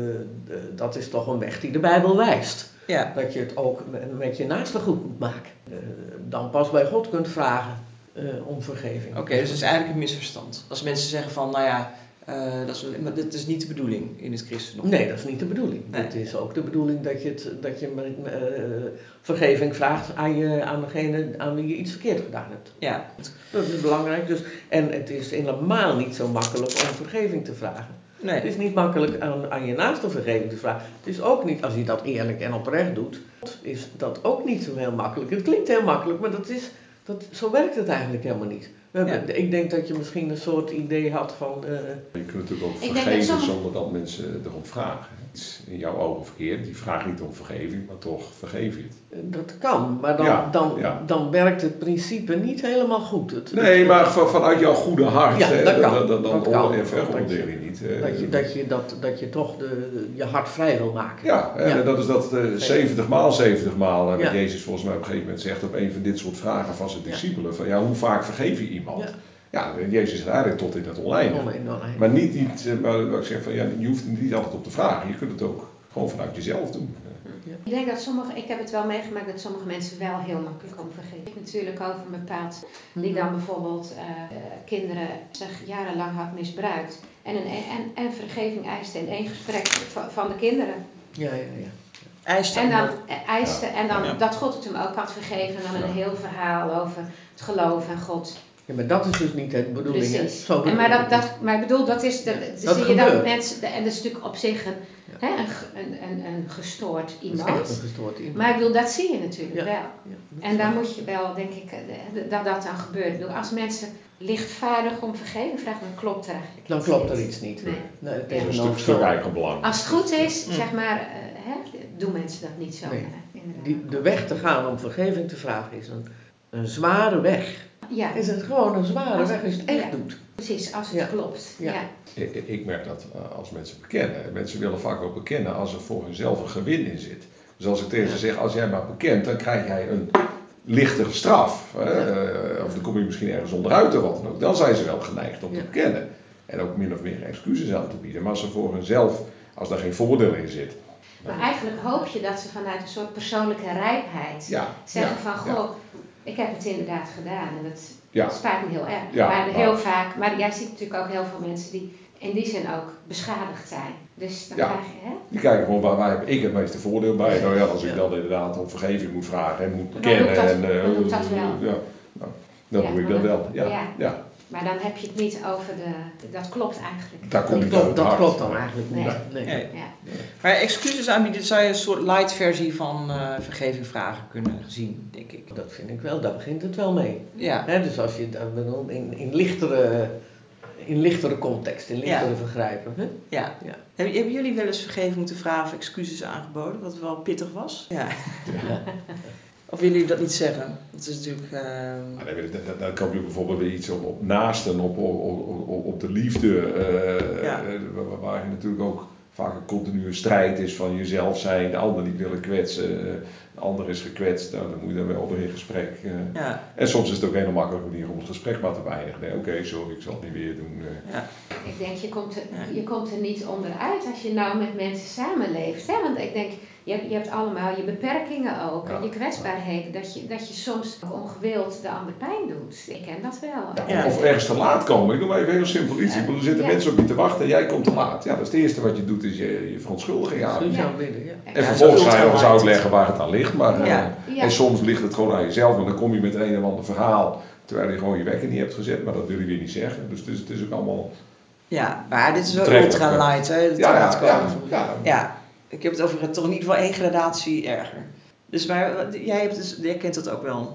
dat is toch een weg die de Bijbel wijst. Ja. Dat je het ook met je naaste goed moet maken. Uh, dan pas bij God kunt vragen uh, om vergeving. Oké, okay, dus dat is eigenlijk een misverstand. Als mensen zeggen van, nou ja, uh, dat, is, dat is niet de bedoeling in het christendom. Nee, dat is niet de bedoeling. Nee. Het is ook de bedoeling dat je, het, dat je uh, vergeving vraagt aan, je, aan degene aan wie je iets verkeerd gedaan hebt. Ja. Dat is belangrijk. Dus, en het is helemaal niet zo makkelijk om vergeving te vragen. Nee. Het is niet makkelijk aan, aan je naaste vergeving te vragen. Het is ook niet, als je dat eerlijk en oprecht doet, is dat ook niet zo heel makkelijk. Het klinkt heel makkelijk, maar dat is, dat, zo werkt het eigenlijk helemaal niet. We hebben, ja. Ik denk dat je misschien een soort idee had van... Uh, je kunt natuurlijk ook vergeven sommige... zonder dat mensen erom vragen. Iets in jouw ogen verkeerd, die vraagt niet om vergeving, maar toch vergeef je het. Dat kan, maar dan, ja, dan, ja. dan werkt het principe niet helemaal goed. Het, nee, het, maar van, vanuit jouw goede hart, ja, hè, dat kan. dan, dan, dan dat kan. oordeel, veroordeel je niet. Hè. Dat je, dat, je, dat, dat je toch de, de, je hart vrij wil maken. Ja, en ja. dat is dat uh, zeventig maal zeventig maal, wat ja. Jezus volgens mij op een gegeven moment zegt op een van dit soort vragen van zijn discipelen. Ja. Van ja, hoe vaak vergeef je iemand? Ja. Ja, Jezus is eigenlijk tot in het oneindige. Maar niet, niet maar wat ik zeg van ja, je hoeft het niet altijd op te vragen. Je kunt het ook gewoon vanuit jezelf doen. Ja. Ik denk dat sommige, ik heb het wel meegemaakt dat sommige mensen wel heel makkelijk om vergeten. Ik natuurlijk over een bepaald, die dan bijvoorbeeld uh, kinderen zich jarenlang had misbruikt. En, een, en, en vergeving eiste in één gesprek van de kinderen. Ja, ja, ja. Eiste en dan, eiste, ja. en dan ja. dat God het hem ook had vergeven. En dan een heel verhaal over het geloof en God. Ja, maar dat is dus niet de bedoeling. Precies. Zo en maar, dat, dat, maar ik bedoel, dat is, de, ja, zie dat je gebeurt. dat mensen, en dat is natuurlijk op zich een, ja. hè, een, een, een gestoord iemand. Dat is echt een gestoord iemand. Maar ik bedoel, dat zie je natuurlijk ja. wel. Ja, en daar moet je wel, denk ik, dat dat dan gebeurt. Ik bedoel, als mensen lichtvaardig om vergeving vragen, dan klopt er eigenlijk Dan iets klopt er niet. iets niet. Nee. Nee, dat is een stuk, stuk eigen belang. Als het goed is, mm. zeg maar, uh, hè, doen mensen dat niet zo. Nee. Die, de weg te gaan om vergeving te vragen is een, een zware weg. Ja. Is het gewoon een zware als, weg als je het echt ja. doet. Precies, als het ja. klopt. Ja. Ja. Ik, ik merk dat als mensen bekennen. Mensen willen vaak ook bekennen als er voor hunzelf een gewin in zit. Dus als ik tegen ze zeg, als jij maar bekent, dan krijg jij een lichtere straf. Hè? Uh, of dan kom je misschien ergens onderuit of wat dan ook. Dan zijn ze wel geneigd om te ja. bekennen. En ook min of meer excuses aan te bieden. Maar als er voor hunzelf, als daar geen voordeel in zit. Maar eigenlijk hoop je dat ze vanuit een soort persoonlijke rijpheid ja. zeggen ja. van, goh, ja. ik heb het inderdaad gedaan en dat ja. spijt me heel erg. Ja, maar maar heel vaak, maar jij ziet natuurlijk ook heel veel mensen die in die zin ook beschadigd zijn. Dus dan ja. krijg je, hè? Die kijken gewoon, waar, waar heb ik het meeste voordeel bij? Ja. Nou ja, als ik ja. dan inderdaad om vergeving moet vragen en moet bekennen. Dan doe ik dat, en, uh, dan doe ik dat wel. Ja, nou, dan ja, doe ik dat dan, wel. Ja. Ja. Ja. Maar dan heb je het niet over de, dat klopt eigenlijk. Daar komt dat klopt, dat klopt dan eigenlijk niet. Nee. Nee. Nee. Ja. Maar excuses aanbieden zou je een soort light versie van uh, vergeving vragen kunnen zien, denk ik. Dat vind ik wel, daar begint het wel mee. Ja. He, dus als je dat in, in lichtere, in lichtere context, in lichtere ja. vergrijpen. Hè? Ja. Ja. Hebben, hebben jullie wel eens vergeving moeten vragen of excuses aangeboden, wat wel pittig was? Ja. ja. Of willen jullie dat niet zeggen? Dat is natuurlijk... Uh... Ah, nee, dan, dan kom je bijvoorbeeld weer iets op, op naasten, op, op, op, op de liefde, uh, ja. uh, waar je natuurlijk ook vaak een continue strijd is van jezelf zijn, de ander niet willen kwetsen, uh, de ander is gekwetst, nou, dan moet je dan wel weer in gesprek. Uh. Ja. En soms is het ook een hele makkelijke manier om het gesprek maar te beëindigen. Nee, oké, okay, sorry, ik zal het niet weer doen. Uh. Ja. Ik denk, je komt, er, je komt er niet onderuit als je nou met mensen samenleeft. Hè? Want ik denk, je hebt, je hebt allemaal je beperkingen ook ja. en je kwetsbaarheden. Dat je, dat je soms ongewild de ander pijn doet. Ik ken dat wel. Ja, of ergens te laat komen. Ik noem maar even heel simpel iets. Ja. Er zitten ja. mensen op je te wachten en jij komt te laat. Ja, dat is het eerste wat je doet, is je, je verontschuldiging aan. Ja. Ja. Ja. En vervolgens ga je nog eens uitleggen waar het aan ligt. Maar, ja. Uh, Ja. En soms ligt het gewoon aan jezelf. Want dan kom je met een of ander verhaal. Terwijl je gewoon je wekker niet hebt gezet. Maar dat wil je weer niet zeggen. Dus het is, het is ook allemaal... Ja, maar dit is wel ultra light, hè? Het ja, ja, ja, ja. ja, ik heb het over toch in ieder geval één gradatie erger. Dus maar jij, hebt dus, jij kent dat ook wel.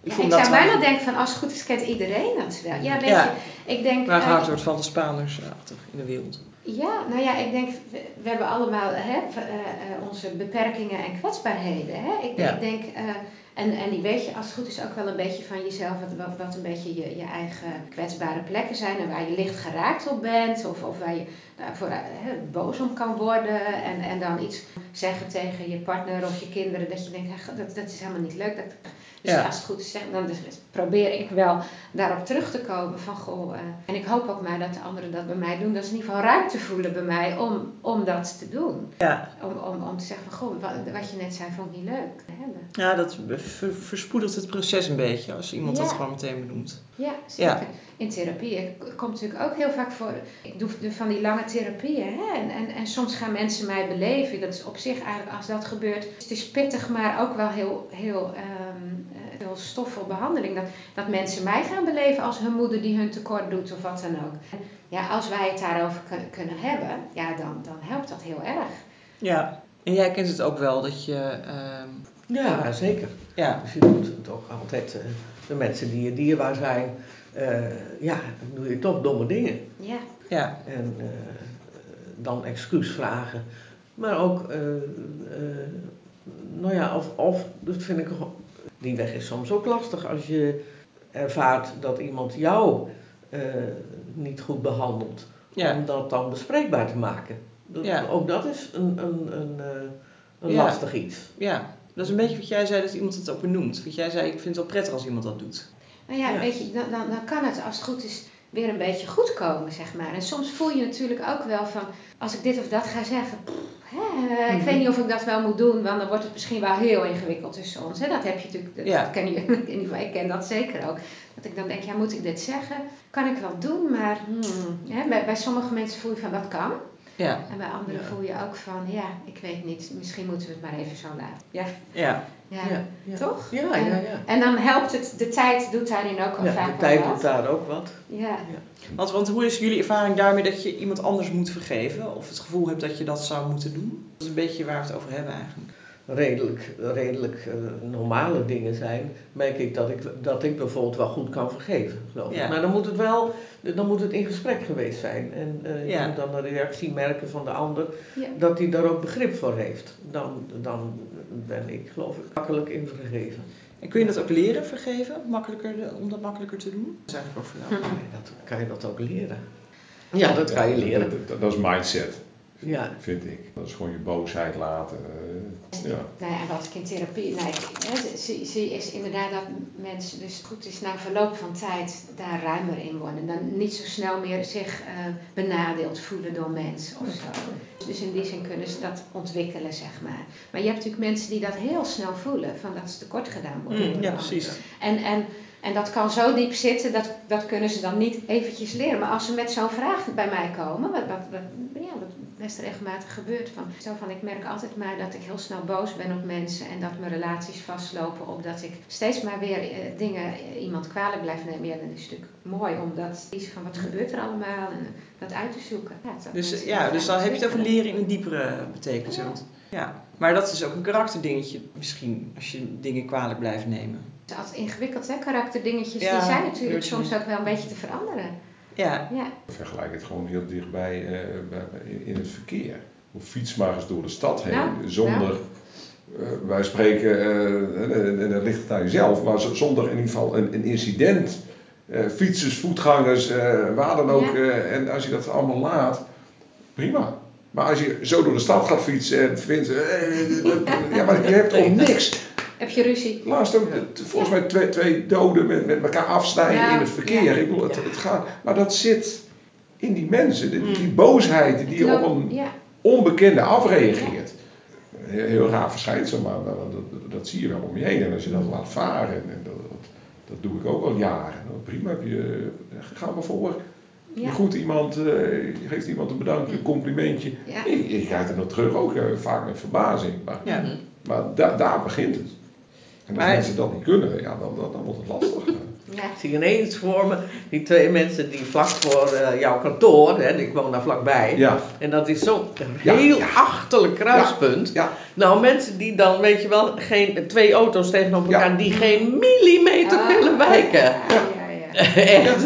Ja, vond ik dat zou bijna trouwens- denken van als het goed is kent iedereen dat wel. Ja, weet Ja. je, ik denk... Waar eh, gehakt wordt van de Spaanders achter in de wereld. Ja, nou ja, ik denk, we, we hebben allemaal hè, v- eh, eh, onze beperkingen en kwetsbaarheden. Hè? Ik, Ja. ik denk, eh, en, en die weet je als het goed is ook wel een beetje van jezelf, wat, wat, wat een beetje je, je eigen kwetsbare plekken zijn en waar je licht geraakt op bent of, of waar je daarvoor eh, boos om kan worden en, en dan iets zeggen tegen je partner of je kinderen dat je denkt, hè, dat, dat is helemaal niet leuk. Dat, dus Ja. als het goed is, zeg, dan dus probeer ik wel daarop terug te komen van goh, uh, en ik hoop ook maar dat de anderen dat bij mij doen, dat ze in ieder geval ruimte voelen bij mij om, om dat te doen. Ja. Om, om, om te zeggen van goh, wat, wat je net zei vond ik niet leuk. Hebben. Ja, dat ver- verspoedigt het proces een beetje als iemand Ja. dat gewoon meteen benoemt. Ja, zeker. Ja. In therapie komt natuurlijk ook heel vaak voor. Ik doe van die lange therapieën hè? En, en, en soms gaan mensen mij beleven. Dat is op zich eigenlijk als dat gebeurt. Het is pittig, maar ook wel heel, heel, um, heel stoffel behandeling. Dat, dat mensen mij gaan beleven als hun moeder die hun tekort doet of wat dan ook. En ja, als wij het daarover kun- kunnen hebben, ja, dan, dan helpt dat heel erg. Ja. En jij kent het ook wel dat je... Um, Ja, zeker. ja. Dus je doet toch altijd uh, de mensen die je dierbaar zijn, uh, ja, dan doe je toch domme dingen. Ja. Ja. En uh, dan excuus vragen. Maar ook, uh, uh, nou ja, of, of, dat vind ik, die weg is soms ook lastig als je ervaart dat iemand jou uh, niet goed behandelt. Ja. Om dat dan bespreekbaar te maken. Dat, ja. Ook dat is een, een, een, een ja. lastig iets. Ja. Dat is een beetje wat jij zei, dat iemand het ook benoemt. Want jij zei, ik vind het wel prettig als iemand dat doet. Nou ja, ja. weet je, dan, dan, dan kan het als het goed is weer een beetje goed komen, zeg maar. En soms voel je natuurlijk ook wel van, als ik dit of dat ga zeggen, pff, hè, ik mm-hmm. weet niet of ik dat wel moet doen, want dan wordt het misschien wel heel ingewikkeld tussen ons. Hè. Dat heb je natuurlijk, dat ja. ken je, in ieder geval, ik ken dat zeker ook. Dat ik dan denk, ja, moet ik dit zeggen? Kan ik wel doen, maar hmm, hè, bij, bij sommige mensen voel je van, dat kan. Ja. En bij anderen ja. voel je ook van, ja, ik weet niet, misschien moeten we het maar even zo laten. Ja. Ja. Ja. Ja, ja. Toch? Ja, en, ja, ja. En dan helpt het, de tijd doet daarin ook al ja, vaak de tijd wat. doet daar ook wat. Ja. ja. Want, want hoe is jullie ervaring daarmee dat je iemand anders moet vergeven? Of het gevoel hebt dat je dat zou moeten doen? Dat is een beetje waar we het over hebben eigenlijk. Redelijk, redelijk uh, normale dingen zijn, merk ik dat, ik dat ik bijvoorbeeld wel goed kan vergeven, geloof ik. Ja. Maar dan moet het wel, dan moet het in gesprek geweest zijn. En uh, ja. je moet dan de reactie merken van de ander, ja. dat hij daar ook begrip voor heeft. Dan, dan ben ik, geloof ik, makkelijk in vergeven. En kun je dat ook leren, vergeven? Makkelijker, om dat makkelijker te doen? Dat is eigenlijk ook voor jou. Kan je dat, kan je dat ook leren? Ja, dat kan je leren. Dat, dat, dat is mindset. Ja. Vind ik. Dat is gewoon je boosheid laten. Uh, ja. Nou ja, en wat ik in therapie nee, zie, zie is inderdaad dat mensen dus goed is na verloop van tijd daar ruimer in worden. Dan niet zo snel meer zich uh, benadeeld voelen door mensen of zo. Dus in die zin kunnen ze dat ontwikkelen, zeg maar. Maar je hebt natuurlijk mensen die dat heel snel voelen, van dat ze tekort gedaan worden. Mm, ja, precies. En, en, en dat kan zo diep zitten, dat, dat kunnen ze dan niet eventjes leren. Maar als ze met zo'n vraag bij mij komen, wat, wat, wat, ja, wat best regelmatig gebeurt, van, zo van ik merk altijd maar dat ik heel snel boos ben op mensen en dat mijn relaties vastlopen op dat ik steeds maar weer uh, dingen, uh, iemand kwalijk blijf nemen. Ja, dan is het natuurlijk mooi om dat te kiezen van wat gebeurt er allemaal en uh, dat uit te zoeken. Ja, dus ja, dus dan heb je het over leren in een diepere betekenis. Ja. Ja. Maar dat is ook een karakterdingetje misschien, als je dingen kwalijk blijft nemen. Het is altijd ingewikkeld, hè? Karakterdingetjes, ja, die zijn natuurlijk soms ook wel een beetje te veranderen. Ja. Ja. Vergelijk het gewoon heel dichtbij uh, bij, in het verkeer. Of fiets maar eens door de stad heen, nou, zonder, nou. Uh, wij spreken, uh, en dat ligt het aan jezelf, maar zonder in ieder geval een, een incident. Uh, fietsers, voetgangers, uh, waar dan ook. Ja. Uh, en als je dat allemaal laat, prima. Maar als je zo door de stad gaat fietsen en vindt, uh, ja, maar je hebt ook niks. Heb je ruzie? Laatst ook, ja. volgens mij twee, twee doden met, met elkaar afsnijden ja. in het verkeer. Ja. Ik bedoel, het, het gaat, maar dat zit in die mensen, die, die boosheid die op een ja. onbekende afreageert. Heel, heel raar verschijnsel, maar dat, dat, dat zie je wel om je heen. En als je dat laat varen, en dat, dat, dat doe ik ook al jaren. Nou, prima, heb je, ga maar voor. Je ja. groet iemand, uh, je geeft iemand een bedankje, een complimentje. Ja. Je, je krijgt het nog terug, ook uh, vaak met verbazing. Maar, ja. maar da, daar begint het. En als maar, mensen dat niet kunnen, ja, dan, dan, dan wordt het lastig. Ja. Ik zie ineens voor me die twee mensen die vlak voor uh, jouw kantoor, hè, ik woon daar vlakbij. Ja. En dat is zo'n Ja, heel ja. achterlijk kruispunt. Ja, ja. Nou, mensen die dan, weet je wel, geen, twee auto's tegenover elkaar Ja. die geen millimeter Ah, willen wijken. Ja, ja, ja. Echt,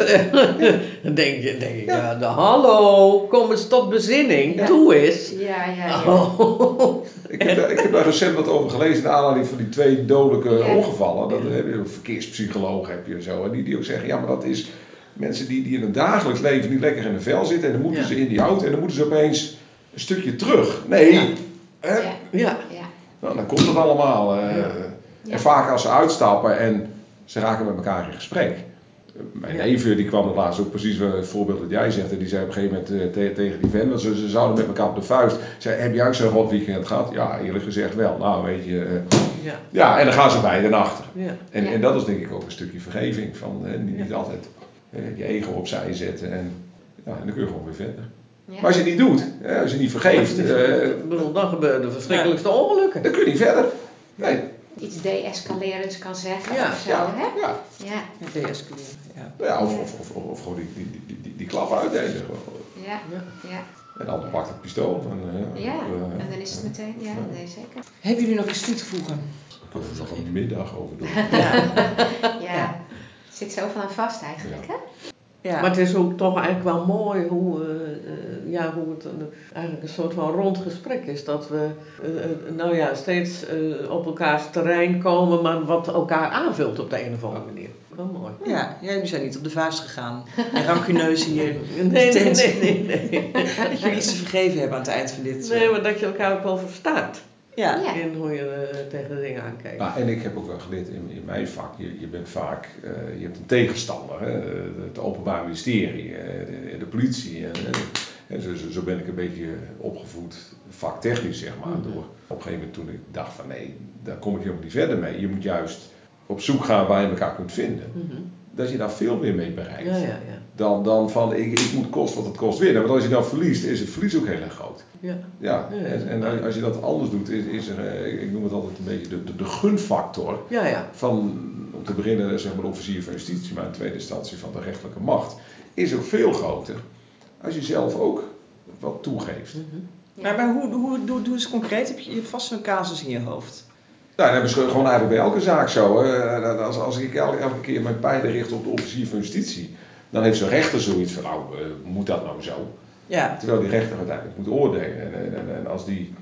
dan denk, je, denk ik, Ja. ja, de, hallo, kom eens tot bezinning, Ja. doe eens. Ja, ja, ja. Oh. Ik heb, daar, ik heb daar recent wat over gelezen, naar aanleiding van die twee dodelijke Ja. ongevallen. Dat, heb je een verkeerspsycholoog heb je en zo. En die, die ook zeggen, ja, maar dat is mensen die, die in het dagelijks leven niet lekker in de vel zitten. En dan moeten Ja. ze in die auto en dan moeten ze opeens een stukje terug. Nee, Ja. hè? Ja. Ja. Ja. Nou, dan komt het allemaal. Uh, Ja. Ja. En vaak als ze uitstappen en ze raken met elkaar in gesprek. Mijn Ja. neef die kwam er laatst ook precies het voorbeeld dat jij zegt. En die zei op een gegeven moment uh, te, tegen die vent, want ze, ze zouden met elkaar op de vuist. Zei, heb jij ook zo'n rot weekend gehad? Ja, eerlijk gezegd wel. Nou, weet je. Uh, Ja. ja, en dan gaan ze beiden achter. Ja. En, Ja. en dat is denk ik ook een stukje vergeving. Van uh, niet, Ja. niet altijd uh, je ego opzij zetten. En, ja, en dan kun je gewoon weer verder. Ja. Maar als je het niet doet, hè, als je niet vergeeft, uh, Ik bedoel, dan gebeuren de verschrikkelijkste ongelukken. dan kun je niet verder. Nee. Iets de-escalerends kan zeggen Ja. of zo, Ja, hè? ja. Ja. Deescaleren, ja. Ja, of, of, of, of, of gewoon die, die, die, die, die klap uitdelen. Gewoon. Ja. Ja. Ja. En de ander pakt het pistool. En, uh, Ja. uh, En dan is het meteen, ja, nee, zeker. Hebben jullie nog iets toe te voegen? Daar kunnen we nog een middag over doen. Ja. Ja. Ja. Het zit zoveel aan vast eigenlijk, hè? Ja. Maar het is ook toch eigenlijk wel mooi hoe, uh, uh, ja, hoe het een, eigenlijk een soort van rond gesprek is. Dat we uh, uh, nou ja, steeds uh, op elkaars terrein komen, maar wat elkaar aanvult op de een of andere manier. Wel mooi. Ja, ja, jullie zijn niet op de vuist gegaan. En rancuneus hier. Nee, nee, nee, nee, nee. Dat jullie iets te vergeven hebben aan het eind van dit. Nee, maar dat je elkaar ook wel verstaat Ja. Ja. in hoe je uh, tegen de dingen aankijkt. Nou, en ik heb ook wel geleerd in, in mijn vak, je, je bent vaak, uh, je hebt een tegenstander, hè? Het Openbaar Ministerie, uh, de, de politie. En, en zo, zo ben ik een beetje opgevoed, vaktechnisch zeg maar. Mm-hmm. Door. Op een gegeven moment toen ik dacht van nee, daar kom ik helemaal niet verder mee. Je moet juist op zoek gaan waar je elkaar kunt vinden. Mm-hmm. Dat je daar veel meer mee bereikt. Ja, ja, ja. Dan, dan van ik, ik moet kosten wat het kost winnen. Want als je dan verliest, is het verlies ook heel erg groot. Ja. Ja, Ja, en, en als je dat anders doet, is, is er, ik noem het altijd een beetje de, de, de gunfactor. Ja, ja. Van, om te beginnen, zeg maar, de officier van justitie, maar in tweede instantie van de rechterlijke macht, is ook veel groter als je zelf ook wat toegeeft. Mm-hmm. Maar, maar hoe, hoe, doe, doe eens concreet, heb je, je hebt vast een casus in je hoofd. Nou, dat is gewoon eigenlijk bij elke zaak zo. Hè. Als, als ik elke, elke keer mijn pijlen richt op de officier van justitie, dan heeft zo'n rechter zoiets van, nou, uh, moet dat nou zo? Ja. Terwijl die rechter uiteindelijk moet oordelen. En, en, en, en als die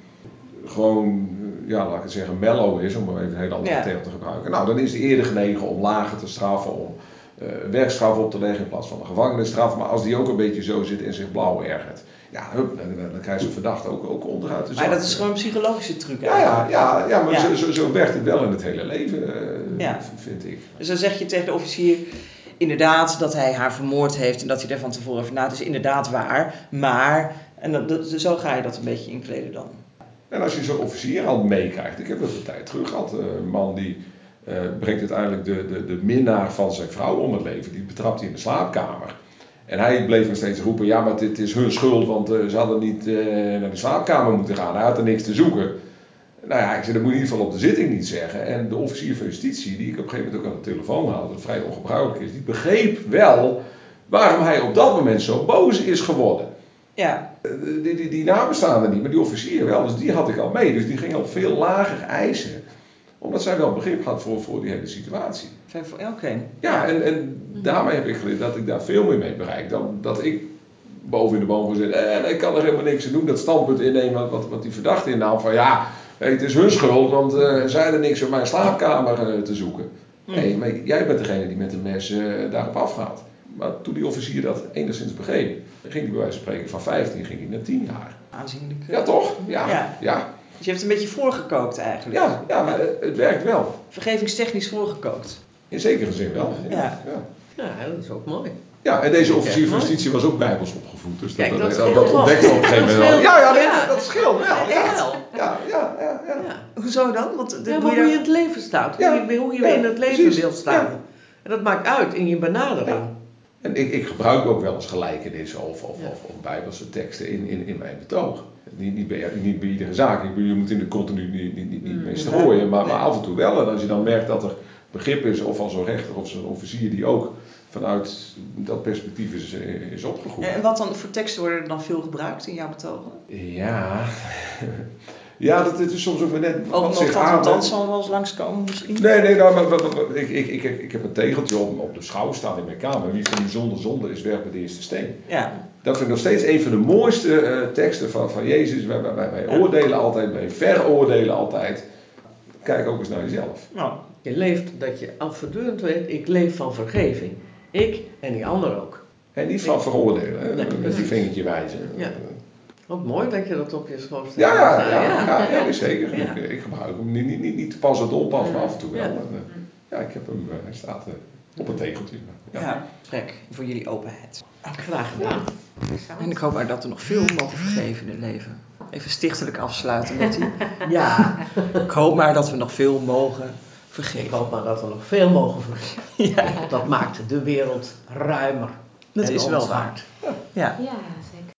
gewoon, ja, laat ik het zeggen, mellow is, om maar even een hele andere Ja. term te gebruiken. Nou, dan is die eerder genegen om lager te straffen, om uh, werkstraf op te leggen in plaats van een gevangenisstraf. Maar als die ook een beetje zo zit en zich blauw ergert, ja, hup, dan, dan, dan krijgt zo'n verdachte ook, ook onderuit de zak. Maar dat is gewoon een psychologische truc Ja, eigenlijk. ja, ja, ja maar Ja. Zo, zo, zo werkt het wel in het hele leven, uh, Ja. vind ik. Dus dan zeg je tegen de officier, inderdaad, dat hij haar vermoord heeft en dat hij er van tevoren over na. Het is inderdaad waar, maar... En dat, dat, zo ga je dat een beetje inkleden dan. En als je zo'n officier al meekrijgt, ik heb dat een tijd terug gehad, een man die uh, brengt uiteindelijk de, de, de minnaar van zijn vrouw om het leven, die betrapt hij in de slaapkamer. En hij bleef nog steeds roepen, ja, maar dit is hun schuld, want uh, ze hadden niet uh, naar de slaapkamer moeten gaan, hij had er niks te zoeken. Nou ja, ik zei, dat moet je in ieder geval op de zitting niet zeggen. En de officier van justitie, die ik op een gegeven moment ook aan de telefoon had, wat vrij ongebruikelijk is, die begreep wel waarom hij op dat moment zo boos is geworden. Ja. Die, die, die nabestaanden niet, maar die officier wel, dus die had ik al mee. Dus die ging al veel lager eisen, omdat zij wel begrip had voor, voor die hele situatie. Oké. Okay. Ja, en, en daarmee heb ik geleerd dat ik daar veel meer mee bereik dan dat ik boven in de boom gezet en ik kan er helemaal niks aan doen. Dat standpunt innemen wat, wat die verdachte innam van ja, het is hun schuld, want uh, zij hadden niks op mijn slaapkamer uh, te zoeken. Nee, maar jij bent degene die met een mes uh, daarop afgaat. Maar toen die officier dat enigszins begreep, ging hij bij wijze van spreken van vijftien ging hij naar tien jaar. Aanzienlijk. Ja, toch? Ja. Ja. ja. Dus je hebt een beetje voorgekookt eigenlijk. Ja, ja, maar het werkt wel. Vergevingstechnisch voorgekookt. In zekere zin wel. Ja. Ja. Ja. Ja, dat is ook mooi. Ja, en deze officier van justitie was ook bijbels opgevoed. Dus Kijk, dat, dat dat, scheelt dat wel. ontdekte we op een gegeven Dat moment wel. scheelt. Ja, ja, dat, Ja. dat scheelt wel. Ja, Ja, wel. ja, ja, ja, ja. Ja. Hoezo dan? Want, Ja, doe maar je hoe daar... je in het leven staat, hoe Ja. je, hoe je Ja, in het leven precies. wilt staan. Ja. En dat maakt uit in je benadering. Ja. En ik, ik gebruik ook wel eens gelijkenissen of, of, Ja. of, of bijbelse teksten in, in, in mijn betoog. Niet, niet, bij, niet bij iedere zaak. Ik bedoel, je moet in de continu niet, niet, niet, niet mee strooien, maar, maar af en toe wel. En als je dan merkt dat er begrip is, of van zo'n rechter of zo'n officier die ook vanuit dat perspectief is, is opgegroeid. En wat dan voor teksten worden er dan veel gebruikt in jouw betogen? Ja, ja dat is soms ook weer net Ook wat nog zich dat aan... dat zal wel eens langskomen misschien? Nee, nee, nou, maar, maar, maar, ik, ik, ik, ik heb een tegeltje op, op de schouw staan in mijn kamer. Wie van die zonde zonde is, werpt de eerste steen. Ja. Dat vind ik nog steeds een van de mooiste uh, teksten van, van Jezus. Wij, wij, wij Ja. oordelen altijd, wij veroordelen altijd. Kijk ook eens naar jezelf. Nou, Je leeft dat je al voortdurend weet, ik leef van vergeving. Ik en die ander ook. En niet van veroordelen, hè? Nee. Met je vingertje wijzen. Ja. Wat mooi dat je dat op je schoot Ja, stelt. ja, ja, ja, ja, zeker. Ja. Ik, ik gebruik hem niet, niet, niet, niet te pas en onpas, maar af en toe wel. Ja. En, uh, ja, ik heb hem, uh, hij staat uh, op een tegeltje. Ja. ja, trek voor jullie openheid. Graag gedaan. En ik hoop maar dat we nog veel mogen vergeven in het leven. Even stichtelijk afsluiten, Betty. Ja, Ik hoop maar dat we nog veel mogen ik vergeven. hoop maar dat we nog veel mogen vergeven. Ja, Dat maakt de wereld ruimer. dat en is wel ons waar. hart. Ja. Ja.